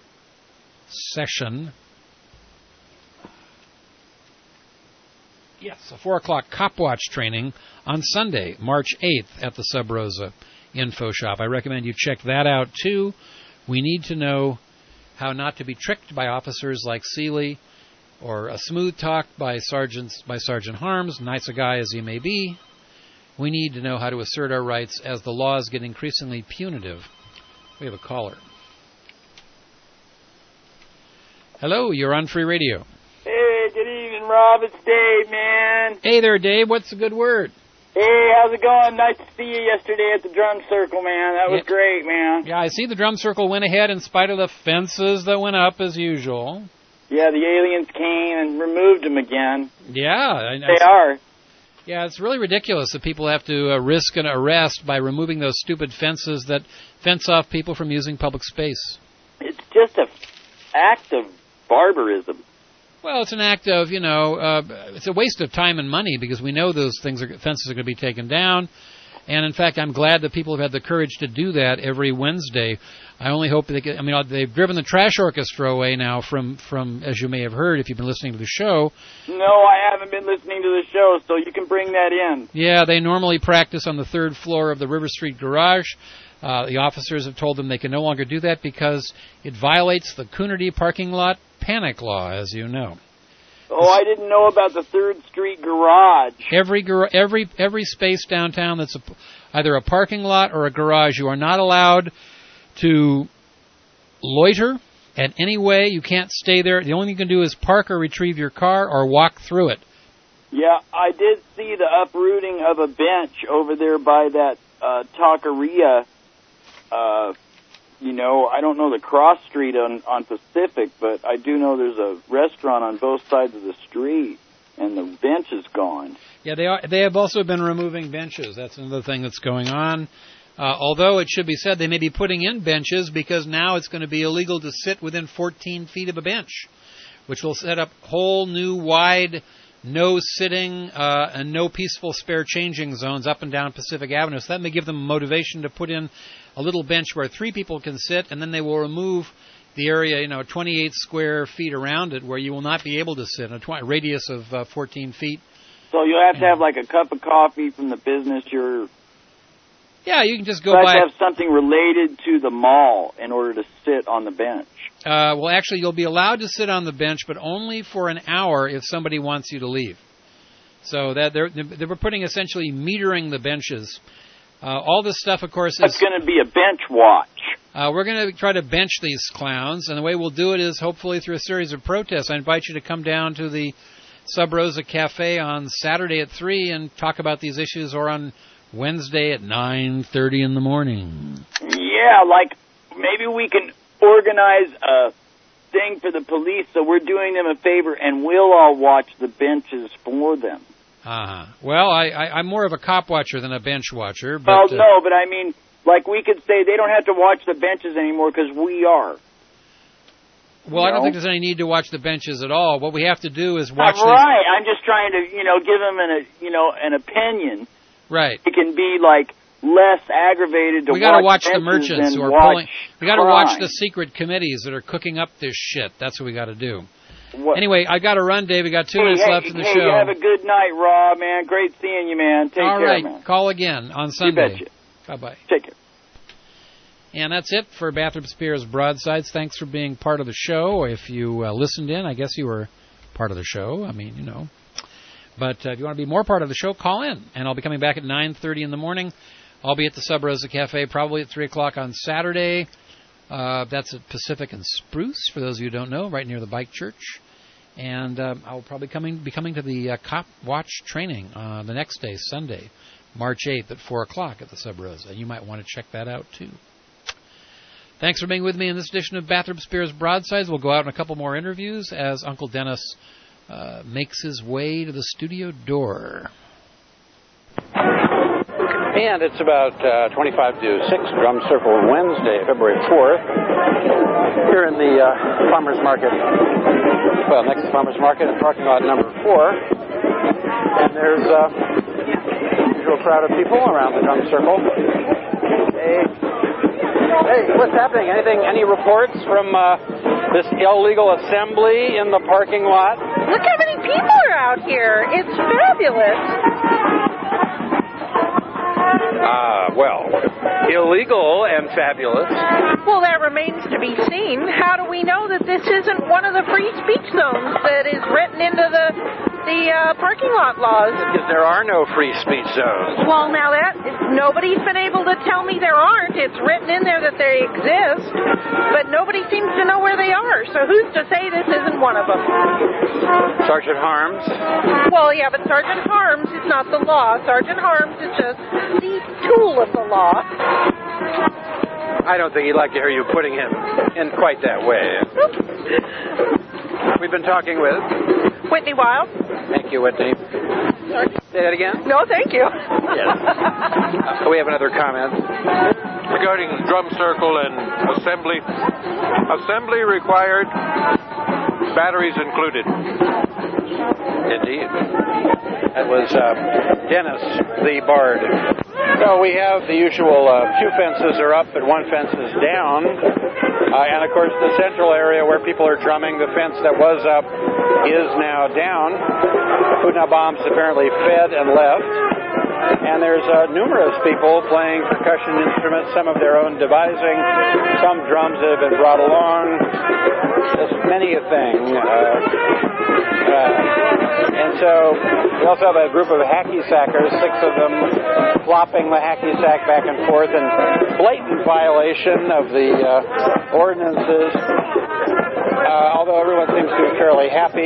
session. Yes, a four o'clock cop watch training on Sunday, March eighth at the Sub Rosa Info Shop. I recommend you check that out too. We need to know how not to be tricked by officers like Seeley, or a smooth talk by Sergeant, by Sergeant Harms, nice a guy as he may be. We need to know how to assert our rights as the laws get increasingly punitive. We have a caller. Hello, you're on Free Radio. Hey, good evening, Rob. It's Dave, man. Hey there, Dave. What's the good word? Hey, how's it going? Nice to see you yesterday at the drum circle, man. That was yeah. great, man. Yeah, I see the drum circle went ahead in spite of the fences that went up as usual. Yeah, the aliens came and removed them again. Yeah. I, they I, are. Yeah, it's really ridiculous that people have to uh, risk an arrest by removing those stupid fences that fence off people from using public space. It's just an act of barbarism. Well, it's an act of, you know, uh, it's a waste of time and money because we know those things are, fences are going to be taken down. And, in fact, I'm glad that people have had the courage to do that every Wednesday. I only hope they get, I mean, they've driven the trash orchestra away now from, from, as you may have heard if you've been listening to the show. No, I haven't been listening to the show, so you can bring that in. Yeah, they normally practice on the third floor of the River Street Garage. Uh, the officers have told them they can no longer do that because it violates the Coonerty parking lot panic law, as you know. Oh, I didn't know about the Third Street Garage. Every gar- every every space downtown that's a, either a parking lot or a garage, you are not allowed to loiter in any way. You can't stay there. The only thing you can do is park or retrieve your car or walk through it. Yeah, I did see the uprooting of a bench over there by that uh, taqueria uh, you know, I don't know the cross street on, on Pacific, but I do know there's a restaurant on both sides of the street, and the bench is gone. Yeah, they are. They have also been removing benches. That's another thing that's going on. Uh, although it should be said they may be putting in benches because now it's going to be illegal to sit within fourteen feet of a bench, which will set up whole new wide no sitting uh, and no peaceful spare changing zones up and down Pacific Avenue. So that may give them motivation to put in a little bench where three people can sit, and then they will remove the area, you know, twenty-eight square feet around it where you will not be able to sit, a tw- radius of uh, fourteen feet. So you'll have to have like a cup of coffee from the business you're... Yeah, you can just go you have by... to have something related to the mall in order to sit on the bench. Uh, well, actually, you'll be allowed to sit on the bench, but only for an hour if somebody wants you to leave. So that they're, they were putting essentially metering the benches. Uh, all this stuff, of course, is... It's going to be a bench watch. Uh, we're going to try to bench these clowns, and the way we'll do it is hopefully through a series of protests. I invite you to come down to the Sub Rosa Cafe on Saturday at three and talk about these issues, or on Wednesday at nine thirty in the morning. Yeah, like maybe we can organize a thing for the police so we're doing them a favor and we'll all watch the benches for them. Uh-huh. Well, I, I, I'm more of a cop watcher than a bench watcher. But, well, uh, no, but I mean, like we could say they don't have to watch the benches anymore because we are. Well, you I don't know? think there's any need to watch the benches at all. What we have to do is watch uh, Right, I'm just trying to, you know, give them an, a, you know, an opinion. Right. It can be, like, less aggravated to we gotta watch watch the merchants who are pulling. We got to watch the secret committees that are cooking up this shit. That's what we got to do. What? Anyway, I got to run, Dave. We got two hey, minutes hey, left in the hey, show. Have a good night, Rob, man. Great seeing you, man. Take All care, right, man. call again on Sunday. You betcha. Bye-bye. Take care. And that's it for Bathurst Spears Broadsides. Thanks for being part of the show. If you uh, listened in, I guess you were part of the show. I mean, you know. But uh, if you want to be more part of the show, call in. And I'll be coming back at nine thirty in the morning. I'll be at the Sub Rosa Cafe probably at three o'clock on Saturday. Uh, that's at Pacific and Spruce, for those of you who don't know, right near the Bike Church. And uh, I'll probably coming, be coming to the uh, Cop Watch training uh, the next day, Sunday, March eighth at four o'clock at the Sub Rosa. You might want to check that out, too. Thanks for being with me in this edition of Bathurst Spears Broadsides. We'll go out in a couple more interviews as Uncle Dennis uh, makes his way to the studio door. And it's about uh, twenty-five to six, Drum Circle Wednesday, February fourth, here in the uh, Farmers Market, well, next to Farmers Market in parking lot number four. And there's a uh, usual crowd of people around the Drum Circle. Hey. Hey, what's happening? Anything, any reports from uh, this illegal assembly in the parking lot? Look how many people are out here. It's fabulous. Ah, uh, well, illegal and fabulous. Well, that remains to be seen. How do we know that this isn't one of the free speech zones that is written into the the uh, parking lot laws? Because there are no free speech zones. Well, now that nobody's been able to tell me there aren't. It's written in there that they exist, but nobody seems to know where they are. So who's to say this isn't one of them? Sergeant Harms? Well, yeah, but Sergeant Harms is not the law. Sergeant Harms is just the tool of the law. I don't think he'd like to hear you putting him in quite that way. We've been talking with Whitney Wild. Thank you, Whitney. Sorry. Say that again? No, thank you. Yes. uh, we have another comment. Regarding Drum Circle and assembly, assembly required, batteries included. Indeed. That was uh, Dennis, the Bard. So we have the usual uh, two fences are up, but one fence is down. Uh, and, of course, the central area where people are drumming, the fence that was up is now down. Putna bombs apparently fed and left. And there's uh, numerous people playing percussion instruments, some of their own devising. Some drums that have been brought along. Just many a thing. Uh, uh, and so we also have a group of hacky sackers, six of them flopping the hacky sack back and forth in blatant violation of the uh, ordinances. Uh, although everyone seems to be fairly happy.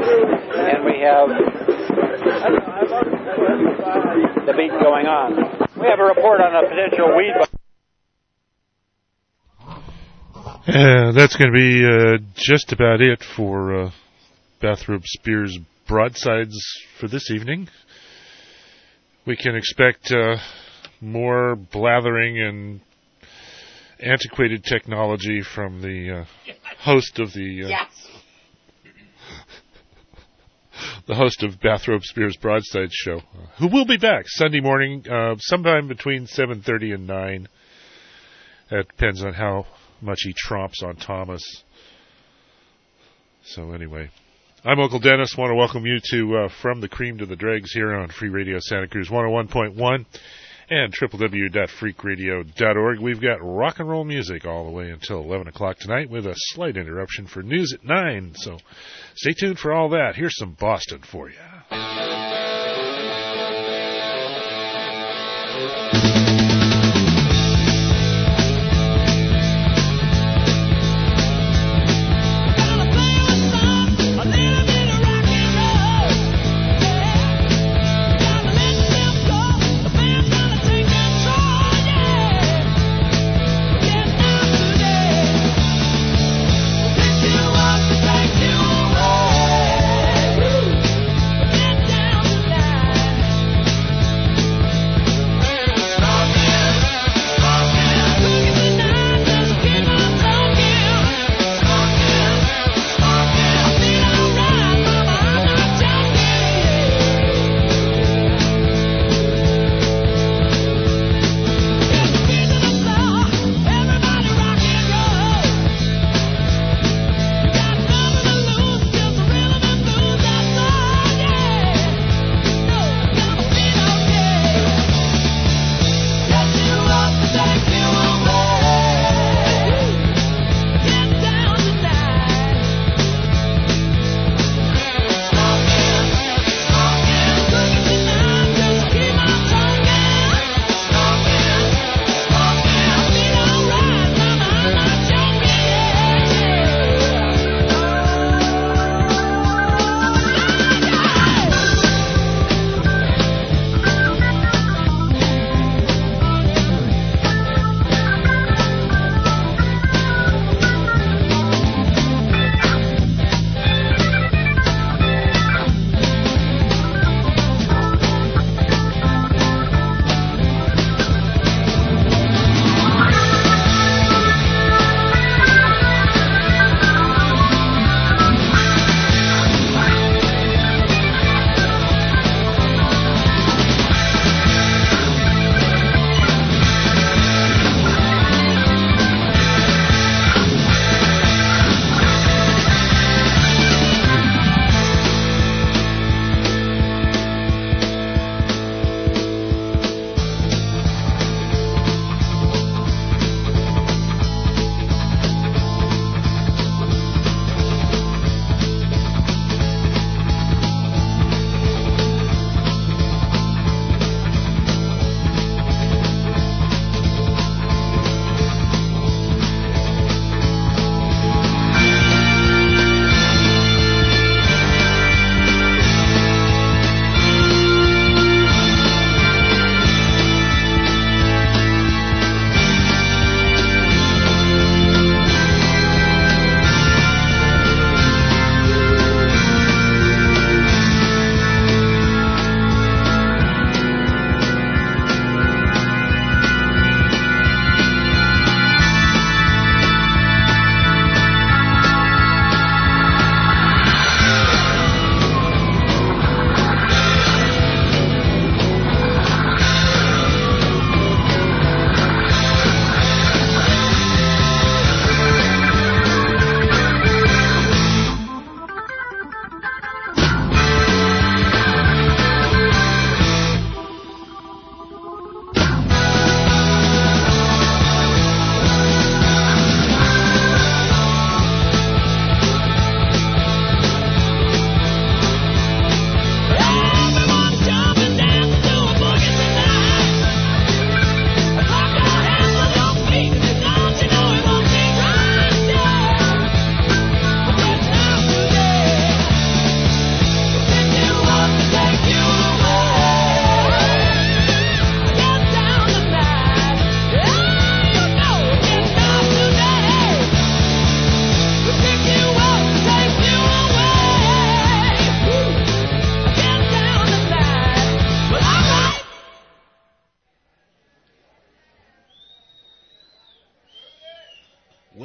And we have the beat going on. We have a report on a potential weed. Uh, that's going to be uh, just about it for uh, Bathrobe Spears broadsides for this evening. We can expect uh, more blathering and antiquated technology from the uh, host of the uh, Yes. the host of Bathrobe Spears Broadside Show, uh, who will be back Sunday morning, uh, sometime between seven thirty and nine. That depends on how much he tromps on Thomas. So anyway, I'm Uncle Dennis. Want to welcome you to uh, From the Cream to the Dregs here on Free Radio Santa Cruz one oh one point one and w w w dot freak radio dot org. We've got rock and roll music all the way until eleven o'clock tonight with a slight interruption for news at nine. So stay tuned for all that. Here's some Boston for you. Down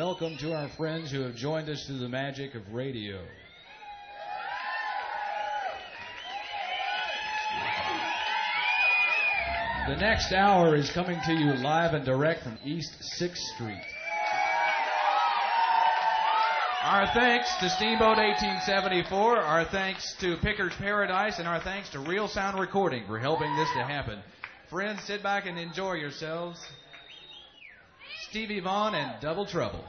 welcome to our friends who have joined us through the magic of radio. The next hour is coming to you live and direct from East sixth Street. Our thanks to Steamboat eighteen seventy-four, our thanks to Picker's Paradise, and our thanks to Real Sound Recording for helping this to happen. Friends, sit back and enjoy yourselves. Stevie Vaughan and Double Trouble.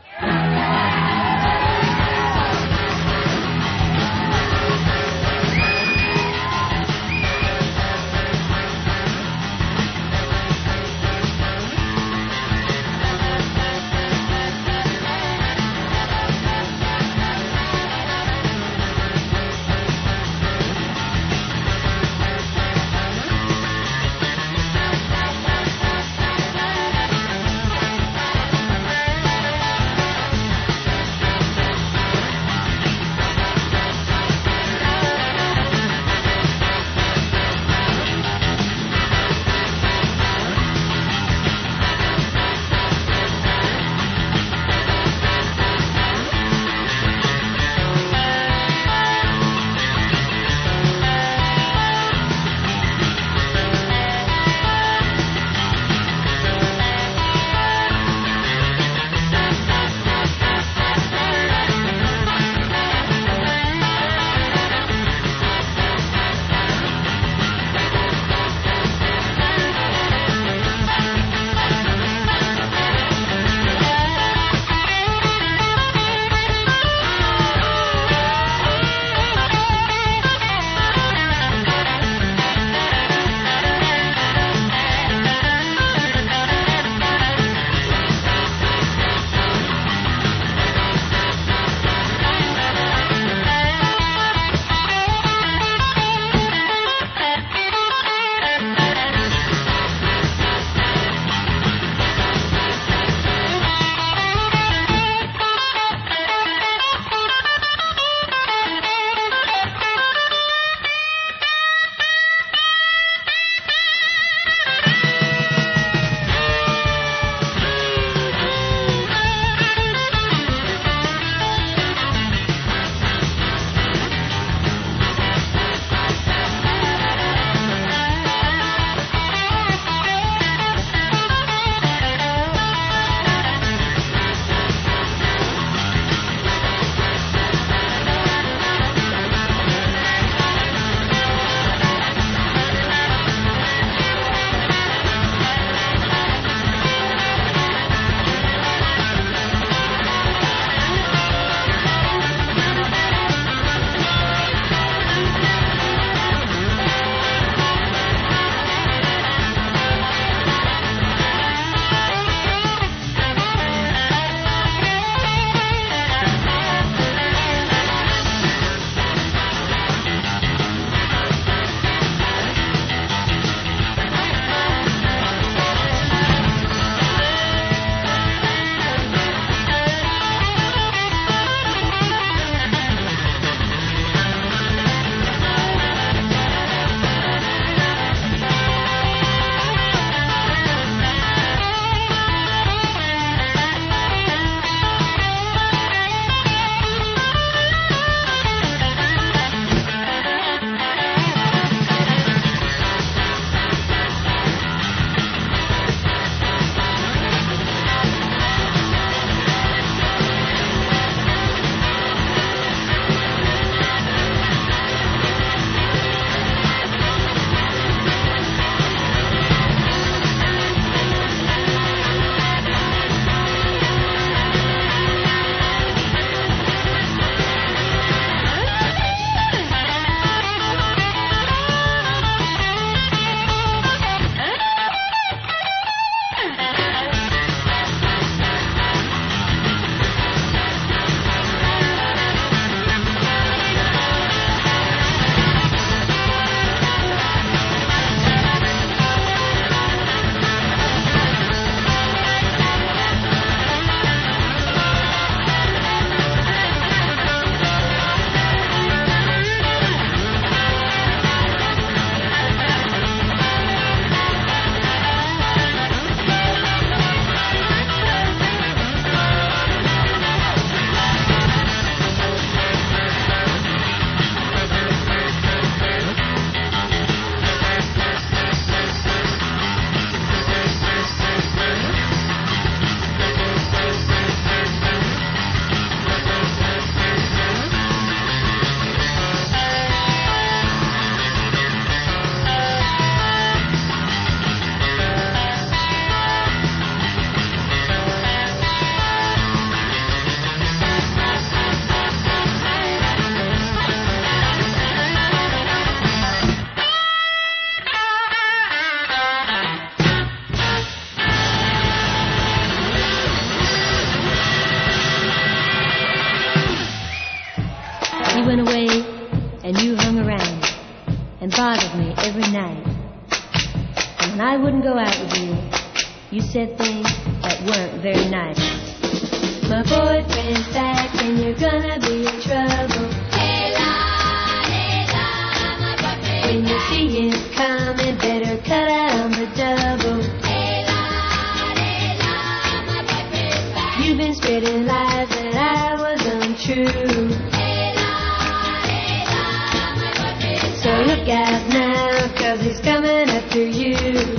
every night. And when I wouldn't go out with you, you said things that weren't very nice. My boyfriend's back and you're gonna be in trouble. Hey la, hey la, my boyfriend's when you see him coming, better cut out on the double. Hey la, hey la, my boyfriend's back. You've been spreading lies that I was untrue. Hey la, hey la, my boyfriend's so look out now, cause he's coming after you.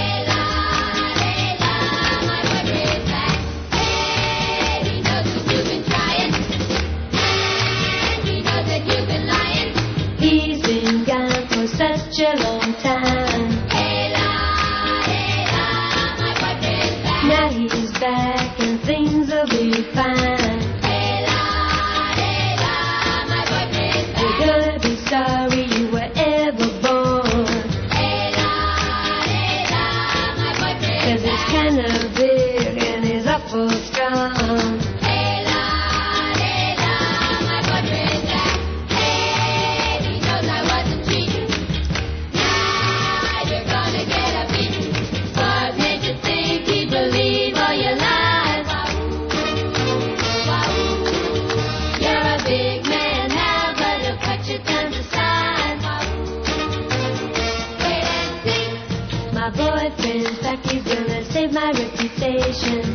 Such a long time. Hey la, hey la, my boyfriend's back. Now he's back and things will be fine. Hey la, hey la, my boyfriend's back. You're gonna be sorry you were ever born. Hey la, hey la, my boyfriend's cause he's kinda big and he's awful strong. Hey la, hey la, my boyfriend's back. Hey, he knows I wasn't cheating. Believe all your lies. You're a big man now, but he'll cut you down to size. Wait and see. My boyfriend's back, he's gonna save my reputation.